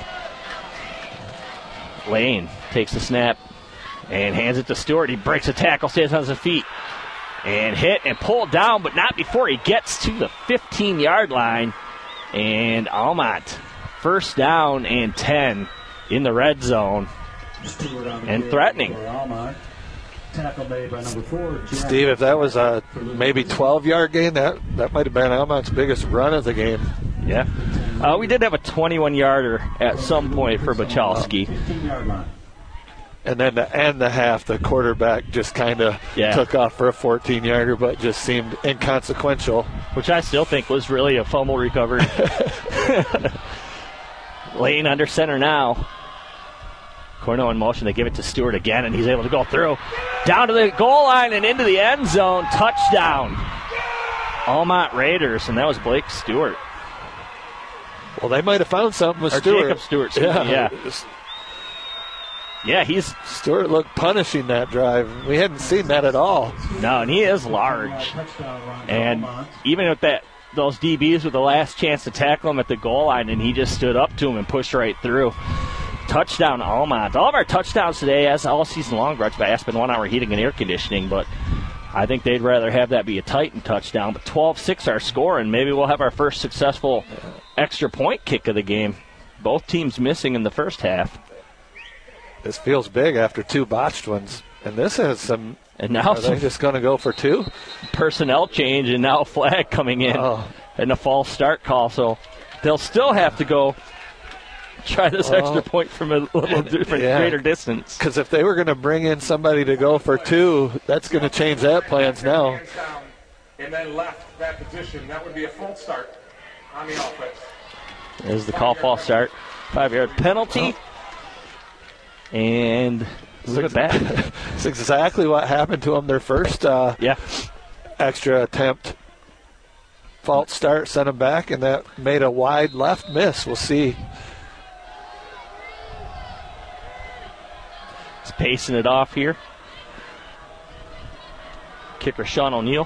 Lane takes the snap and hands it to Stewart. He breaks a tackle, stays on his feet, and hit and pulled down, but not before he gets to the 15-yard line. And Almont, 1st down and 10 in the red zone and threatening. Tackle made by number 4. Steve, if that was a maybe 12-yard gain, that might have been Almont's biggest run of the game. Yeah. We did have a 21-yarder at some point for Bachalski. 15-yard line. And then to end the half, the quarterback just kind of took off for a 14-yarder, but just seemed inconsequential. Which I still think was really a fumble recovery. Lane under center now. Cornell in motion. They give it to Stewart again, and he's able to go through. Down to the goal line and into the end zone. Touchdown. Almont Raiders, and that was Blake Stewart. Well, they might have found something with Stewart. Jacob Stewart. Yeah, Stewart looked punishing that drive. We hadn't seen that at all. No, and he is large. And even with those DBs with the last chance to tackle him at the goal line, and he just stood up to him and pushed right through. Touchdown Almont. All of our touchdowns today, as all season long, brought to you by Aspen 1 Hour Heating and Air Conditioning, but I think they'd rather have that be a Titan touchdown. But 12-6 our score, and maybe we'll have our first successful extra point kick of the game. Both teams missing in the first half. This feels big after 2 botched ones. And this has some. And now are they just going to go for 2? Personnel change, and now a flag coming in and a false start call. So they'll still have to go try this extra point from a little different, greater distance. Because if they were going to bring in somebody to go for 2, that's going to change that plans now. And then left that position. That would be a false start on the offense. There's the call, false start. 5-yard penalty. And look at that. It's exactly what happened to them their first extra attempt. False start, sent them back, and that made a wide left miss. We'll see. He's pacing it off here. Kicker Sean O'Neill.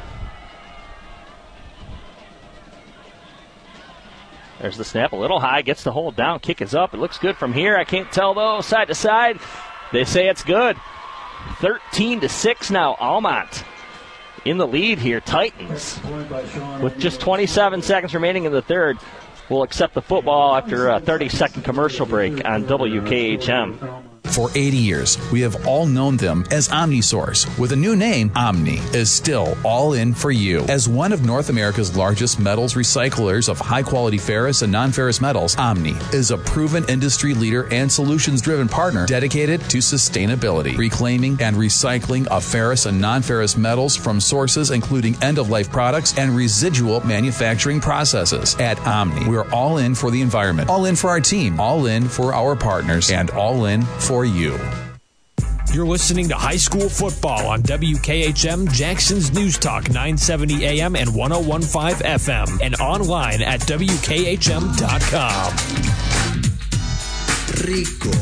There's the snap, a little high, gets the hold down, kick is up. It looks good from here. I can't tell though, side to side. They say it's good. 13-6 now, Almont in the lead here. Titans, with just 27 seconds remaining in the third, will accept the football after a 30-second commercial break on WKHM. For 80 years, we have all known them as OmniSource. With a new name, Omni is still all in for you. As one of North America's largest metals recyclers of high-quality ferrous and non-ferrous metals, Omni is a proven industry leader and solutions-driven partner dedicated to sustainability, reclaiming and recycling of ferrous and non-ferrous metals from sources including end-of-life products and residual manufacturing processes. At Omni, we're all in for the environment, all in for our team, all in for our partners, and all in for you. You're listening to High School Football on WKHM, Jackson's News Talk 970 AM and 101.5 FM, and online at WKHM.com. Rico.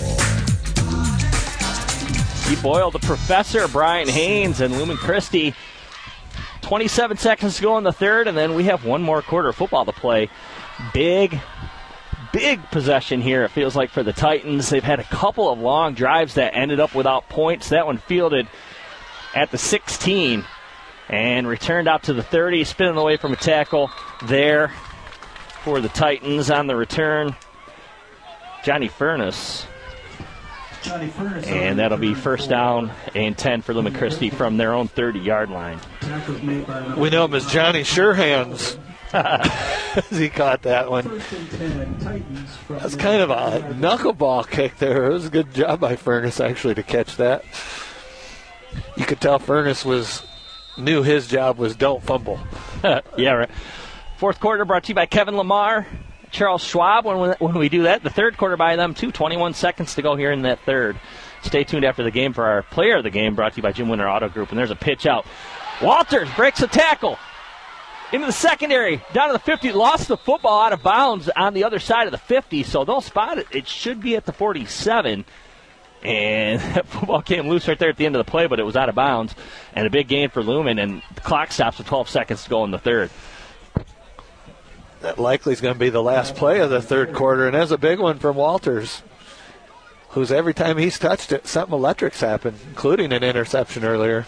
Steve Boyle, the professor, Brian Haynes, and Lumen Christie. 27 seconds to go in the third, and then we have one more quarter of football to play. Big possession here, it feels like, for the Titans. They've had a couple of long drives that ended up without points. That one fielded at the 16 and returned out to the 30, spinning away from a tackle there for the Titans on the return. Johnny Furness. And that'll be first down and 10 for Lumen Christie from their own 30-yard line. We know him as Johnny Surehands. He caught that one. That's kind of a knuckleball kick there. It was a good job by Furness, actually, to catch that. You could tell Furness knew his job was don't fumble. Yeah, right. Fourth quarter brought to you by Kevin Lamar, Charles Schwab. When we do that, the third quarter by them, too. 21 seconds to go here in that third. Stay tuned after the game for our player of the game, brought to you by Jim Winter Auto Group. And there's a pitch out. Walters breaks a tackle into the secondary, down to the 50, lost the football out of bounds on the other side of the 50, so they'll spot it. It should be at the 47, and that football came loose right there at the end of the play, but it was out of bounds, and a big gain for Lumen, and the clock stops with 12 seconds to go in the third. That likely is going to be the last play of the third quarter, and that's a big one from Walters, who's every time he's touched it, something electric's happened, including an interception earlier.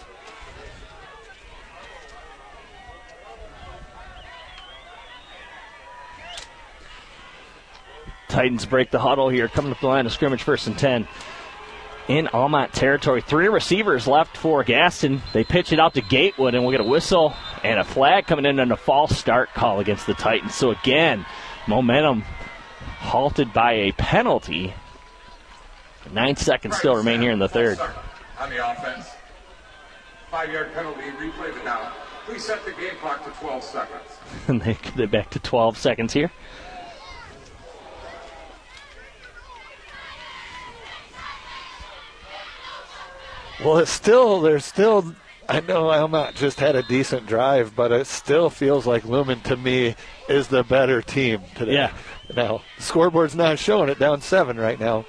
Titans break the huddle here, coming up the line of scrimmage, 1st and 10 in Almont territory. 3 receivers left for Gaston. They pitch it out to Gatewood, and we'll get a whistle and a flag coming in on a false start call against the Titans. So again, momentum halted by a penalty. 9 seconds still remain here in the third. On the offense, 5-yard penalty, replay the down. Please set the game clock to 12 seconds. And they're back to 12 seconds here. Well, there's still, I know Almont just had a decent drive, but it still feels like Lumen, to me, is the better team today. Yeah. Now, the scoreboard's not showing it, down 7 right now.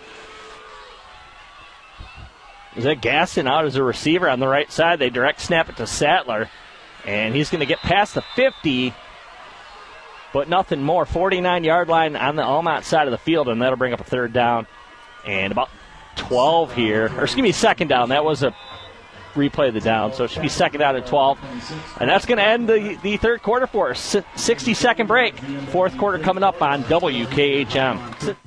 Is that Gaston out as a receiver on the right side? They direct snap it to Sattler, and he's going to get past the 50, but nothing more. 49-yard line on the Almont side of the field, and that'll bring up a third down. And about 12 here, or excuse me, second down. That was a replay of the down, so it should be second down at 12. And that's going to end the third quarter for us. 60-second break. Fourth quarter coming up on WKHM.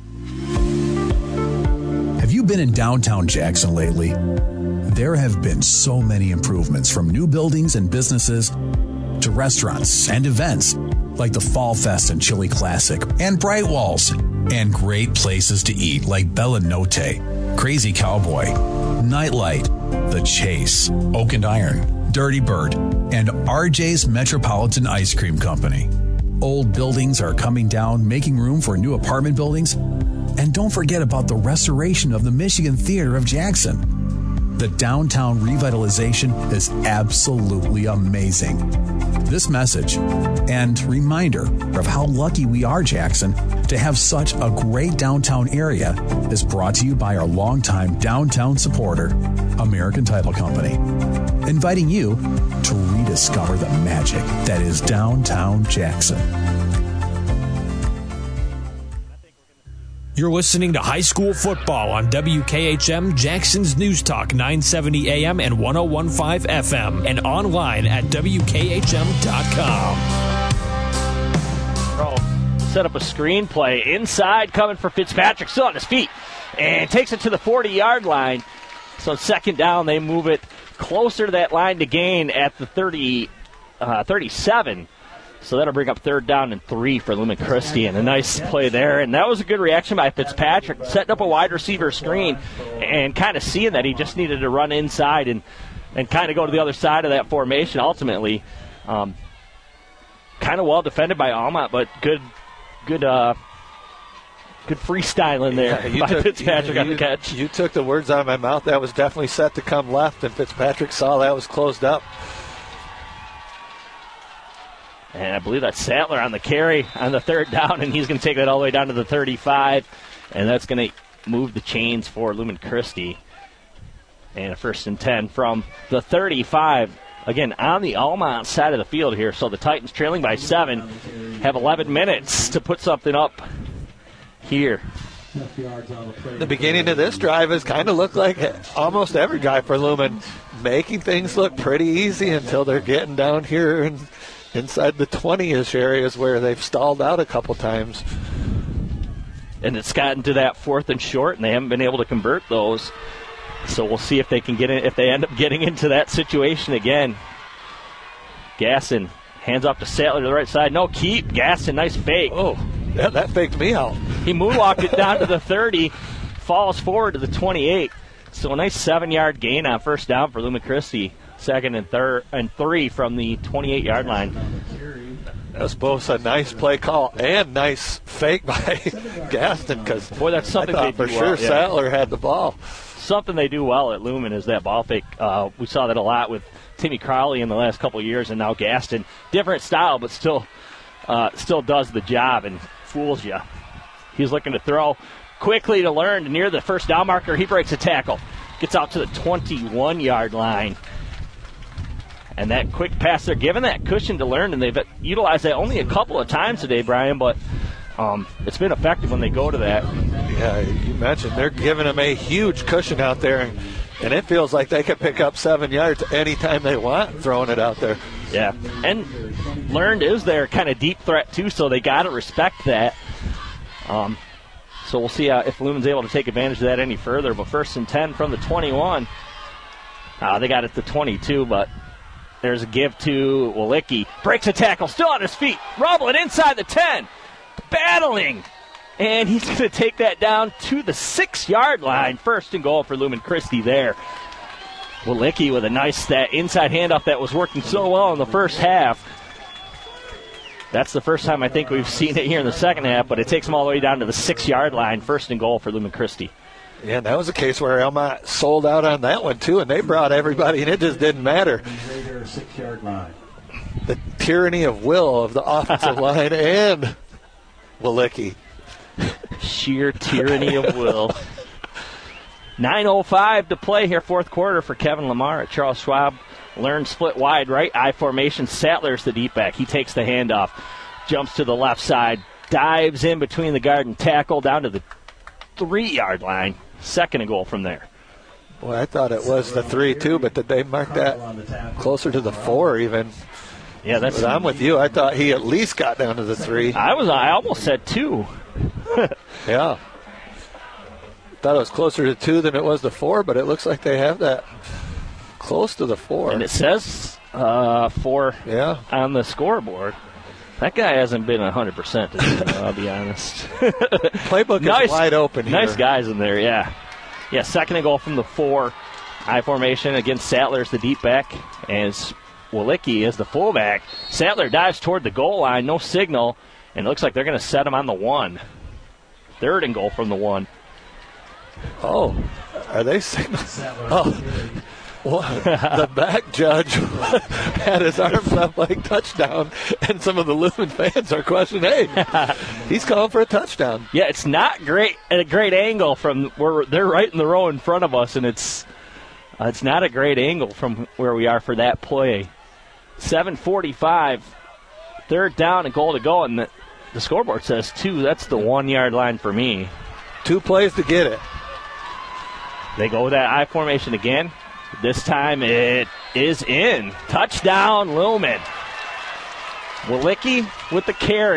Have you been in downtown Jackson lately? There have been so many improvements, from new buildings and businesses to restaurants and events like the Fall Fest and Chili Classic and Bright Walls, and great places to eat like Bella Notte, Crazy Cowboy, Nightlight, The Chase, Oak and Iron, Dirty Bird, and RJ's Metropolitan Ice Cream Company. Old buildings are coming down, making room for new apartment buildings. And don't forget about the restoration of the Michigan Theater of Jackson. The downtown revitalization is absolutely amazing. This message and reminder of how lucky we are, Jackson, to have such a great downtown area is brought to you by our longtime downtown supporter, American Title Company, inviting you to rediscover the magic that is downtown Jackson. You're listening to High School Football on WKHM, Jackson's News Talk 970 AM and 101.5 FM, and online at WKHM.com. set up a screenplay. Inside coming for Fitzpatrick, still on his feet, and takes it to the 40-yard line. So second down, they move it closer to that line to gain at the 37. So that'll bring up third down and 3 for Lumen Christi, and a nice play there. And that was a good reaction by Fitzpatrick, setting up a wide receiver screen and kind of seeing that he just needed to run inside and kind of go to the other side of that formation ultimately. Kind of well defended by Almont, but good freestyling there by Fitzpatrick on the catch. You took the words out of my mouth. That was definitely set to come left, and Fitzpatrick saw that was closed up. And I believe that's Sattler on the carry on the third down, and he's going to take that all the way down to the 35, and that's going to move the chains for Lumen Christi. And a 1st and 10 from the 35. Again, on the Almont side of the field here, so the Titans trailing by 7 have 11 minutes to put something up here. The beginning of this drive has kind of looked like almost every drive for Lumen, making things look pretty easy until they're getting down here and inside the 20-ish areas where they've stalled out a couple times. And it's gotten to that 4th and short, and they haven't been able to convert those. So we'll see if they can get in, if they end up getting into that situation again. Gasson hands off to Sattler to the right side. No, keep. Gasson, nice fake. Oh, yeah, that faked me out. He moonwalked it down to the 30, falls forward to the 28. So a nice 7-yard gain on first down for Lumen Christi. 2nd and 3 from the 28-yard line. That was both a nice play call and nice fake by Gaston, because boy, that's something I thought they for do sure well. Yeah. Sattler had the ball. Something they do well at Lumen is that ball fake. We saw that a lot with Timmy Crowley in the last couple of years, and now Gaston. Different style, but still does the job and fools you. He's looking to throw quickly to Learn near the first down marker. He breaks a tackle, gets out to the 21-yard line. And that quick pass, they're giving that cushion to Learn, and they've utilized that only a couple of times today, Brian, but it's been effective when they go to that. Yeah, you mentioned they're giving them a huge cushion out there, and it feels like they can pick up 7 yards anytime they want throwing it out there. Yeah, and Learned is their kind of deep threat, too, so they got to respect that. So we'll see if Lumen's able to take advantage of that any further, but 1st and 10 from the 21. They got it to 22, but there's a give to Walicki. Breaks a tackle, still on his feet. Rumbling inside the 10. Battling. And he's going to take that down to the 6-yard line. 1st and goal for Lumen Christi there. Walicki with a nice that inside handoff that was working so well in the first half. That's the first time I think we've seen it here in the second half, but it takes them all the way down to the 6-yard line. 1st and goal for Lumen Christi. Yeah, that was a case where Almont sold out on that one, too, and they brought everybody, and it just didn't matter. The tyranny of will of the offensive line and Walicki. Sheer tyranny of will. 9:05 to play here, 4th quarter for Kevin Lamar at Charles Schwab. Learn split wide right, I formation. Sattler's the deep back. He takes the handoff, jumps to the left side, dives in between the guard and tackle down to the 3-yard line. 2nd and goal from there. Boy, I thought it was the 3, too, but did they mark that closer to the 4 even? Yeah, but I'm with you. I thought he at least got down to the 3. I almost said 2. Yeah. Thought it was closer to 2 than it was to 4, but it looks like they have that close to the 4. And it says 4 on the scoreboard. That guy hasn't been 100% today, I'll be honest. Playbook is wide open here. Nice guys in there, yeah. Yeah, 2nd and goal from the 4. I formation against Sattler's the deep back, and Walicki is the fullback. Sattler dives toward the goal line, no signal, and it looks like they're going to set him on the 1. 3rd and goal from the 1. Oh, are they signaling? Oh, well, the back judge had his arms up like touchdown, and some of the Lumen fans are questioning, hey, he's calling for a touchdown. Yeah, it's not great at a great angle from where they're right in the row in front of us, and it's not a great angle from where we are for that play. 7:45, 3rd down and goal to go, and the scoreboard says 2. That's the 1-yard line for me. 2 plays to get it. They go with that I formation again. This time it is in. Touchdown, Lumen. Walicki with the carry.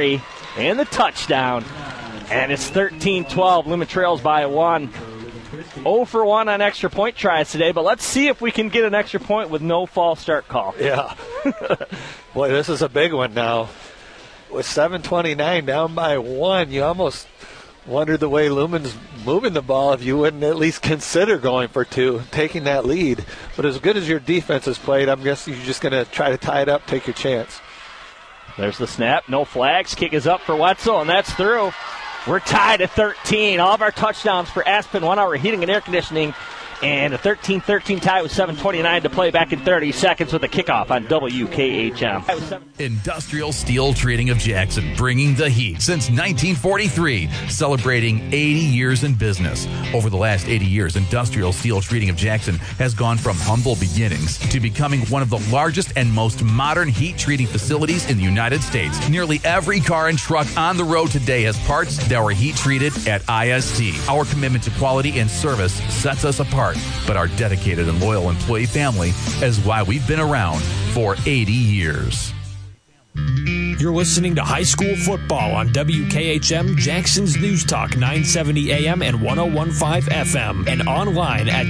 and the touchdown. And it's 13-12. Lumen trails by 1. 0 for 1 on extra point tries today, but let's see if we can get an extra point with no false start call. Yeah. Boy, this is a big one now. With 7:29 down by 1, you almost wonder the way Lumen's moving the ball if you wouldn't at least consider going for 2, taking that lead. But as good as your defense has played, I'm guessing you're just going to try to tie it up, take your chance. There's the snap. No flags. Kick is up for Wetzel, and that's through. We're tied at 13. All of our touchdowns for Aspen 1 Hour Heating and Air Conditioning. And a 13-13 tie with 7:29 to play back in 30 seconds with a kickoff on WKHM. Industrial Steel Treating of Jackson, bringing the heat since 1943, celebrating 80 years in business. Over the last 80 years, Industrial Steel Treating of Jackson has gone from humble beginnings to becoming one of the largest and most modern heat treating facilities in the United States. Nearly every car and truck on the road today has parts that were heat treated at IST. Our commitment to quality and service sets us apart, but our dedicated and loyal employee family is why we've been around for 80 years. You're listening to high school football on WKHM, Jackson's News Talk 970 AM and 101.5 FM, and online at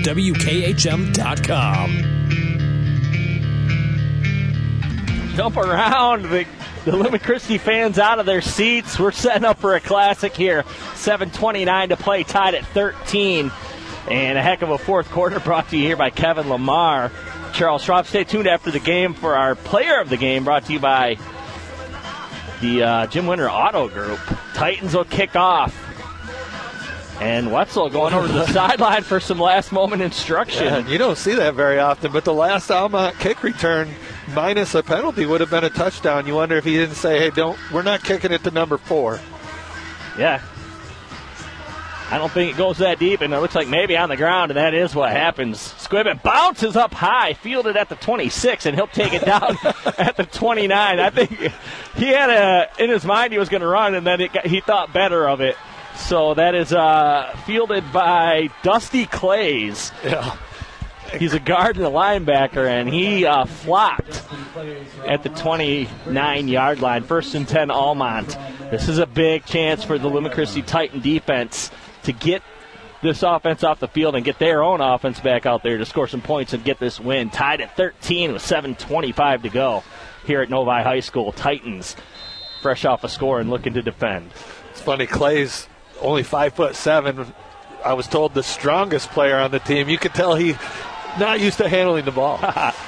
WKHM.com. Jump around the Lumen Christi fans out of their seats. We're setting up for a classic here. 7:29 to play, tied at 13. And a heck of a fourth quarter brought to you here by Kevin Lamar. Charles Schwab, stay tuned after the game for our player of the game, brought to you by the Jim Winter Auto Group. Titans will kick off. And Wetzel going over to the sideline for some last-moment instruction. Yeah, you don't see that very often, but the last Almont kick return minus a penalty would have been a touchdown. You wonder if he didn't say, hey, we're not kicking it to number 4. Yeah. I don't think it goes that deep, and it looks like maybe on the ground, and that is what happens. Squibbit bounces up high, fielded at the 26, and he'll take it down at the 29. I think he had in his mind he was going to run, and then he thought better of it. So that is fielded by Dusty Clays. Yeah. He's a guard and a linebacker, and he flopped at the 29-yard line. 1st and 10, Almont. This is a big chance for the Lumen Christi Titan defense to get this offense off the field and get their own offense back out there to score some points and get this win. Tied at 13 with 7:25 to go here at Novi High School. Titans fresh off a score and looking to defend. It's funny, Clay's only 5'7". I was told the strongest player on the team. You could tell he's not used to handling the ball.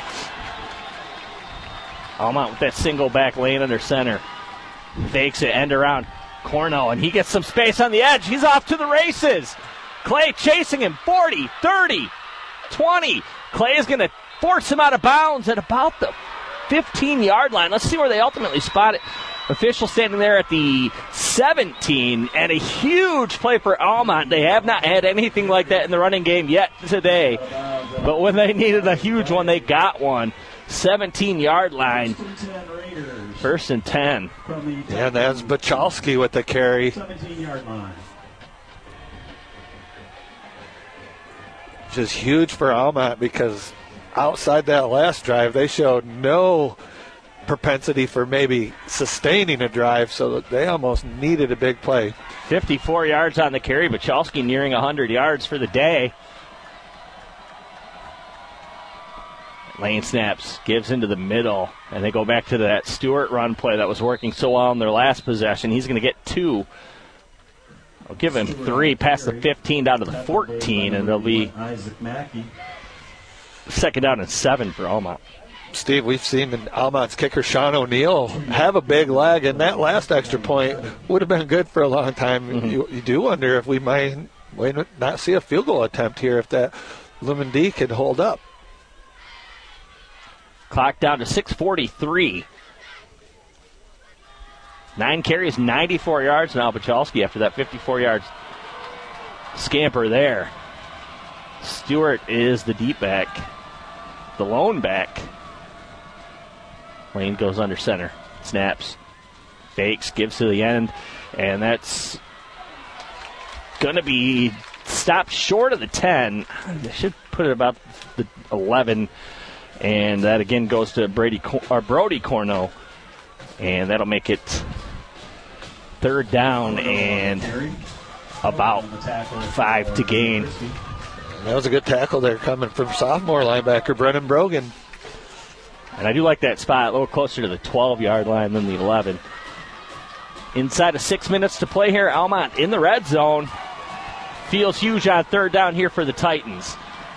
Almont with that single back lane under center. Fakes it, end around. Cornell, and he gets some space on the edge. He's off to the races. Clay chasing him, 40, 30, 20. Clay is going to force him out of bounds at about the 15-yard line. Let's see where they ultimately spot it. Official standing there at the 17, and a huge play for Almont. They have not had anything like that in the running game yet today, but when they needed a huge one, they got one. 17-yard line. 1st and 10. Yeah, that's Bachalski with the carry. 17-yard line. Which is huge for Almont because outside that last drive, they showed no propensity for maybe sustaining a drive, so that they almost needed a big play. 54 yards on the carry. Bachalski nearing 100 yards for the day. Lane snaps, gives into the middle, and they go back to that Stewart run play that was working so well in their last possession. He's going to get 2. I'll give him 3 past the 15 down to the 14, and it'll be 2nd down and 7 for Almont. Steve, we've seen Almont's kicker, Sean O'Neill, have a big leg, and that last extra point would have been good for a long time. Mm-hmm. You do wonder if we might not see a field goal attempt here if that Lumen D could hold up. Clock down to 6:43. 9 carries, 94 yards now. Bachalski after that 54 yards scamper there. Stewart is the deep back, the lone back. Lane goes under center, snaps, fakes, gives to the end, and that's going to be stopped short of the 10. They should put it about the 11. And that again goes to Brody Corno, and that'll make it third down and about 5 to gain. That was a good tackle there coming from sophomore linebacker Brennan Brogan. And I do like that spot a little closer to the 12-yard line than the 11. Inside of 6 minutes to play here, Almont in the red zone. Feels huge on third down here for the Titans.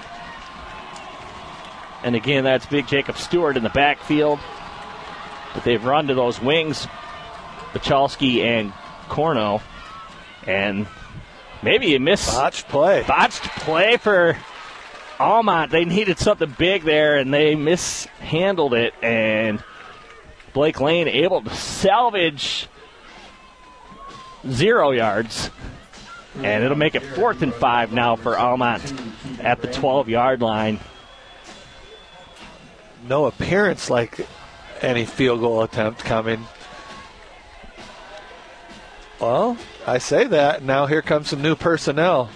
And again, that's big Jacob Stewart in the backfield. But they've run to those wings, Bachalski and Corno. And maybe a botched play for Almont. They needed something big there, and they mishandled it. And Blake Lane able to salvage 0 yards. And it'll make it 4th and 5 now for Almont at the 12-yard line. No appearance like any field goal attempt coming. Well, I say that. Now here comes some new personnel.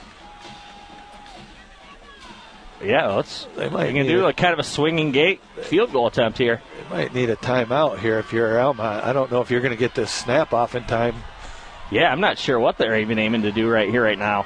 Yeah, they can do a kind of a swinging gate field goal attempt here. They might need a timeout here if you're Almont. I don't know if you're going to get this snap off in time. Yeah, I'm not sure what they're even aiming to do right here, right now.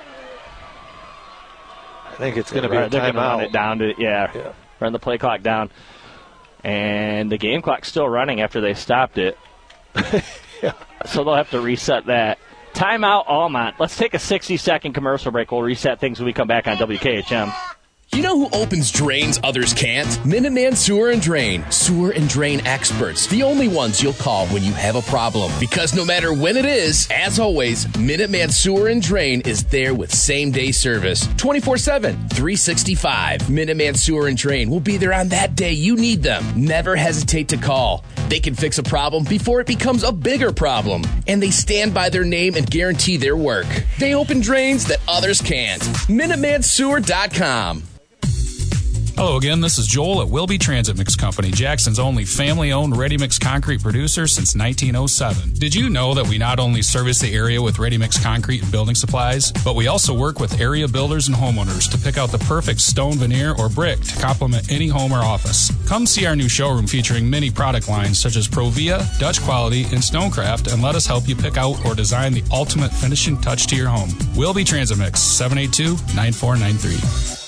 I think it's going to be a timeout. They're going to run it down to, run the play clock down. And the game clock's still running after they stopped it. So they'll have to reset that. Timeout, Almont. Let's take a 60-second commercial break. We'll reset things when we come back on WKHM. You know who opens drains others can't? Minuteman Sewer and Drain. Sewer and drain experts. The only ones you'll call when you have a problem. Because no matter when it is, as always, Minuteman Sewer and Drain is there with same-day service. 24/7, 365. Minuteman Sewer and Drain will be there on that day you need them. Never hesitate to call. They can fix a problem before it becomes a bigger problem. And they stand by their name and guarantee their work. They open drains that others can't. MinutemanSewer.com. Hello again, this is Joel at Wilby Transit Mix Company, Jackson's only family-owned ready-mix concrete producer since 1907. Did you know that we not only service the area with ready-mix concrete and building supplies, but we also work with area builders and homeowners to pick out the perfect stone, veneer, or brick to complement any home or office. Come see our new showroom featuring many product lines such as Provia, Dutch Quality, and Stonecraft, and let us help you pick out or design the ultimate finishing touch to your home. Wilby Transit Mix, 782-9493.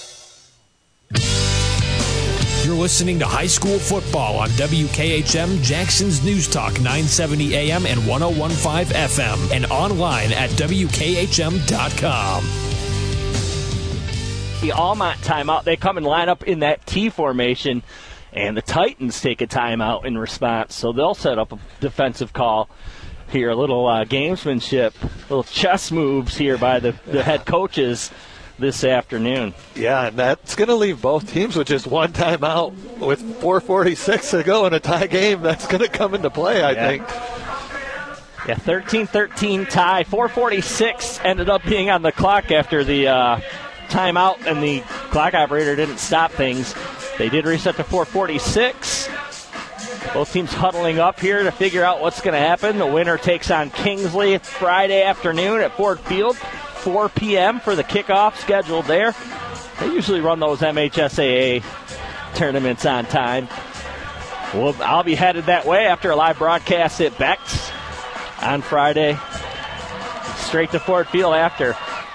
You're listening to high school football on WKHM, Jackson's News Talk, 970 AM and 101.5 FM, and online at WKHM.com. The Almont timeout, they come and line up in that T formation, and the Titans take a timeout in response, so they'll set up a defensive call here, a little gamesmanship, little chess moves here by the head coaches this afternoon. Yeah, and that's going to leave both teams with just one timeout with 4:46 to go in a tie game. That's going to come into play, I think. Yeah, 13-13 tie. 4:46 ended up being on the clock after the timeout, and the clock operator didn't stop things. They did reset to 4:46. Both teams huddling up here to figure out what's going to happen. The winner takes on Kingsley Friday afternoon at Ford Field. 4 p.m. for the kickoff scheduled there. They usually run those MHSAA tournaments on time. Well, I'll be headed that way after a live broadcast at Beck's on Friday. Straight to Ford Field after.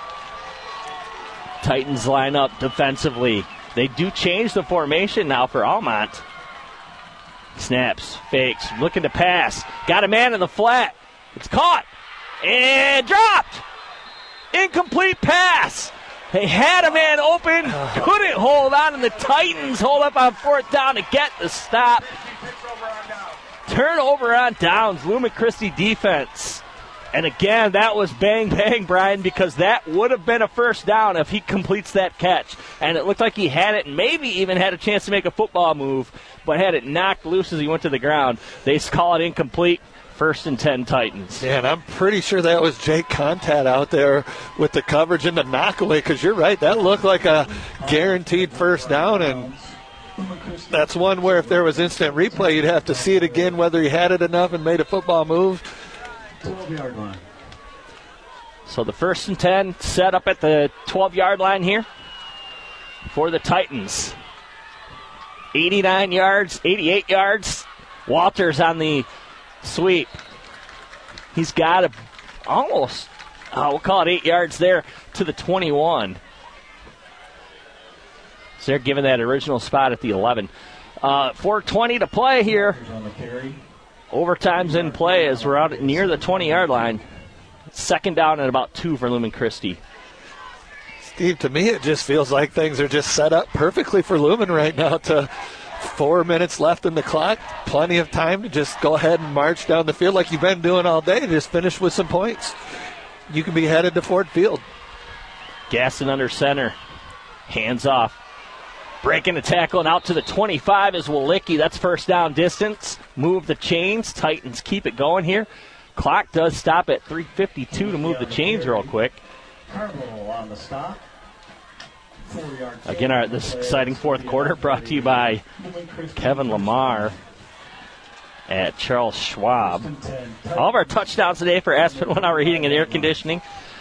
Titans line up defensively. They do change the formation now for Almont. Snaps, fakes, looking to pass. Got a man in the flat. It's caught and dropped. Incomplete pass. They had a man open, couldn't hold on, and the Titans hold up on 4th down to get the stop. Turnover on downs, Lou McChristie defense. And again, that was bang, bang, Brian, because that would have been a first down if he completes that catch. And it looked like he had it and maybe even had a chance to make a football move, but had it knocked loose as he went to the ground. They call it incomplete. 1st and 10 Titans. Yeah, and I'm pretty sure that was Jake Contat out there with the coverage and the knockaway, because you're right, that looked like a guaranteed first down, and that's one where if there was instant replay, you'd have to see it again whether he had it enough and made a football move. 12-yard line. So the 1st and 10 set up at the 12-yard line here for the Titans. 89 yards, 88 yards. Walters on the sweep. He's got almost, we'll call it 8 yards there to the 21. So they're giving that original spot at the 11. 4:20 to play here. Overtime's in play as we're out near the 20-yard line. Second down and about 2 for Lumen Christi. Steve, to me it just feels like things are just set up perfectly for Lumen right now. To 4 minutes left in the clock, plenty of time to just go ahead and march down the field like you've been doing all day. Just finish with some points. You can be headed to Ford Field. Gaston under center. Hands off. Breaking the tackle and out to the 25 is Walicki. That's first down distance. Move the chains. Titans keep it going here. Clock does stop at 3:52 to move the chains real quick. On the stop. Again, this exciting fourth quarter brought to you by Kevin Lamar at Charles Schwab. All of our touchdowns today for Aspen 1 Hour Heating and Air Conditioning.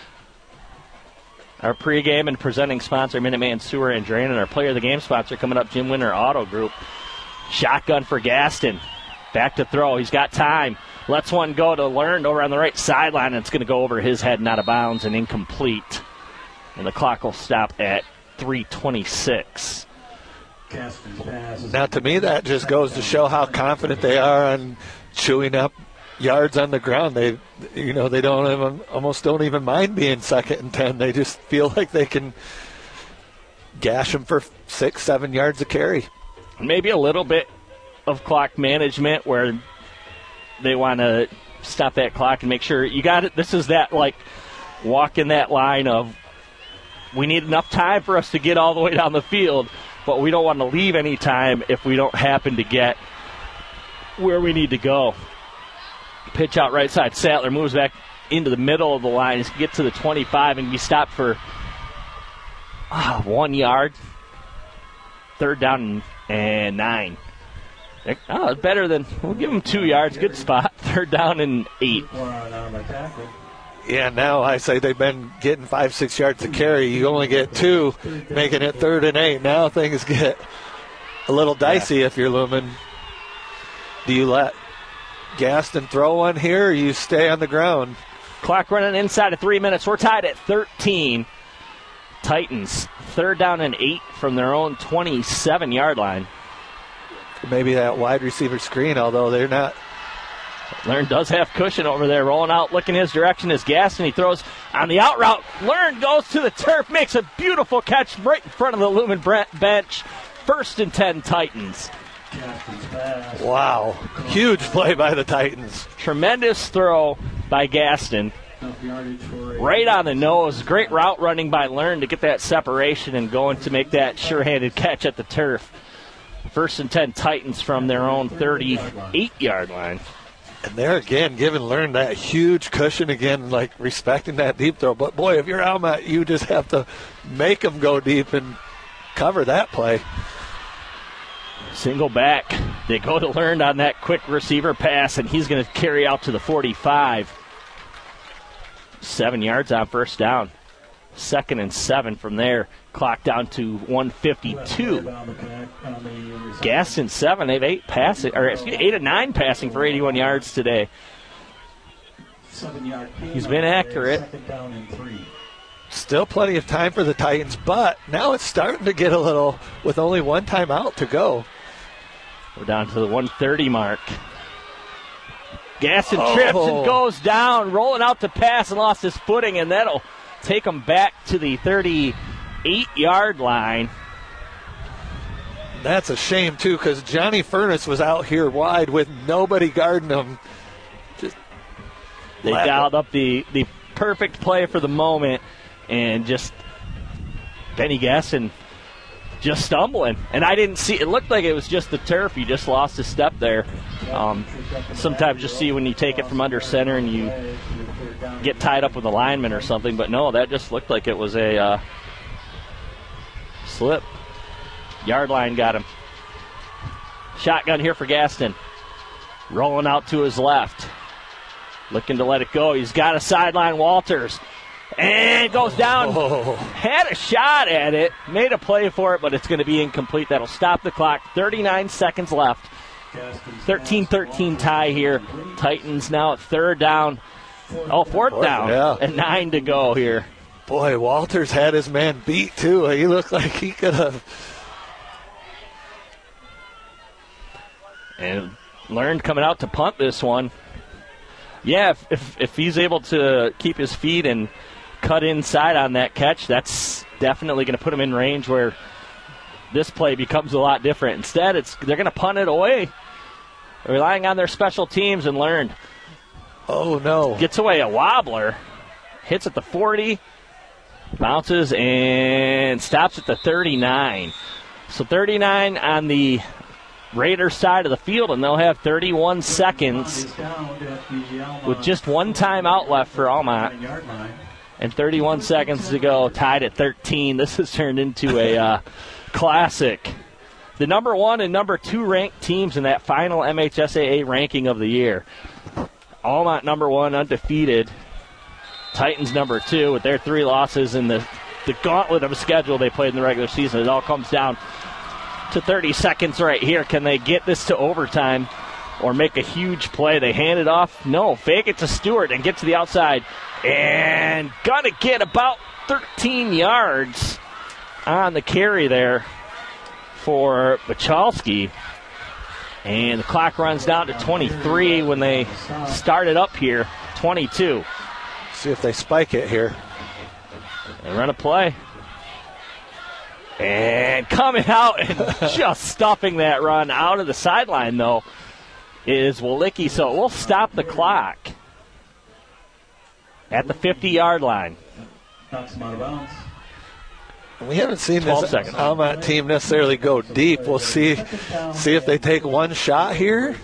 Our pregame and presenting sponsor, Minuteman Sewer and Drain, and our player of the game sponsor coming up, Jim Winter Auto Group. Shotgun for Gaston. Back to throw. He's got time. Lets one go to Learned over on the right sideline, and it's going to go over his head and out of bounds and incomplete. And the clock will stop at 3:26. Now, to me, that just goes to show how confident they are on chewing up yards on the ground. They almost don't even mind being 2nd and 10. They just feel like they can gash them for 6-7 yards a carry. Maybe a little bit of clock management where they want to stop that clock and make sure you got it. This is that, like, walking that line of we need enough time for us to get all the way down the field, but we don't want to leave any time if we don't happen to get where we need to go. Pitch out right side. Sattler moves back into the middle of the line. He's going to get to the 25 and be stopped for 1 yard. Third down and 9. Oh, better than, we'll give him 2 yards. Good spot. Third down and 8. Yeah, now I say they've been getting 5-6 yards a carry. You only get 2, making it 3rd and 8. Now things get a little dicey if you're Lumen. Do you let Gaston throw one here, or you stay on the ground? Clock running inside of 3 minutes. We're tied at 13. Titans, third down and 8 from their own 27-yard line. Maybe that wide receiver screen, although they're not. Learn does have cushion over there. Rolling out, looking his direction is Gaston. He throws on the out route. Learn goes to the turf, makes a beautiful catch right in front of the Lumen bench. 1st and 10 Titans. Wow. Huge play by the Titans. Tremendous throw by Gaston. Right on the nose. Great route running by Learn to get that separation and going to make that sure-handed catch at the turf. 1st and 10 Titans from their own 38-yard line. And there again, giving Learn that huge cushion again, like respecting that deep throw. But boy, if you're Almat, you just have to make them go deep and cover that play. Single back. They go to Learn on that quick receiver pass, and he's going to carry out to the 45. 7 yards on first down. 2nd and 7 from there. Clock down to 1:52. Gaston 7. They've 8 of 9 passing for 81 yards today. He's been accurate. Still plenty of time for the Titans, but now it's starting to get a little with only 1 timeout to go. We're down to the 1:30 mark. Gaston trips and goes down, rolling out to pass and lost his footing, and that'll take him back to the 38-yard line. That's a shame, too, because Johnny Furness was out here wide with nobody guarding him. They dialed up the perfect play for the moment, and just Benny Gaston just stumbling. And I didn't see, it looked like it was just the turf. He just lost a step there. Sometimes just see when you take it from under center and you get tied up with a lineman or something, but no, that just looked like it was a slip. Yard line got him. Shotgun here for Gaston. Rolling out to his left. Looking to let it go. He's got a sideline Walters. And goes down. Had a shot at it. Made a play for it, but it's going to be incomplete. That'll stop the clock. 39 seconds left. 13-13 tie here. Titans now at third down Fourth down and 9 to go here. Boy, Walters had his man beat, too. He looked like he could have. And learned coming out to punt this one. Yeah, if he's able to keep his feet and cut inside on that catch, that's definitely going to put him in range where this play becomes a lot different. Instead, they're going to punt it away, relying on their special teams, and learned. Oh, no. Gets away a wobbler, hits at the 40, bounces, and stops at the 39. So 39 on the Raiders side of the field, and they'll have 31 seconds with just one timeout left for Almont. And 31 seconds to go, tied at 13. This has turned into a classic. The number 1 and number 2 ranked teams in that final MHSAA ranking of the year. Almont number 1, undefeated. Titans number 2 with their 3 losses in the gauntlet of a schedule they played in the regular season. It all comes down to 30 seconds right here. Can they get this to overtime or make a huge play? They hand it off. No, fake it to Stewart and get to the outside. And gonna get about 13 yards on the carry there for Bachalski. And the clock runs down to 23 when they start it up here. 22. See if they spike it here. They run a play. And coming out and just stuffing that run out of the sideline, though, is Walicki. So it will stop the clock at the 50-yard line. Knocks him out of bounds. We haven't seen this Almont team necessarily go deep. We'll see if they take one shot here.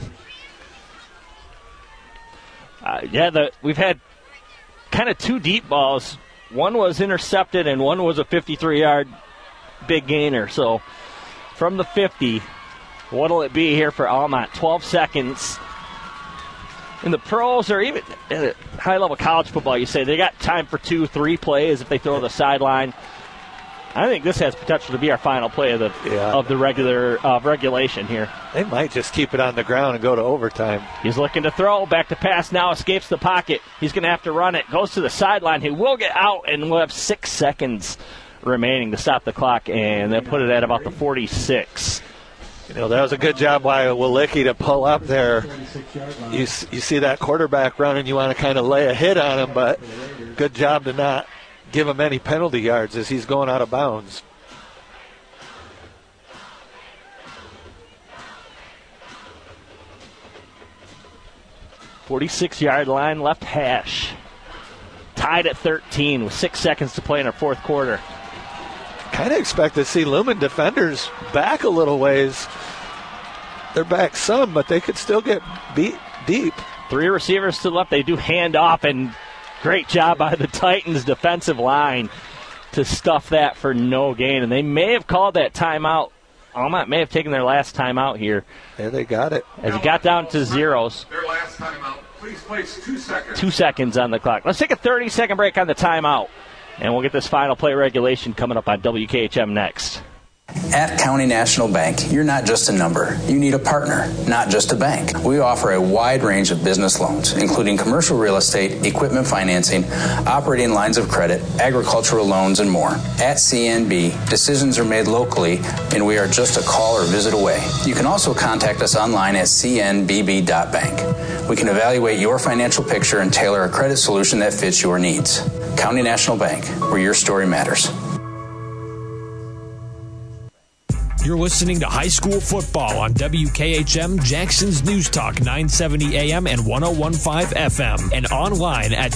We've had kind of 2 deep balls. One was intercepted and one was a 53-yard big gainer. So from the 50, what'll it be here for Almont? 12 seconds. In the pros or even high-level college football, you say they got time for 2-3 plays if they throw the sideline. I think this has potential to be our final play of the regulation here. They might just keep it on the ground and go to overtime. He's looking to throw. Back to pass now. Escapes the pocket. He's going to have to run it. Goes to the sideline. He will get out, and we'll have 6 seconds remaining to stop the clock, and they'll put it at about the 46. That was a good job by Walicki to pull up there. You see that quarterback running, you want to kind of lay a hit on him, but good job to not give him any penalty yards as he's going out of bounds. .46-yard line, left hash. Tied at 13 with 6 seconds to play in our fourth quarter. Kind of expect to see Lumen defenders back a little ways. They're back some, but they could still get beat deep. 3 receivers to the left. They do hand off, and great job by the Titans defensive line to stuff that for no gain. And they may have called that timeout. Almont may have taken their last timeout here. Yeah, they got it. As it got down to zeros. Their last timeout. Please place 2 seconds. 2 seconds on the clock. Let's take a 30-second break on the timeout. And we'll get this final play regulation coming up on WKHM next. At County National Bank, you're not just a number. You need a partner, not just a bank. We offer a wide range of business loans, including commercial real estate, equipment financing, operating lines of credit, agricultural loans, and more. At CNB, decisions are made locally, and we are just a call or visit away. You can also contact us online at cnbb.bank. We can evaluate your financial picture and tailor a credit solution that fits your needs. County National Bank, where your story matters. You're listening to high school football on WKHM, Jackson's News Talk, 970 AM and 101.5 FM, and online at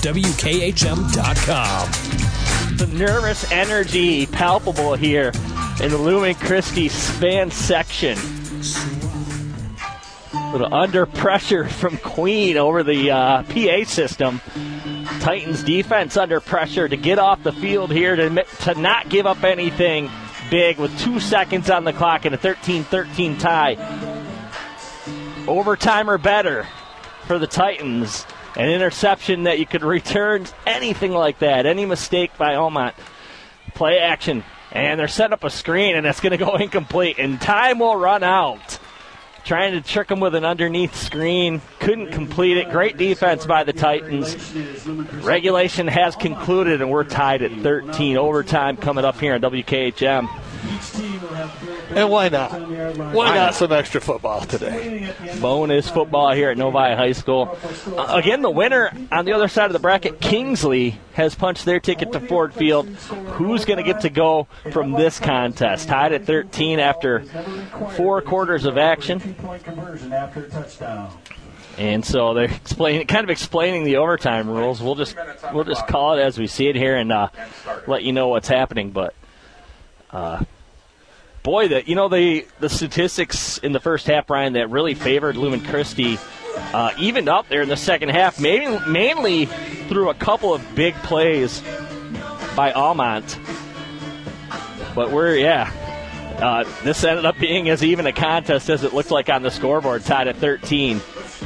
WKHM.com. The nervous energy palpable here in the Lumen Christi fan section. A little under pressure from Queen over the PA system. Titans defense under pressure to get off the field here to not give up anything big with 2 seconds on the clock and a 13-13 tie. Overtime or better for the Titans. An interception that you could return, anything like that. Any mistake by Almont. Play action. And they're setting up a screen, and it's going to go incomplete. And time will run out. trying to trick them with an underneath screen. Couldn't complete it. Great defense by the Titans. Regulation has concluded, and we're tied at 13. Overtime coming up here on WKHM. And why not? Why not some extra football today? Bonus football here at Novi High School. Again, the winner on the other side of the bracket, Kingsley, has punched their ticket to Ford Field. Who's going to get to go from this contest? Tied at 13 after 4 quarters of action. And so they're explaining the overtime rules. We'll just call it as we see it here and let you know what's happening. But boy, the statistics in the first half, Brian, that really favored Lumen Christi evened up there in the second half, mainly through a couple of big plays by Almont. But this ended up being as even a contest as it looked like on the scoreboard, tied at 13.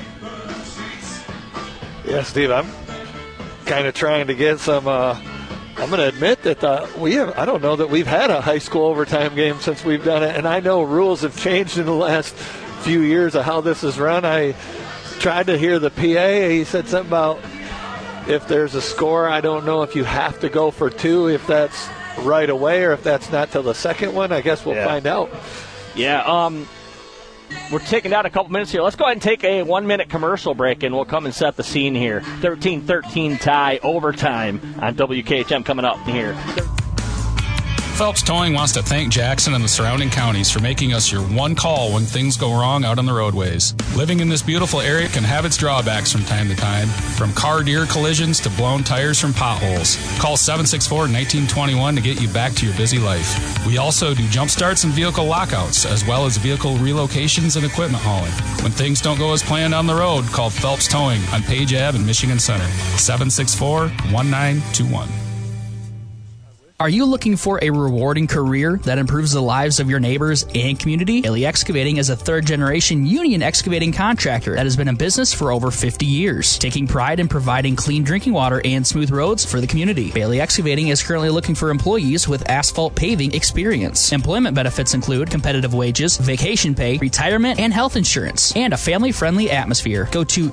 Yeah, Steve, I'm kind of trying to get some. I'm going to admit that I don't know that we've had a high school overtime game since we've done it, and I know rules have changed in the last few years of how this is run. I tried to hear the PA. He said something about if there's a score, I don't know if you have to go for 2, if that's right away or if that's not till the second one. I guess we'll find out. Yeah, we're taking down a couple minutes here. Let's go ahead and take a 1-minute commercial break, and we'll come and set the scene here. 13-13 tie, overtime on WKHM coming up here. Phelps Towing wants to thank Jackson and the surrounding counties for making us your one call when things go wrong out on the roadways. Living in this beautiful area can have its drawbacks from time to time, from car-deer collisions to blown tires from potholes. Call 764-1921 to get you back to your busy life. We also do jump starts and vehicle lockouts, as well as vehicle relocations and equipment hauling. When things don't go as planned on the road, call Phelps Towing on Page Ave in Michigan Center, 764-1921. Are you looking for a rewarding career that improves the lives of your neighbors and community? Bailey Excavating is a third-generation union excavating contractor that has been in business for over 50 years, taking pride in providing clean drinking water and smooth roads for the community. Bailey Excavating is currently looking for employees with asphalt paving experience. Employment benefits include competitive wages, vacation pay, retirement, and health insurance, and a family-friendly atmosphere. Go to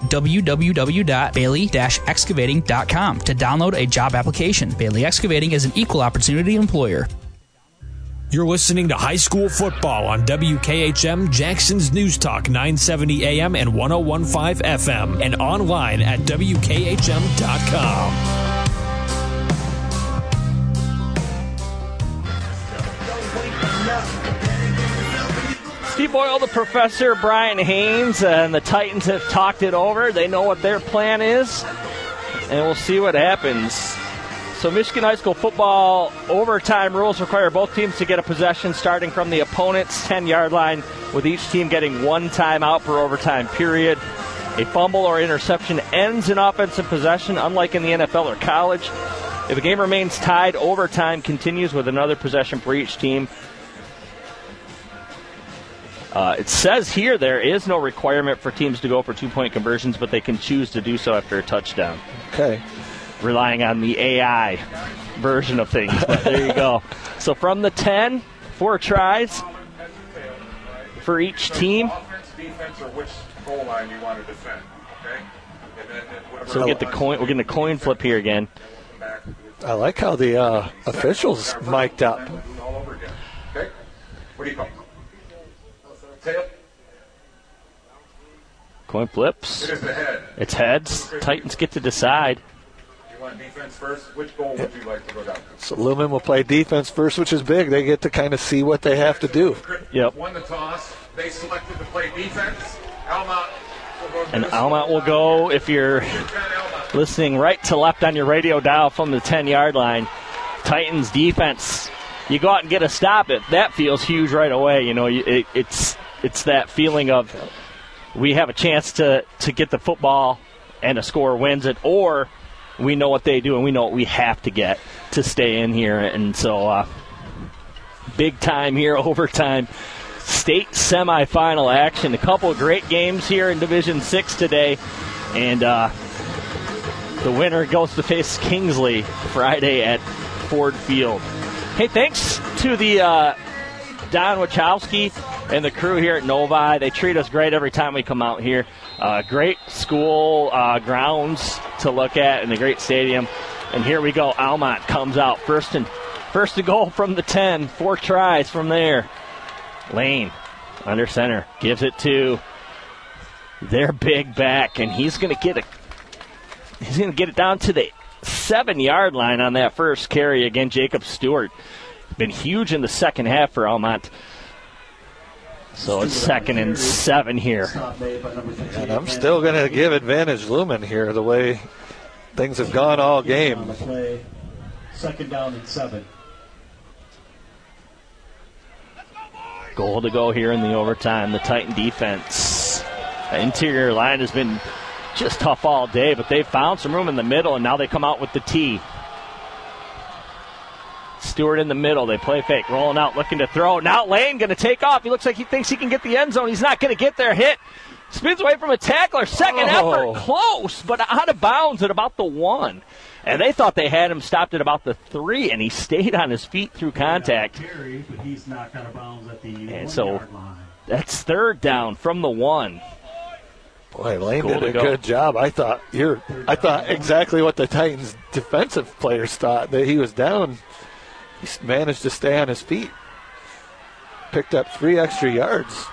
www.bailey-excavating.com to download a job application. Bailey Excavating is an equal opportunity employer. You're listening to high school football on WKHM, Jackson's News Talk 970 AM and 101.5 FM, and online at WKHM.com. Steve Boyle, the professor, Brian Haynes, and the Titans have talked it over. They know what their plan is, and we'll see what happens. So Michigan High School football overtime rules require both teams to get a possession starting from the opponent's 10-yard line, with each team getting 1 timeout per overtime period. A fumble or interception ends an offensive possession, unlike in the NFL or college. If a game remains tied, overtime continues with another possession for each team. It says here there is no requirement for teams to go for 2-point conversions, but they can choose to do so after a touchdown. Okay. Relying on the AI version of things. But there you go. So from the 10, 4 tries for each team. Defense, or which goal line you want to defend. Okay? So we'll get the coin. We're getting a coin flip here again. I like how the officials mic'd up. All over again. Okay? What do you call? Tail. Coin flips. It is the head. It's heads. Titans get to decide. Defense first. Which goal would you like to go down? So Lumen will play defense first, which is big. They get to kind of see what they have to do. Yep. Won the toss. They selected to play defense. Almont will go, if you're listening right to left on your radio dial from the 10-yard line. Titans defense. You go out and get a stop. That feels huge right away. You know, it's that feeling of we have a chance to get the football and a score wins it, or we know what they do, and we know what we have to get to stay in here. And so big time here, overtime. State semifinal action. A couple of great games here in Division 6 today. And the winner goes to face Kingsley Friday at Ford Field. Hey, thanks to the Don Wachowski and the crew here at Novi. They treat us great every time we come out here. Great school grounds to look at and a great stadium. And here we go. Almont comes out first to goal from the 10. 4 tries from there. Lane under center gives it to their big back, and he's going to get it down to the 7-yard line on that first carry. Again, Jacob Stewart been huge in the second half for Almont. So it's 2nd and 7 here. And I'm still going to give advantage Lumen here the way things have gone all game. 2nd down and 7. Goal to go here in the overtime. The Titan defense. The interior line has been just tough all day, but they found some room in the middle, and now they come out with the T. Stewart in the middle. They play fake, rolling out, looking to throw. Now Lane going to take off. He looks like he thinks he can get the end zone. He's not going to get there. Hit. Spins away from a tackler. Second effort. Close, but out of bounds at about the 1. And they thought they had him stopped at about the 3, and he stayed on his feet through contact. But he's knocked out of bounds at the 1-yard line. That's 3rd down from the 1. Boy, Lane did a good job. I thought exactly what the Titans defensive players thought, that he was down. He managed to stay on his feet. Picked up 3 extra yards.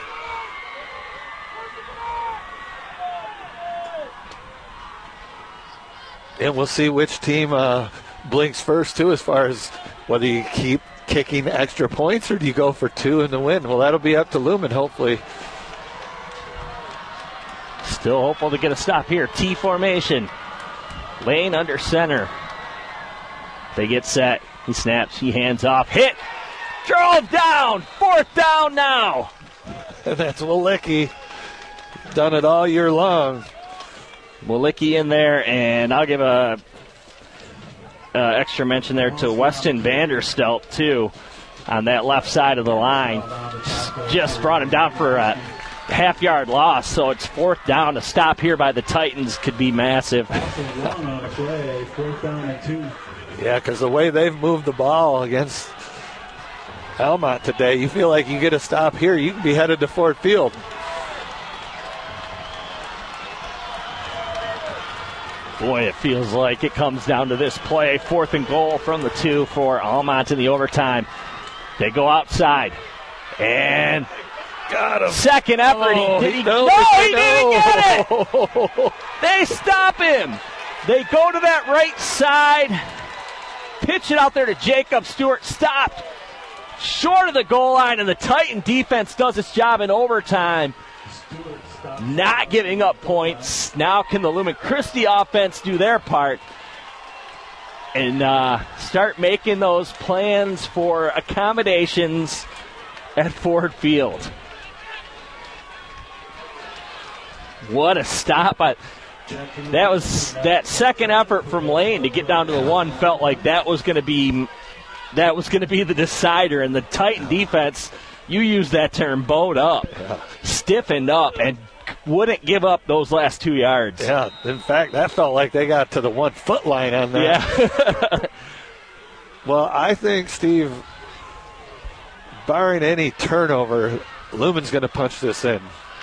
And we'll see which team blinks first, too, as far as whether you keep kicking extra points or do you go for 2 in the win. Well, that'll be up to Lumen, hopefully. Still hopeful to get a stop here. T formation. Lane under center. They get set. He snaps. He hands off. Hit. Drove down. 4th down now. And that's Walicki. Done it all year long. Walicki in there, and I'll give a extra mention there to Weston Vanderstelt, too, on that left side of the line. Just brought him down for a half-yard loss, so it's 4th down. A stop here by the Titans could be massive. 4th down and 2. Yeah, because the way they've moved the ball against Almont today, you feel like you get a stop here, you can be headed to Ford Field. Boy, it feels like it comes down to this play. 4th and goal from the 2 for Almont in the overtime. They go outside. And got him. Second effort. Oh, he didn't get it. They stop him. They go to that right side. Pitch it out there to Jacob Stewart. Stopped short of the goal line, and the Titan defense does its job in overtime. Not giving up points. Now can the Lumen Christi offense do their part and start making those plans for accommodations at Ford Field. What a stop. That second effort from Lane to get down to the 1 felt like that was going to be the decider, and the Titan defense, you use that term, bowed up, stiffened up, and wouldn't give up those last 2 yards. Yeah, in fact, that felt like they got to the 1 foot line on that. Yeah. Well, I think, Steve, barring any turnover, Lumen's going to punch this in.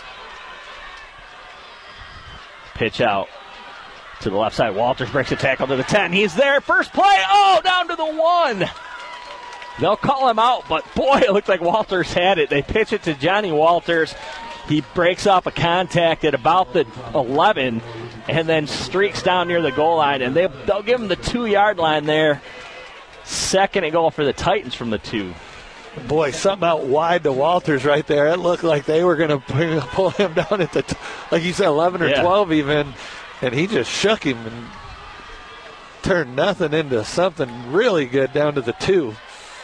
Pitch out to the left side. Walters breaks a tackle to the 10. He's there. First play. Oh, down to the 1. They'll call him out, but boy, it looked like Walters had it. They pitch it to Johnny Walters. He breaks off a contact at about the 11 and then streaks down near the goal line, and they'll give him the 2-yard line there. 2nd and goal for the Titans from the 2. Boy, something out wide to Walters right there. It looked like they were going to pull him down at the, like you said, 11 or 12 even, and he just shook him and turned nothing into something really good down to the 2.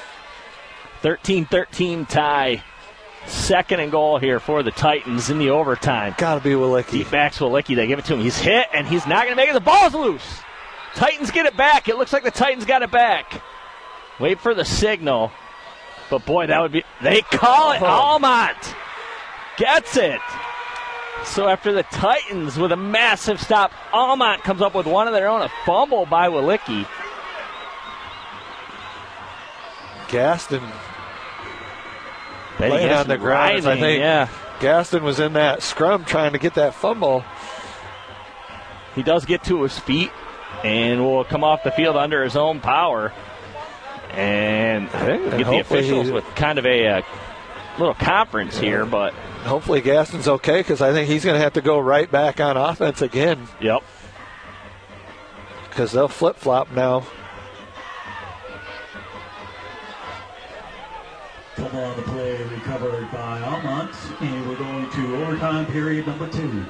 13-13 tie. 2nd and goal here for the Titans in the overtime. Gotta be Walicki. Deep backs Walicki. They give it to him. He's hit, and he's not going to make it. The ball's loose. Titans get it back. It looks like the Titans got it back. Wait for the signal. But, boy, that would be – they call it. Almont gets it. So after the Titans with a massive stop, Almont comes up with one of their own, a fumble by Walicki. Gaston laying on the ground. I think yeah. Gaston was in that scrum trying to get that fumble. He does get to his feet and will come off the field under his own power. And get the officials with kind of a little conference here, but hopefully Gaston's okay, because I think he's going to have to go right back on offense again. Yep. Because they'll flip-flop now. Fumble on the play recovered by Almont, and we're going to overtime period number 2.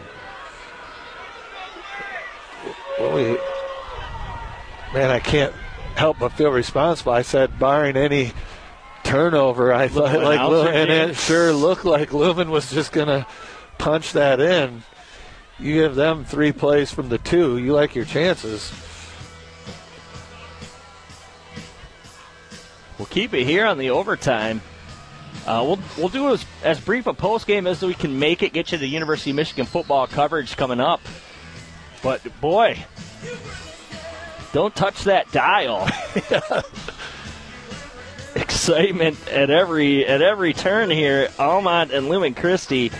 Well, I can't help but feel responsible. I said barring any turnover, I thought and it sure looked like Lumen was just going to punch that in. You give them 3 plays from the 2, you like your chances. We'll keep it here on the overtime. We'll do as brief a post game as we can make it. Get you the University of Michigan football coverage coming up. But boy, don't touch that dial. Excitement at every turn here. Almont and Lumen Christi.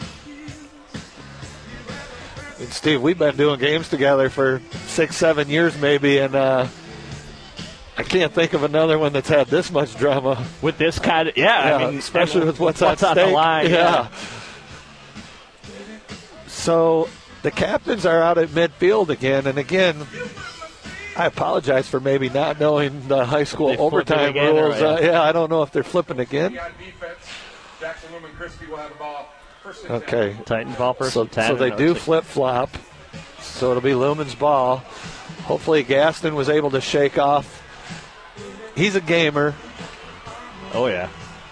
And Steve, we've been doing games together for 6-7 years maybe, and I can't think of another one that's had this much drama. With this kind of, I mean, especially with what's on the line. Yeah. So the captains are out at midfield again, and again, I apologize for maybe not knowing the high school overtime rules. I don't know if they're flipping again. Jackson Lumen Christi will have the ball. Okay. Titans ball first and 10. So they do flip-flop. So it'll be Lumen's ball. Hopefully Gaston was able to shake off. He's a gamer. Oh, yeah.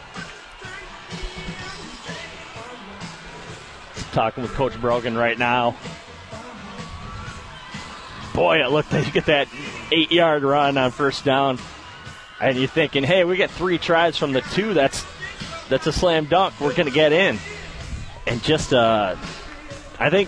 Talking with Coach Brogan right now. Boy, it looked like you get that 8-yard run on first down. And you're thinking, hey, we get 3 tries from the 2. That's a slam dunk. We're going to get in. And just, I think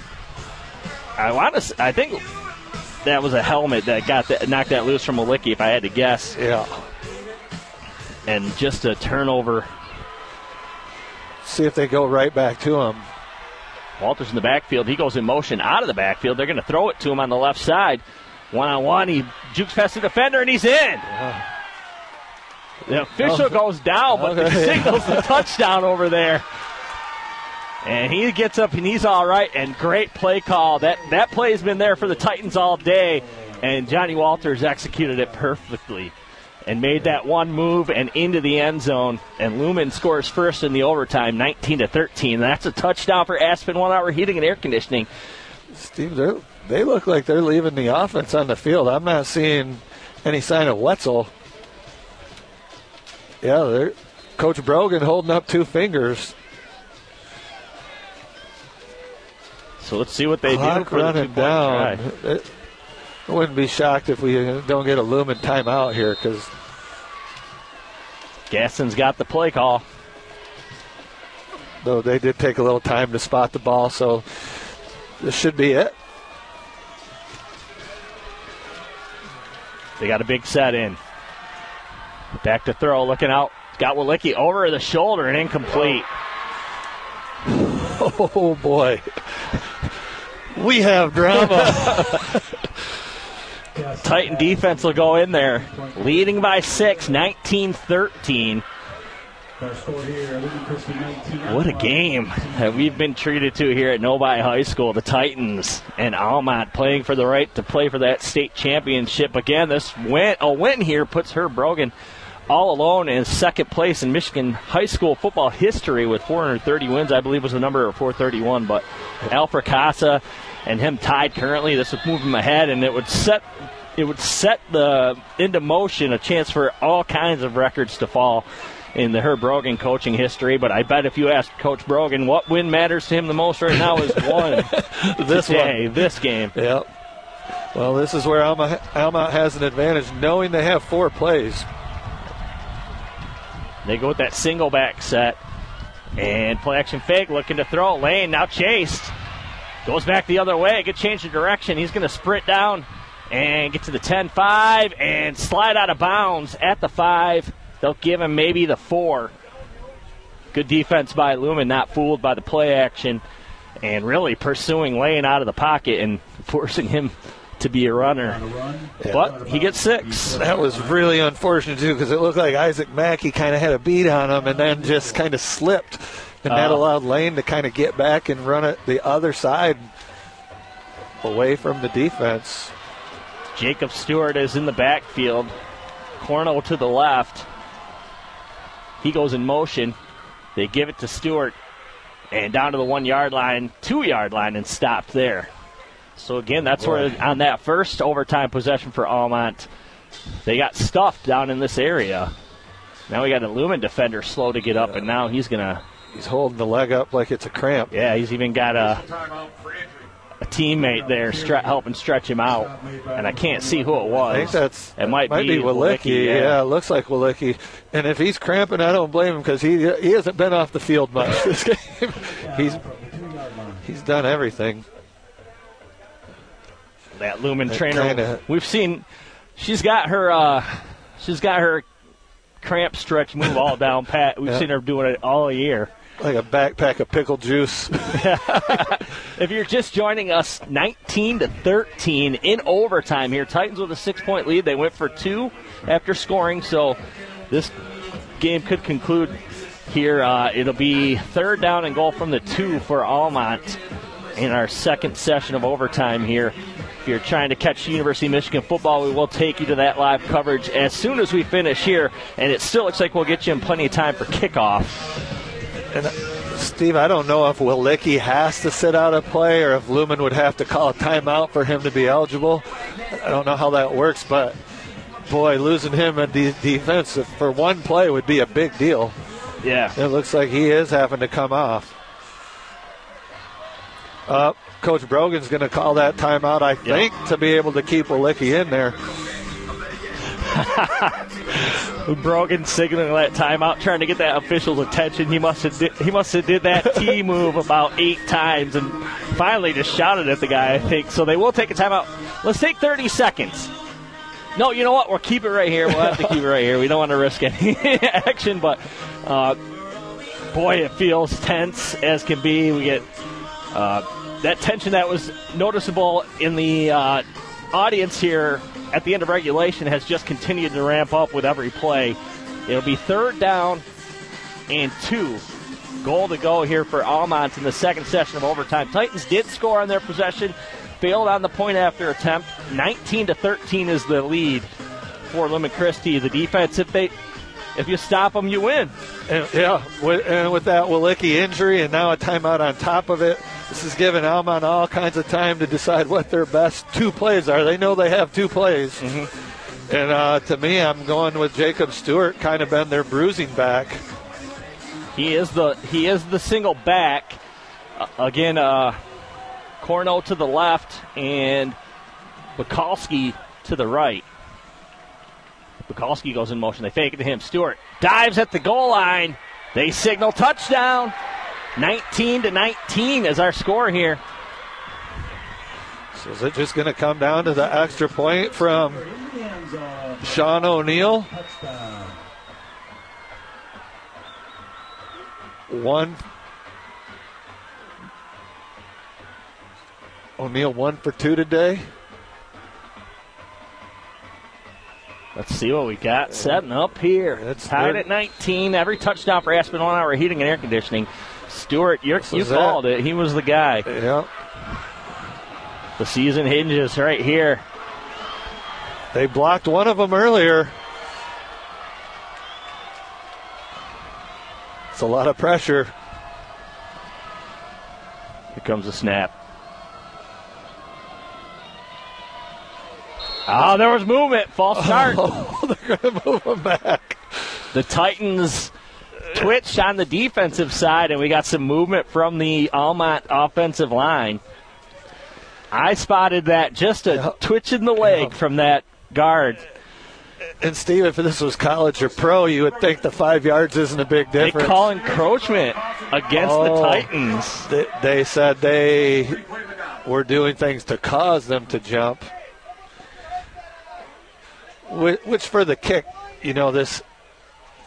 that was a helmet that knocked that loose from Malicki, if I had to guess. Yeah. And just a turnover. See if they go right back to him. Walters in the backfield. He goes in motion out of the backfield. They're going to throw it to him on the left side. One-on-one. He jukes past the defender, and he's in. Yeah. The official goes down, but the signals the touchdown over there. And he gets up, and he's all right, and great play call. That play's been there for the Titans all day, and Johnny Walters executed it perfectly and made that one move and into the end zone. And Lumen scores first in the overtime, 19-13. That's a touchdown for Aspen 1 Hour Heating and Air Conditioning. Steve, they look like they're leaving the offense on the field. I'm not seeing any sign of Wetzel. Yeah, they're Coach Brogan holding up 2 fingers. So let's see what they do for running the 2-point down. try. I wouldn't be shocked if we don't get a Lumen timeout here, because Gaston's got the play call. Though they did take a little time to spot the ball, so this should be it. They got a big set in. Back to throw, looking out. Got Walicki over the shoulder and incomplete. Oh, boy. We have drama. Titan defense will go in there. Leading by 6, 19-13. What a game that we've been treated to here at Novi High School. The Titans and Almont playing for the right to play for that state championship. Again, a win here puts Herb Brogan all alone in second place in Michigan high school football history with 430 wins. I believe was the number, or 431. But Al Fracassa and him tied currently. This would move him ahead, and it would set into motion a chance for all kinds of records to fall in the Herb Brogan coaching history. But I bet if you ask Coach Brogan what win matters to him the most right now is one. This game. Yep. Well, this is where Almont has an advantage, knowing they have 4 plays. They go with that single back set. And play action fake, looking to throw. Lane now chased. Goes back the other way. Good change of direction. He's going to sprint down and get to the 10-5 and slide out of bounds at the 5. They'll give him maybe the 4. Good defense by Lumen, not fooled by the play action, and really pursuing Lane out of the pocket and forcing him to be a runner. But he gets 6. That was really unfortunate, too, because it looked like Isaac Mackey kind of had a beat on him and then just kind of slipped. And that allowed Lane to kind of get back and run it the other side away from the defense. Jacob Stewart is in the backfield. Corno to the left. He goes in motion. They give it to Stewart. And down to the 1 yard line, 2 yard line, and stopped there. So, again, that's where on that first overtime possession for Almont, they got stuffed down in this area. Now we got a Lumen defender slow to get up, and now he's holding the leg up like it's a cramp. Yeah, he's even got a teammate there helping stretch him out, and I can't see who it was. I think it might be Walicki. Yeah, it looks like Walicki. And if he's cramping, I don't blame him because he hasn't been off the field much this game. He's done everything. That Lumen trainer, we've seen. She's got her cramp stretch move all down pat. We've seen her doing it all year. Like a backpack of pickle juice. If you're just joining us, 19-13 in overtime here. Titans with a 6-point lead. They went for 2 after scoring, so this game could conclude here. It'll be 3rd down and goal from the 2 for Almont in our second session of overtime here. If you're trying to catch University of Michigan football, we will take you to that live coverage as soon as we finish here, and it still looks like we'll get you in plenty of time for kickoff. And Steve, I don't know if Walicki has to sit out a play or if Lumen would have to call a timeout for him to be eligible. I don't know how that works, but boy, losing him at defense for one play would be a big deal. Yeah. It looks like he is having to come off. Coach Brogan's going to call that timeout, I think, to be able to keep Walicki in there. Brogan signaling that timeout, trying to get that official's attention. He must have did that T move about 8 times and finally just shouted at the guy, I think. So they will take a timeout. Let's take 30 seconds. No, you know what? We'll keep it right here. We'll have to keep it right here. We don't want to risk any action, but boy, it feels tense as can be. We get that tension that was noticeable in the audience here at the end of regulation has just continued to ramp up with every play. It'll be 3rd down and 2. Goal to go here for Almont in the second session of overtime. Titans did score on their possession, failed on the point after attempt. 19-13 is the lead for Lumen Christi. The defense, if you stop them, you win. And with that Walicki injury and now a timeout on top of it, this is giving Almont all kinds of time to decide what their best 2 plays are. They know they have 2 plays. Mm-hmm. And to me, I'm going with Jacob Stewart, kind of been their bruising back. He is the single back. Again, Corno to the left and Bukalski to the right. Bukalski goes in motion. They fake it to him. Stewart dives at the goal line. They signal touchdown. 19-19 is our score here. So is it just going to come down to the extra point from Sean O'Neill? O'Neill 1 for 2 today. Let's see what we got setting up here. It's tied at 19. Every touchdown for Aspen 1 Hour Heating and Air Conditioning. Stewart, you called it. He was the guy. Yep. The season hinges right here. They blocked one of them earlier. It's a lot of pressure. Here comes the snap. Oh, there was movement. False start. Oh, they're going to move them back. The Titans twitched on the defensive side, and we got some movement from the Almont offensive line. I spotted that, just a twitch in the leg from that guard. And, Steve, if this was college or pro, you would think the 5 yards isn't a big difference. They call encroachment against the Titans. They said they were doing things to cause them to jump. Which for the kick, this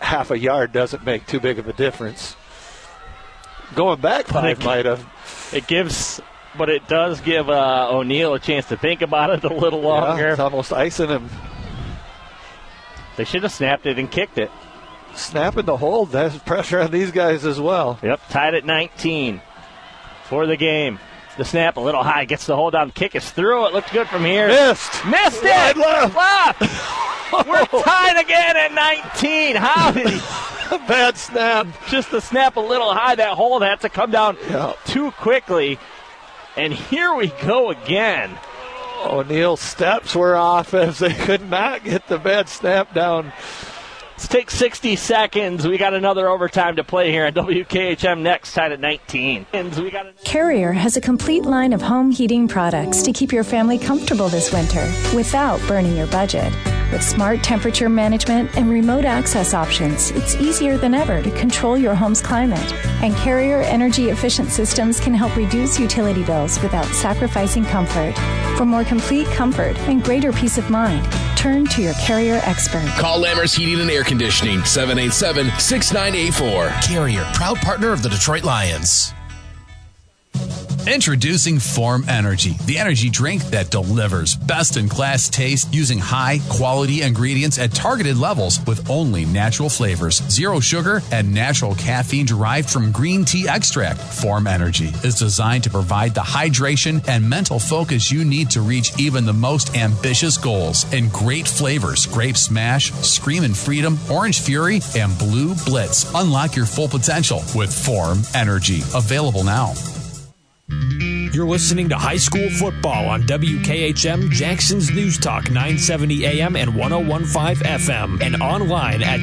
half a yard doesn't make too big of a difference. Going back 5 might have. But it does give O'Neill a chance to think about it a little longer. Yeah, it's almost icing him. They should have snapped it and kicked it. Snapping the hold, that's pressure on these guys as well. Yep, tied at 19 for the game. The snap a little high, gets the hold down, kick is through. It looked good from here. Missed it! Left. We're tied again at 19. How did he? A bad snap. Just the snap a little high. That hold had to come down too quickly. And here we go again. O'Neill's steps were off as they could not get the bad snap down. Let's take 60 seconds. We got another overtime to play here on WKHM next, tied at 19. Carrier has a complete line of home heating products to keep your family comfortable this winter without burning your budget. With smart temperature management and remote access options, it's easier than ever to control your home's climate. And Carrier energy-efficient systems can help reduce utility bills without sacrificing comfort. For more complete comfort and greater peace of mind, turn to your Carrier expert. Call Lammers Heating and Air Conditioning, 787-6984. Carrier, proud partner of the Detroit Lions. Introducing Form Energy, the energy drink that delivers best-in-class taste using high-quality ingredients at targeted levels with only natural flavors, zero sugar, and natural caffeine derived from green tea extract. Form Energy is designed to provide the hydration and mental focus you need to reach even the most ambitious goals. In great flavors, Grape Smash, Screamin' Freedom, Orange Fury, and Blue Blitz. Unlock your full potential with Form Energy. Available now. You're listening to high school football on WKHM, Jackson's News Talk 970 AM and 101.5 FM, and online at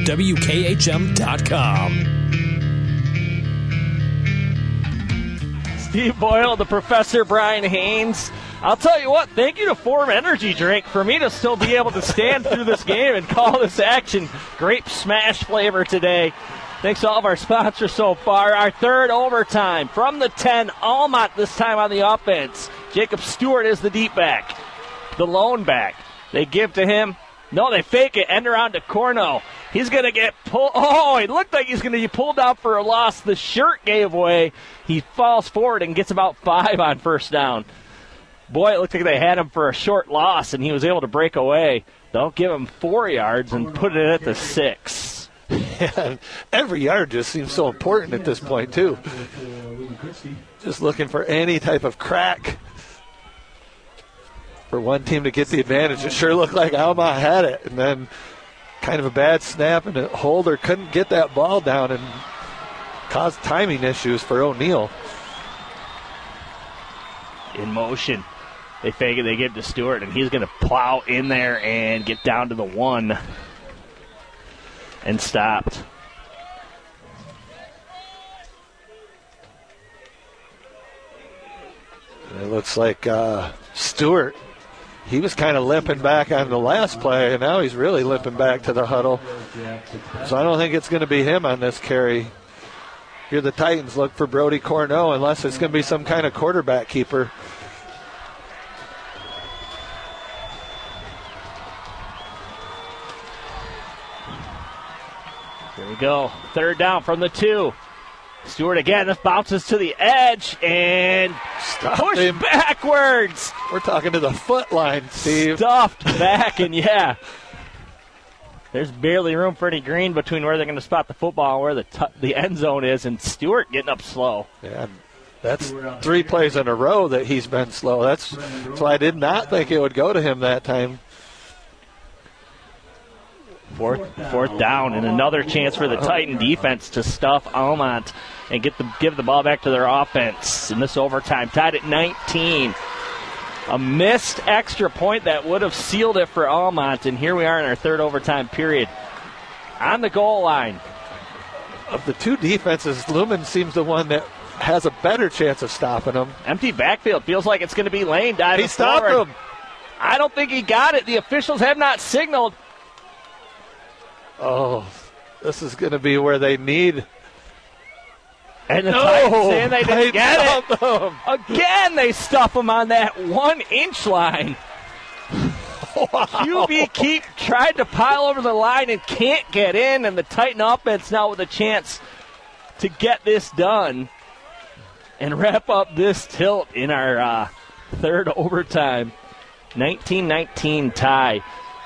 WKHM.com. Steve Boyle, the professor, Brian Haynes. I'll tell you what, thank you to Form Energy Drink for me to still be able to stand through this game and call this action. Grape Smash flavor today. Thanks to all of our sponsors so far. Our third overtime from the 10. Almont this time on the offense. Jacob Stewart is the deep back. The lone back. They give to him. No, they fake it. End around to Corno. He's going to get pulled. Oh, it looked like he's going to be pulled out for a loss. The shirt gave way. He falls forward and gets about 5 on first down. Boy, it looked like they had him for a short loss, and he was able to break away. They'll give him 4 yards and put it at the 6. Yeah, every yard just seems so important at this point, too. Just looking for any type of crack for one team to get the advantage. It sure looked like Alma had it, and then kind of a bad snap, and a holder couldn't get that ball down and caused timing issues for O'Neill. In motion. They fake it, they give to Stewart, and he's going to plow in there and get down to the 1. And stopped. It looks like Stewart, he was kind of limping back on the last play, and now he's really limping back to the huddle. So I don't think it's going to be him on this carry. Here the Titans look for Brody Corneau, unless it's going to be some kind of quarterback keeper. Here we go. Third down from the 2. Stewart again. This bounces to the edge and push backwards. We're talking to the foot line, Steve. Stuffed back, and yeah. There's barely room for any green between where they're going to spot the football and where the end zone is, and Stewart getting up slow. Yeah, that's 3 plays in a row that he's been slow. That's why I did not think it would go to him that time. Fourth down, and another chance for the Titan defense to stuff Almont and give the ball back to their offense in this overtime. Tied at 19. A missed extra point that would have sealed it for Almont, and here we are in our third overtime period. On the goal line. Of the 2 defenses, Lumen seems the one that has a better chance of stopping them. Empty backfield. Feels like it's going to be Lane diving He stopped forward. him. I don't think he got it. The officials have not signaled. Oh, this is going to be where they need. And the Titans saying they didn't get it. Again, they stuff them on that 1-inch line. QB tried to pile over the line and can't get in, and the Titan offense now with a chance to get this done and wrap up this tilt in our third overtime. 19-19 tie.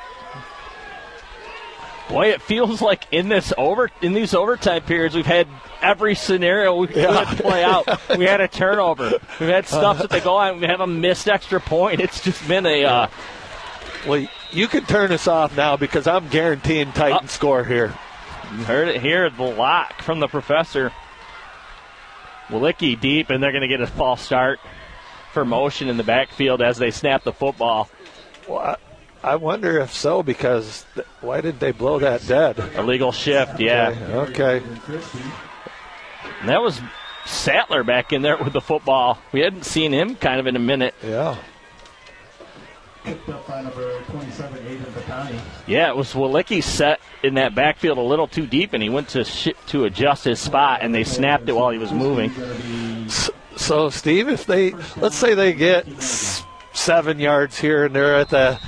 Boy, it feels like in these overtime periods we've had every scenario we could play out. We had a turnover. We've had stuff that they go on. We have a missed extra point. It's just been a... Well, you can turn us off now because I'm guaranteeing Titan score here. You heard it here, the lock from the professor. Walicki deep, and they're going to get a false start for motion in the backfield as they snap the football. Well, I wonder if so, because why did they blow that dead? Illegal shift, yeah. Okay. And that was Sattler back in there with the football. We hadn't seen him kind of in a minute. Yeah. Picked up by number 27, Aiden Batani. Yeah, it was Walicki set in that backfield a little too deep, and he went to adjust his spot, and they snapped it while he was moving. So, Steve, if let's say they get 7 yards here and they're at the,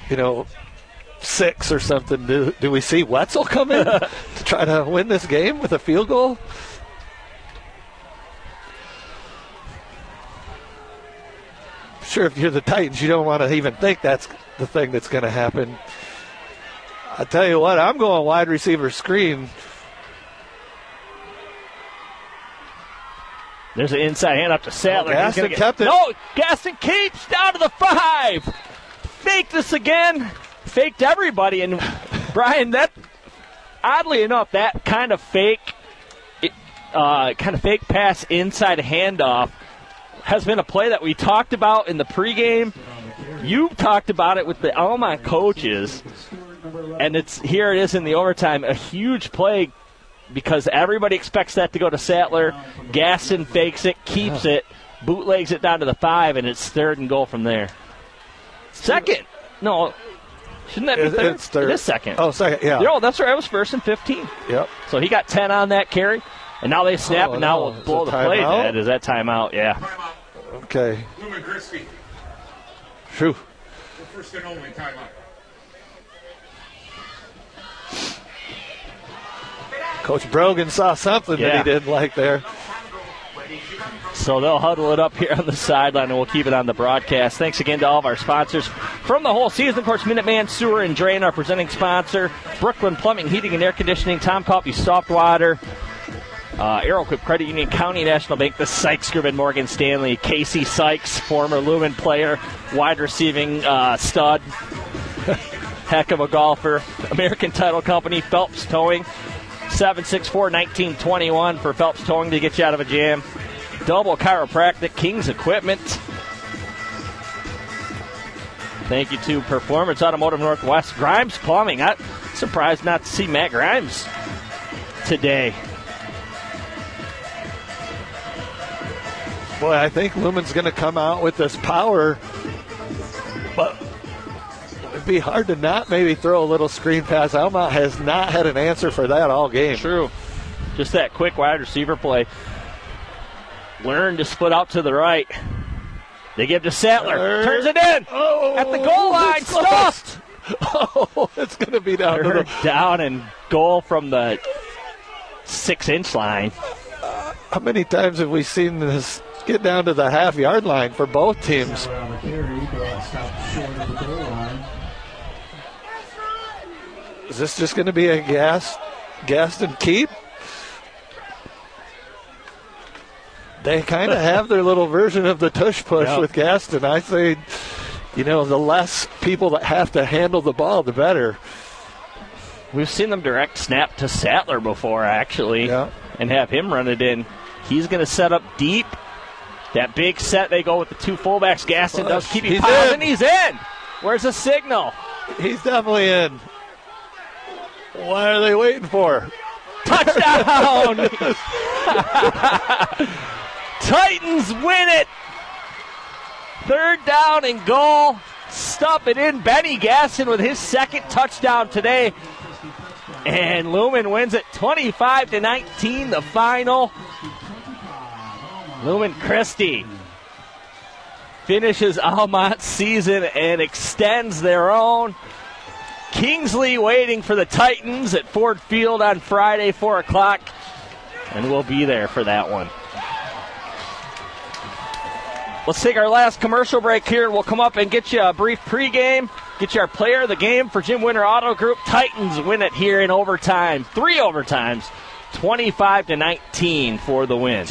6 or something, do we see Wetzel come in to try to win this game with a field goal? Sure, if you're the Titans, you don't want to even think that's the thing that's going to happen. I tell you what, I'm going wide receiver screen. There's an inside hand up to Sattler. Gaston kept it. No, Gaston keeps down to the 5. Faked this again. Faked everybody. And, Brian, that, oddly enough, that kind of fake pass inside handoff has been a play that we talked about in the pregame. You talked about it with the Alma coaches. And here it is in the overtime. A huge play because everybody expects that to go to Sattler. Gaston fakes it, keeps it, bootlegs it down to the 5, and it's 3rd and goal from there. Second. No, shouldn't that be 3rd? It's 3rd. It is 2nd. Oh, 2nd, yeah. No, that's right. It was 1st and 15. Yep. So he got 10 on that carry, and now they snap, and now we'll blow the play dead. Is that timeout? Yeah. Okay. Lumen Grigsby. Phew. The first and only timeout. Coach Brogan saw something that he didn't like there. So they'll huddle it up here on the sideline, and we'll keep it on the broadcast. Thanks again to all of our sponsors from the whole season. Of course, Minuteman Sewer and Drain, our presenting sponsor. Brooklyn Plumbing, Heating, and Air Conditioning. Tom Coffee, Soft Water. Aeroquip Credit Union, County National Bank, the Sykes Group, and Morgan Stanley. Casey Sykes, former Lumen player, wide receiving stud. Heck of a golfer. American Title Company, Phelps Towing. 764-1921 for Phelps Towing to get you out of a jam. Double Chiropractic, King's Equipment. Thank you to Performance Automotive Northwest. Grimes Plumbing. I'm surprised not to see Matt Grimes today. Boy, I think Lumen's going to come out with this power, but it'd be hard to not maybe throw a little screen pass. Almont has not had an answer for that all game. True. Just that quick wide receiver play. Learn to split out to the right. They give to Sattler. Turns it in. At the goal line. Stuffed. Oh, it's going to be down to the down and goal from the 6-inch line. How many times have we seen this get down to the half-yard line for both teams? Is this just going to be a Gaston keep? They kind of have their little version of the tush push with Gaston. I say, the less people that have to handle the ball, the better. We've seen them direct snap to Sattler before, actually, and have him run it in. He's going to set up deep. That big set, they go with the 2 fullbacks. Gaston does keep him piles, and he's in. Where's the signal? He's definitely in. What are they waiting for? Touchdown! Titans win it. 3rd down and goal. Stuff it in. Benny Gaston with his 2nd touchdown today. And Lumen wins it 25-19, the final. Lumen Christi finishes Almont's season and extends their own. Kingsley waiting for the Titans at Ford Field on Friday, 4 o'clock, and we'll be there for that one. Let's take our last commercial break here. We'll come up and get you a brief pregame, get you our player of the game for Jim Winter Auto Group. Titans win it here in overtime, 3 overtimes, 25-19 for the win.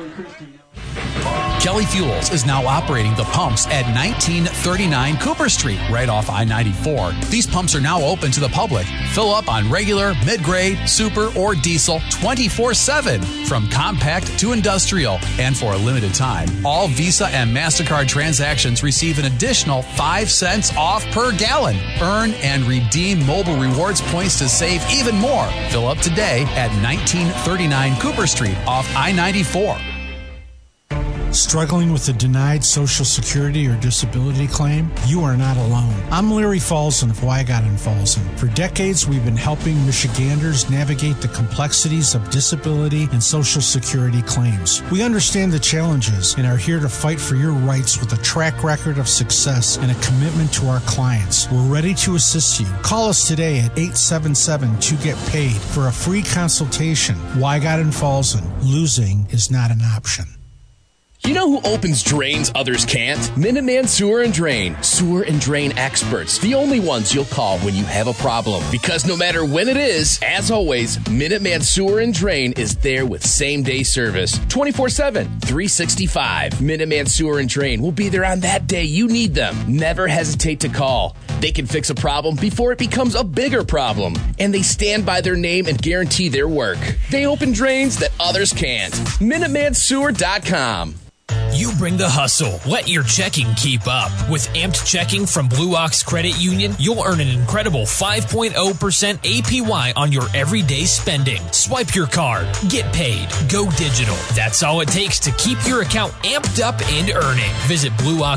Kelly Fuels is now operating the pumps at 1939 Cooper Street, right off I-94. These pumps are now open to the public. Fill up on regular, mid-grade, super, or diesel 24/7, from compact to industrial. And for a limited time, all Visa and MasterCard transactions receive an additional 5 cents off per gallon. Earn and redeem mobile rewards points to save even more. Fill up today at 1939 Cooper Street off I-94. Struggling with a denied Social Security or disability claim? You are not alone. I'm Larry Falzon of Wygott & Falzon. For decades, we've been helping Michiganders navigate the complexities of disability and Social Security claims. We understand the challenges and are here to fight for your rights with a track record of success and a commitment to our clients. We're ready to assist you. Call us today at 877-2GET-PAID for a free consultation. Wygott & Falzon. Losing is not an option. You know who opens drains others can't? Minuteman Sewer and Drain. Sewer and drain experts. The only ones you'll call when you have a problem. Because no matter when it is, as always, Minuteman Sewer and Drain is there with same-day service. 24/7, 365. Minuteman Sewer and Drain will be there on that day you need them. Never hesitate to call. They can fix a problem before it becomes a bigger problem. And they stand by their name and guarantee their work. They open drains that others can't. MinutemanSewer.com. You bring the hustle. Let your checking keep up. With Amped Checking from Blue Ox Credit Union, you'll earn an incredible 5.0% APY on your everyday spending. Swipe your card. Get paid. Go digital. That's all it takes to keep your account amped up and earning. Visit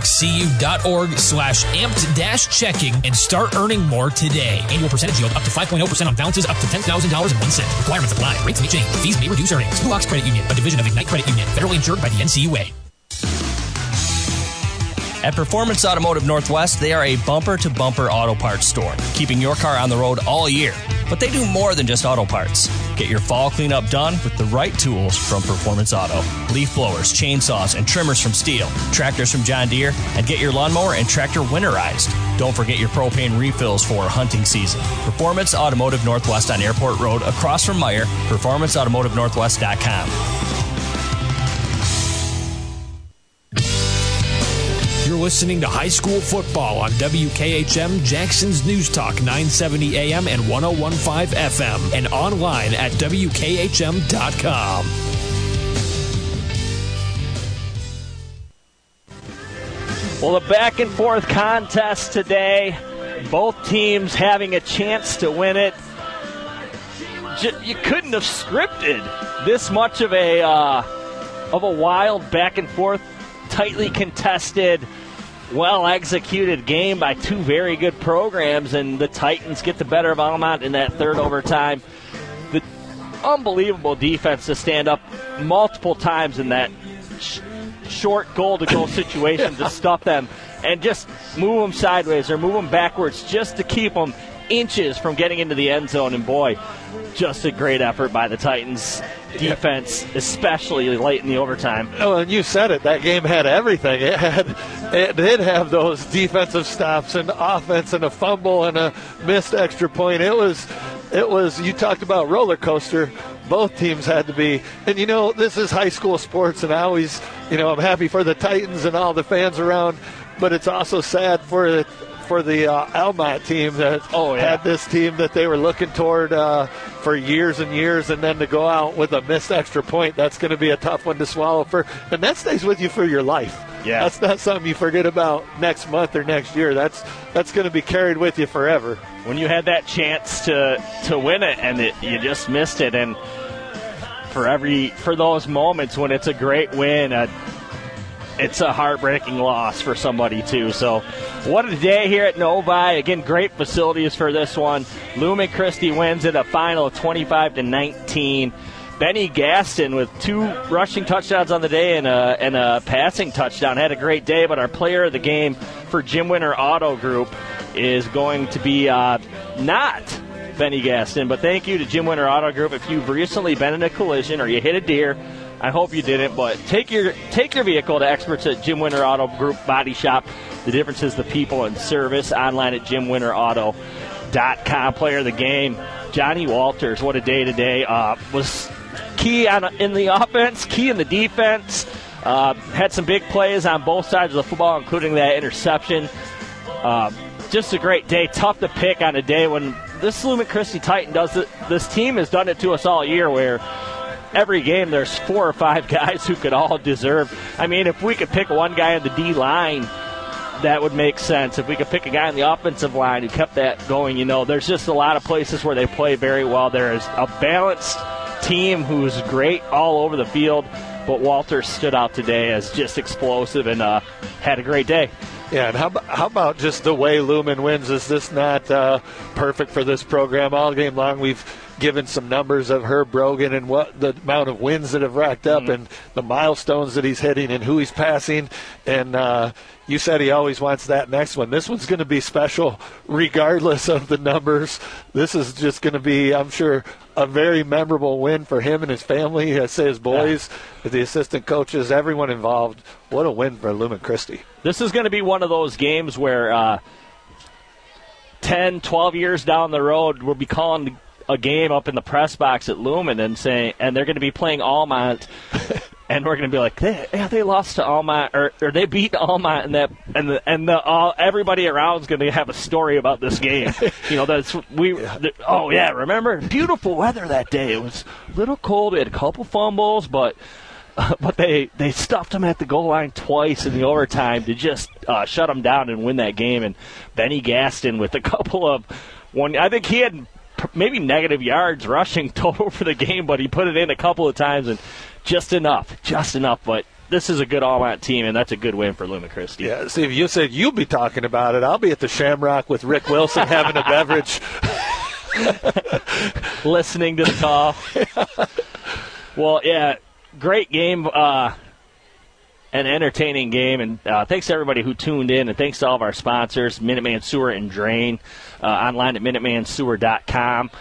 blueoxcu.org/amped-checking and start earning more today. Annual percentage yield up to 5.0% on balances up to $10,000.01. Requirements apply. Rates may change. Fees may reduce earnings. Blue Ox Credit Union, a division of Ignite Credit Union. Federally insured by the NCUA. At Performance Automotive Northwest, they are a bumper-to-bumper auto parts store, keeping your car on the road all year. But they do more than just auto parts. Get your fall cleanup done with the right tools from Performance Auto. Leaf blowers, chainsaws, and trimmers from Steel, tractors from John Deere, and get your lawnmower and tractor winterized. Don't forget your propane refills for hunting season. Performance Automotive Northwest on Airport Road, across from Meijer, performanceautomotivenorthwest.com. You're listening to High School Football on WKHM, Jackson's News Talk, 970 AM and 101.5 FM, and online at WKHM.com. Well, a back-and-forth contest today. Both teams having a chance to win it. You couldn't have scripted this much of a wild back-and-forth, tightly contested, well-executed game by two very good programs, and the Titans get the better of Almont in that third overtime. The unbelievable defense to stand up multiple times in that short goal-to-goal situation to stuff them and just move them sideways or move them backwards just to keep them inches from getting into the end zone. And boy, just a great effort by the Titans defense, especially late in the overtime. Oh, and you said it. That game had everything. It did have those defensive stops and offense and a fumble and a missed extra point. It was. You talked about roller coaster. Both teams had to be. And this is high school sports, and I always, I'm happy for the Titans and all the fans around, but it's also sad for the Almont team that had this team that they were looking toward for years and years, and then to go out with a missed extra point, that's going to be a tough one to swallow and that stays with you for your life. Yeah, that's not something you forget about next month or next year. That's going to be carried with you forever. When you had that chance to win it and you just missed it, and for those moments when it's a great win, it's a heartbreaking loss for somebody, too. So what a day here at Novi. Again, great facilities for this one. Lumen Christi wins it a final of 25-19. Benny Gaston with 2 rushing touchdowns on the day and a passing touchdown. Had a great day, but our player of the game for Jim Winter Auto Group is going to be not Benny Gaston. But thank you to Jim Winter Auto Group. If you've recently been in a collision or you hit a deer, I hope you didn't, but take your vehicle to experts at Jim Winter Auto Group Body Shop. The difference is the people and service. Online at JimWinterAuto.com. Player of the game, Johnny Walters. What a day today. Was key in the offense, key in the defense. Had some big plays on both sides of the football, including that interception. Just a great day. Tough to pick on a day when this Lumen Christi Titan does it. This team has done it to us all year where every game there's 4 or 5 guys who could all deserve. I mean, if we could pick one guy on the D-line, that would make sense. If we could pick a guy on the offensive line who kept that going, there's just a lot of places where they play very well. There is a balanced team who's great all over the field, but Walter stood out today as just explosive and had a great day. Yeah, and how about just the way Lumen wins? Is this not perfect for this program? All game long we've given some numbers of Herb Brogan and what the amount of wins that have racked up and the milestones that he's hitting and who he's passing. And you said he always wants that next one. This one's going to be special regardless of the numbers. This is just going to be, I'm sure, a very memorable win for him and his family. I say his boys, the assistant coaches, everyone involved. What a win for Lumen Christi. This is going to be one of those games where 10, 12 years down the road, we'll be calling a game up in the press box at Lumen and they're going to be playing Almont, and we're going to be like, they lost to Almont, or they beat Almont, everybody around is going to have a story about this game. Remember, beautiful weather that day. It was a little cold. We had a couple fumbles, but they stuffed them at the goal line twice in the overtime to just shut them down and win that game. And Benny Gaston with a couple of I think he had maybe negative yards rushing total for the game, but he put it in a couple of times and just enough. But this is a good all-out team, and that's a good win for Lumen Christi. Yeah, Steve, you said you'll be talking about it. I'll be at the Shamrock with Rick Wilson having a beverage. Listening to the call. Well, yeah, great game. An entertaining game, and thanks to everybody who tuned in, and thanks to all of our sponsors, Minuteman Sewer and Drain, online at MinutemanSewer.com,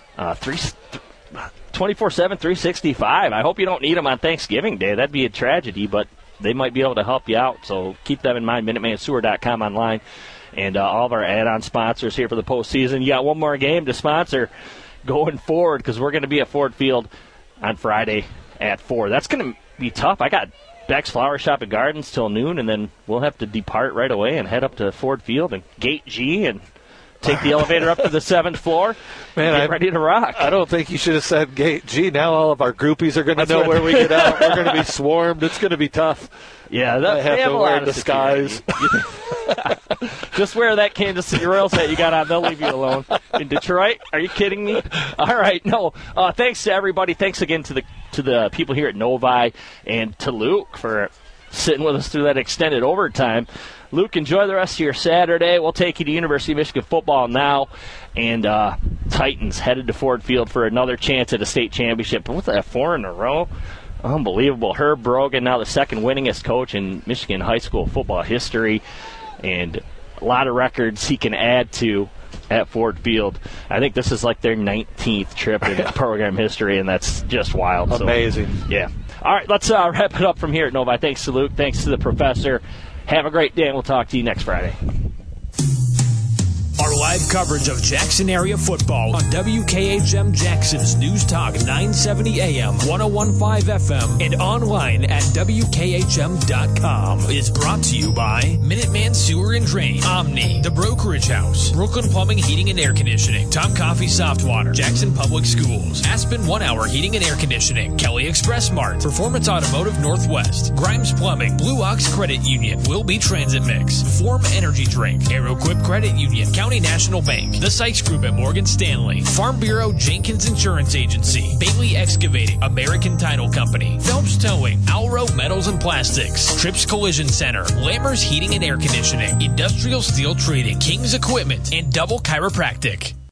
24/7, 365. I hope you don't need them on Thanksgiving Day. That'd be a tragedy, but they might be able to help you out, so keep them in mind, MinutemanSewer.com online, and all of our add-on sponsors here for the postseason. You got one more game to sponsor going forward, because we're going to be at Ford Field on Friday at 4. That's going to be tough. I got Beck's Flower Shop and Gardens till noon, and then we'll have to depart right away and head up to Ford Field and Gate G and take the elevator up to the 7th floor. Man, I'm ready to rock. I don't think you should have said Gate G. Now all of our groupies are going to know where we get out. We're going to be swarmed. It's going to be tough. Yeah, I have to wear a disguise. Just wear that Kansas City Royals hat you got on. They'll leave you alone. In Detroit? Are you kidding me? All right. No. Thanks to everybody. Thanks again to the people here at Novi and to Luke for sitting with us through that extended overtime. Luke, enjoy the rest of your Saturday. We'll take you to University of Michigan football now. And Titans headed to Ford Field for another chance at a state championship. But what's that, 4 in a row? Unbelievable. Herb Brogan, now the second winningest coach in Michigan high school football history. And a lot of records he can add to at Ford Field. I think this is like their 19th trip in program history, and that's just wild. Amazing. So, yeah. All right, let's wrap it up from here at Novi. Thanks to Luke. Thanks to the professor. Have a great day, and we'll talk to you next Friday. Our live coverage of Jackson area football on WKHM Jackson's News Talk 970 AM, 101.5 FM, and online at WKHM.com is brought to you by Minuteman Sewer and Drain, Omni, The Brokerage House, Brooklyn Plumbing, Heating and Air Conditioning, Tom Coffee Soft Water, Jackson Public Schools, Aspen 1 Hour Heating and Air Conditioning, Kelly Express Mart, Performance Automotive Northwest, Grimes Plumbing, Blue Ox Credit Union, Wilby Transit Mix, Form Energy Drink, AeroQuip Credit Union, County National Bank, The Sykes Group at Morgan Stanley, Farm Bureau Jenkins Insurance Agency, Bailey Excavating, American Title Company, Phelps Towing, Alro Metals and Plastics, Trips Collision Center, Lammers Heating and Air Conditioning, Industrial Steel Trading, King's Equipment, and Double Chiropractic.